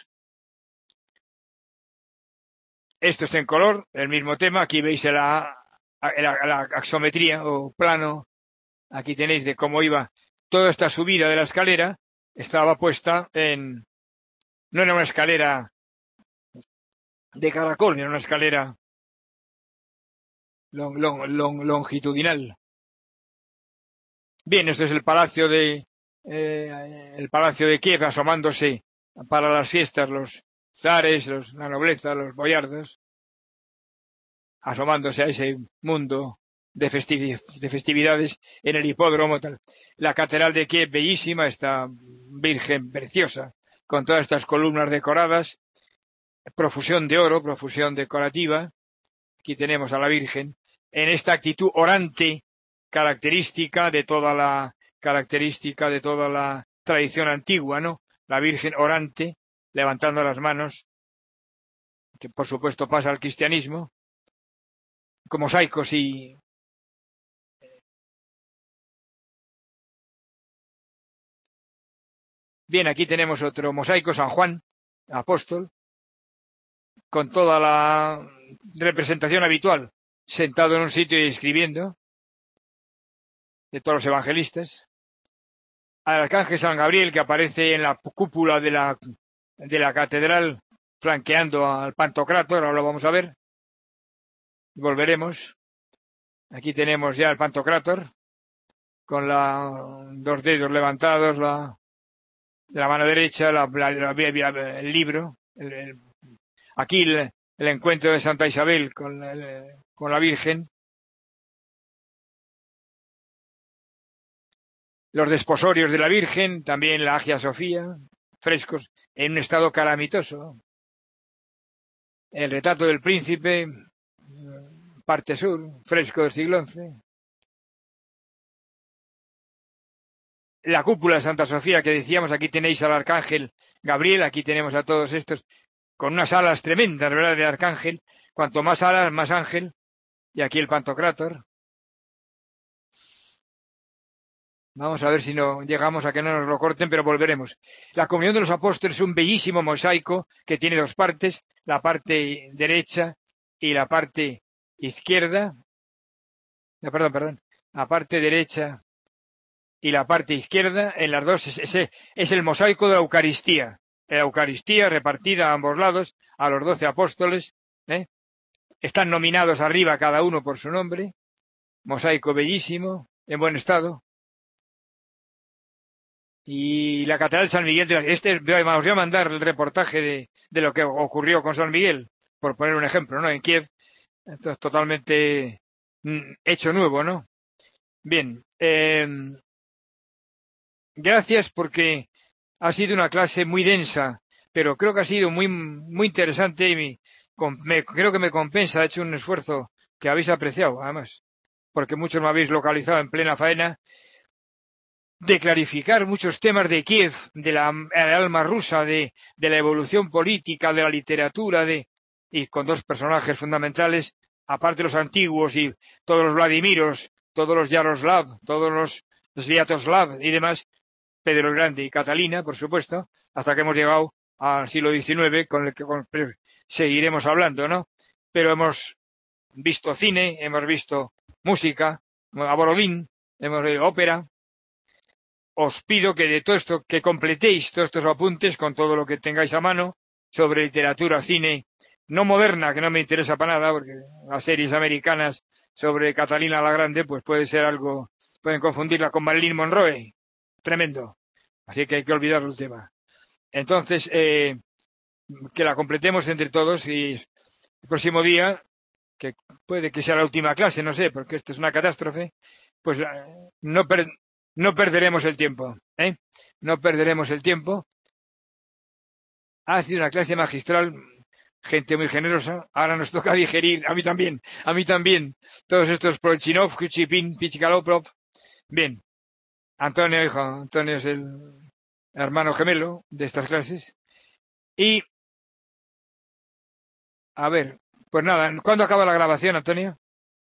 Esto es en color, el mismo tema, aquí veis la, la, la axometría o plano, aquí tenéis de cómo iba toda esta subida de la escalera, estaba puesta en, no era una escalera de caracol, era una escalera long, long, long, longitudinal. Bien, esto es el palacio de eh, el palacio de Kiev, asomándose para las fiestas los zares, los, la nobleza, los boyardos, asomándose a ese mundo de, festivi de festividades en el hipódromo. Tal. La catedral de Kiev, bellísima, esta virgen preciosa, con todas estas columnas decoradas, profusión de oro, profusión decorativa. Aquí tenemos a la Virgen en esta actitud orante, característica de toda la característica de toda la tradición antigua, ¿no? La Virgen orante, levantando las manos, que por supuesto pasa al cristianismo, con mosaicos y bien, aquí tenemos otro mosaico, San Juan, apóstol, con toda la representación habitual, sentado en un sitio y escribiendo, de todos los evangelistas. Al arcángel San Gabriel, que aparece en la cúpula de la, de la catedral, flanqueando al Pantocrátor, ahora lo vamos a ver. Volveremos. Aquí tenemos ya el Pantocrátor, con la, dos dedos levantados, la, de la mano derecha, la, la, la, el libro, el, el, aquí el, el encuentro de Santa Isabel con, el, con la Virgen, los desposorios de la Virgen, también la Hagia Sofía, frescos en un estado calamitoso, el retrato del príncipe, parte sur, fresco del siglo once, la cúpula de Santa Sofía que decíamos, aquí tenéis al arcángel Gabriel, aquí tenemos a todos estos, con unas alas tremendas, ¿verdad?, de arcángel, cuanto más alas, más ángel, y aquí el Pantocrátor. Vamos a ver si no llegamos a que no nos lo corten, pero volveremos. La comunión de los apóstoles es un bellísimo mosaico que tiene dos partes, la parte derecha y la parte izquierda. No, perdón, perdón. La parte derecha y la parte izquierda, en las dos, es, es, es el mosaico de la Eucaristía. La Eucaristía repartida a ambos lados, a los doce apóstoles, ¿eh? Están nominados arriba cada uno por su nombre. Mosaico bellísimo, en buen estado. Y la Catedral de San Miguel, de la, este, os voy a mandar el reportaje de, de lo que ocurrió con San Miguel, por poner un ejemplo, ¿no? En Kiev, esto es totalmente mm, hecho nuevo, ¿no? Bien, eh, gracias porque ha sido una clase muy densa, pero creo que ha sido muy, muy interesante y me, me, creo que me compensa, he hecho un esfuerzo que habéis apreciado, además, porque muchos me habéis localizado en plena faena, de clarificar muchos temas de Kiev, de la, el alma rusa, de, de la evolución política, de la literatura, de, y con dos personajes fundamentales, aparte de los antiguos y todos los Vladimiros, todos los Yaroslav, todos los Sviatoslav y demás, Pedro el Grande y Catalina, por supuesto, hasta que hemos llegado al siglo diecinueve, con el que con, seguiremos hablando, ¿no? Pero hemos visto cine, hemos visto música, a Borodín, hemos visto ópera. Os pido que de todo esto, que completéis todos estos apuntes con todo lo que tengáis a mano sobre literatura, cine, no moderna, que no me interesa para nada, porque las series americanas sobre Catalina la Grande, pues puede ser algo, pueden confundirla con Marilyn Monroe. Tremendo. Así que hay que olvidar el tema. Entonces, eh, que la completemos entre todos y el próximo día, que puede que sea la última clase, no sé, porque esto es una catástrofe, pues no, per, no perderemos el tiempo, ¿eh? No perderemos el tiempo. Ha sido una clase magistral, gente muy generosa. Ahora nos toca digerir, a mí también, a mí también, todos estos Prochinov, Kuchipin, Pichikaloprov. Bien. Antonio, hijo, Antonio es el hermano gemelo de estas clases. Y, a ver, pues nada, ¿cuándo acaba la grabación, Antonio?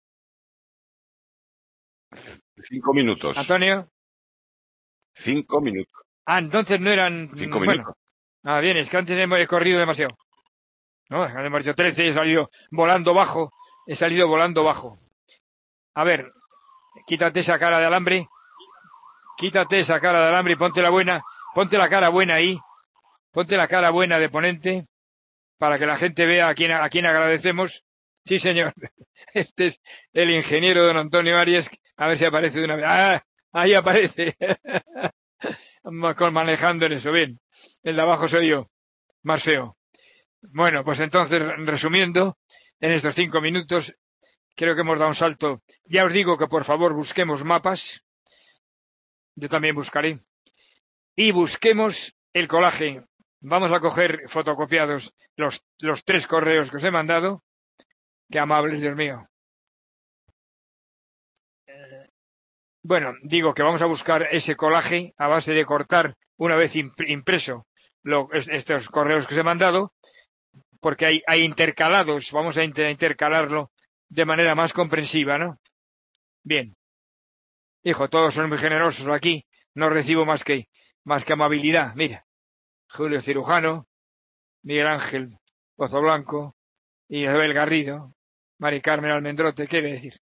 Cinco minutos. Antonio. Cinco minutos. Ah, entonces no eran... Cinco bueno. minutos. Ah, bien, es que antes he corrido demasiado. No, hemos hecho trece, he salido volando bajo, he salido volando bajo. A ver, quítate esa cara de alambre, quítate esa cara de alambre y ponte la buena, ponte la cara buena ahí, ponte la cara buena de ponente, para que la gente vea a quién, a quién agradecemos. Sí, señor, este es el ingeniero don Antonio Arias, a ver si aparece de una vez. ¡Ah! Ahí aparece, manejando en eso, bien. El de abajo soy yo, más feo. Bueno, pues entonces, resumiendo, en estos cinco minutos, creo que hemos dado un salto. Ya os digo que por favor busquemos mapas. Yo también buscaré. Y busquemos el colaje. Vamos a coger fotocopiados los, los tres correos que os he mandado. Qué amables, Dios mío. Bueno, digo que vamos a buscar ese colaje a base de cortar una vez impreso lo, estos correos que os he mandado, porque hay, hay intercalados, vamos a intercalarlo de manera más comprensiva, ¿no? Bien. Hijo, todos son muy generosos aquí, no recibo más que, más que amabilidad. Mira, Julio Cirujano, Miguel Ángel Pozo Blanco, Isabel Garrido, Mari Carmen Almendrote, ¿qué voy a decir?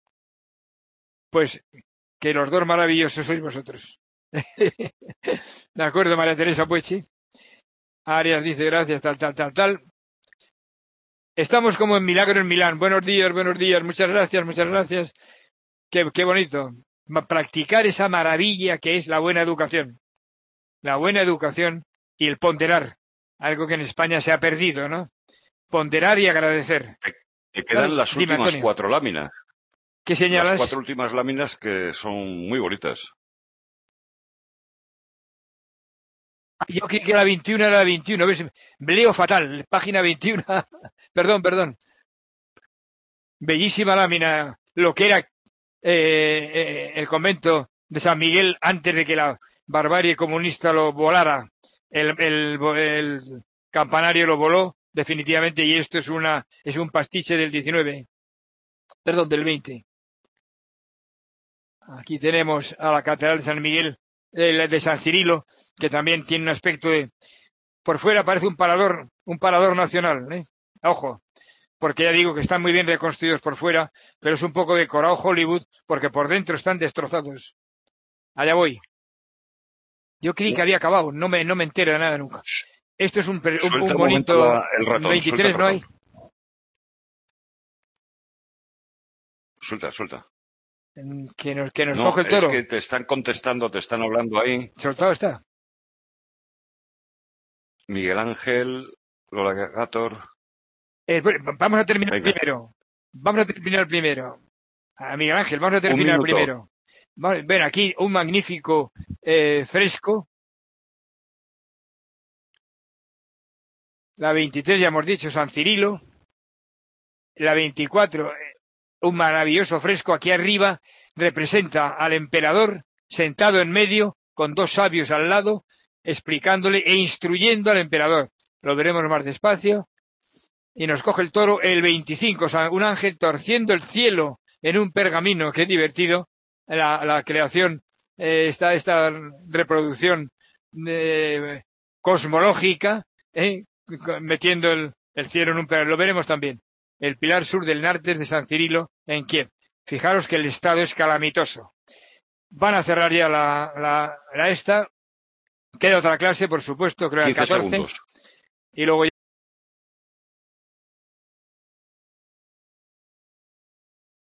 Pues que los dos maravillosos sois vosotros. De acuerdo, María Teresa Puechi. Arias dice gracias, tal, tal, tal, tal. Estamos como en Milagro en Milán. Buenos días, buenos días, muchas gracias, muchas gracias. Qué, qué bonito. Practicar esa maravilla que es la buena educación. La buena educación y el ponderar. Algo que en España se ha perdido, ¿no? Ponderar y agradecer. Que quedan las Dime, últimas Antonio. cuatro láminas. ¿Qué señalas? Las cuatro últimas láminas que son muy bonitas. Yo creí que la veintiuno era la veintiuno. ¿Ves? Leo fatal. Página veintiuno. Perdón, perdón. Bellísima lámina. Lo que era eh, eh, el convento de San Miguel antes de que la barbarie comunista lo volara. El, el, el campanario lo voló definitivamente y esto es una es un pastiche del diecinueve. Perdón, del veinte. Aquí tenemos a la Catedral de San Miguel, eh, de San Cirilo, que también tiene un aspecto de... Por fuera parece un parador, un parador nacional, ¿eh? Ojo, porque ya digo que están muy bien reconstruidos por fuera, pero es un poco decorado Hollywood, porque por dentro están destrozados. Allá voy. Yo creí que había acabado, no me, no me entero de nada nunca. Esto es un, un, un bonito... La, el ratón, veintitrés no hay. Suelta, suelta. Que nos, que nos no, coge el toro. Es que te están contestando, te están hablando ahí. Soltado está. Miguel Ángel, Lola Gator. Eh, vamos a terminar Venga. primero. Vamos a terminar primero. A Miguel Ángel, vamos a terminar primero. Vamos, ven aquí un magnífico eh, fresco. La veintitrés ya hemos dicho, San Cirilo. La veinticuatro, un maravilloso fresco aquí arriba, representa al emperador sentado en medio, con dos sabios al lado, explicándole e instruyendo al emperador. Lo veremos más despacio. Y nos coge el toro el veinticinco, o sea, un ángel torciendo el cielo en un pergamino. Qué divertido la, la creación eh, esta, esta reproducción eh, cosmológica, eh, metiendo el, el cielo en un pilar. Lo veremos también. El pilar sur del Nártex de San Cirilo en Kiev. Fijaros que el estado es calamitoso. Van a cerrar ya la, la, la esta. Queda otra clase, por supuesto, creo que el catorce. Segundos. Y luego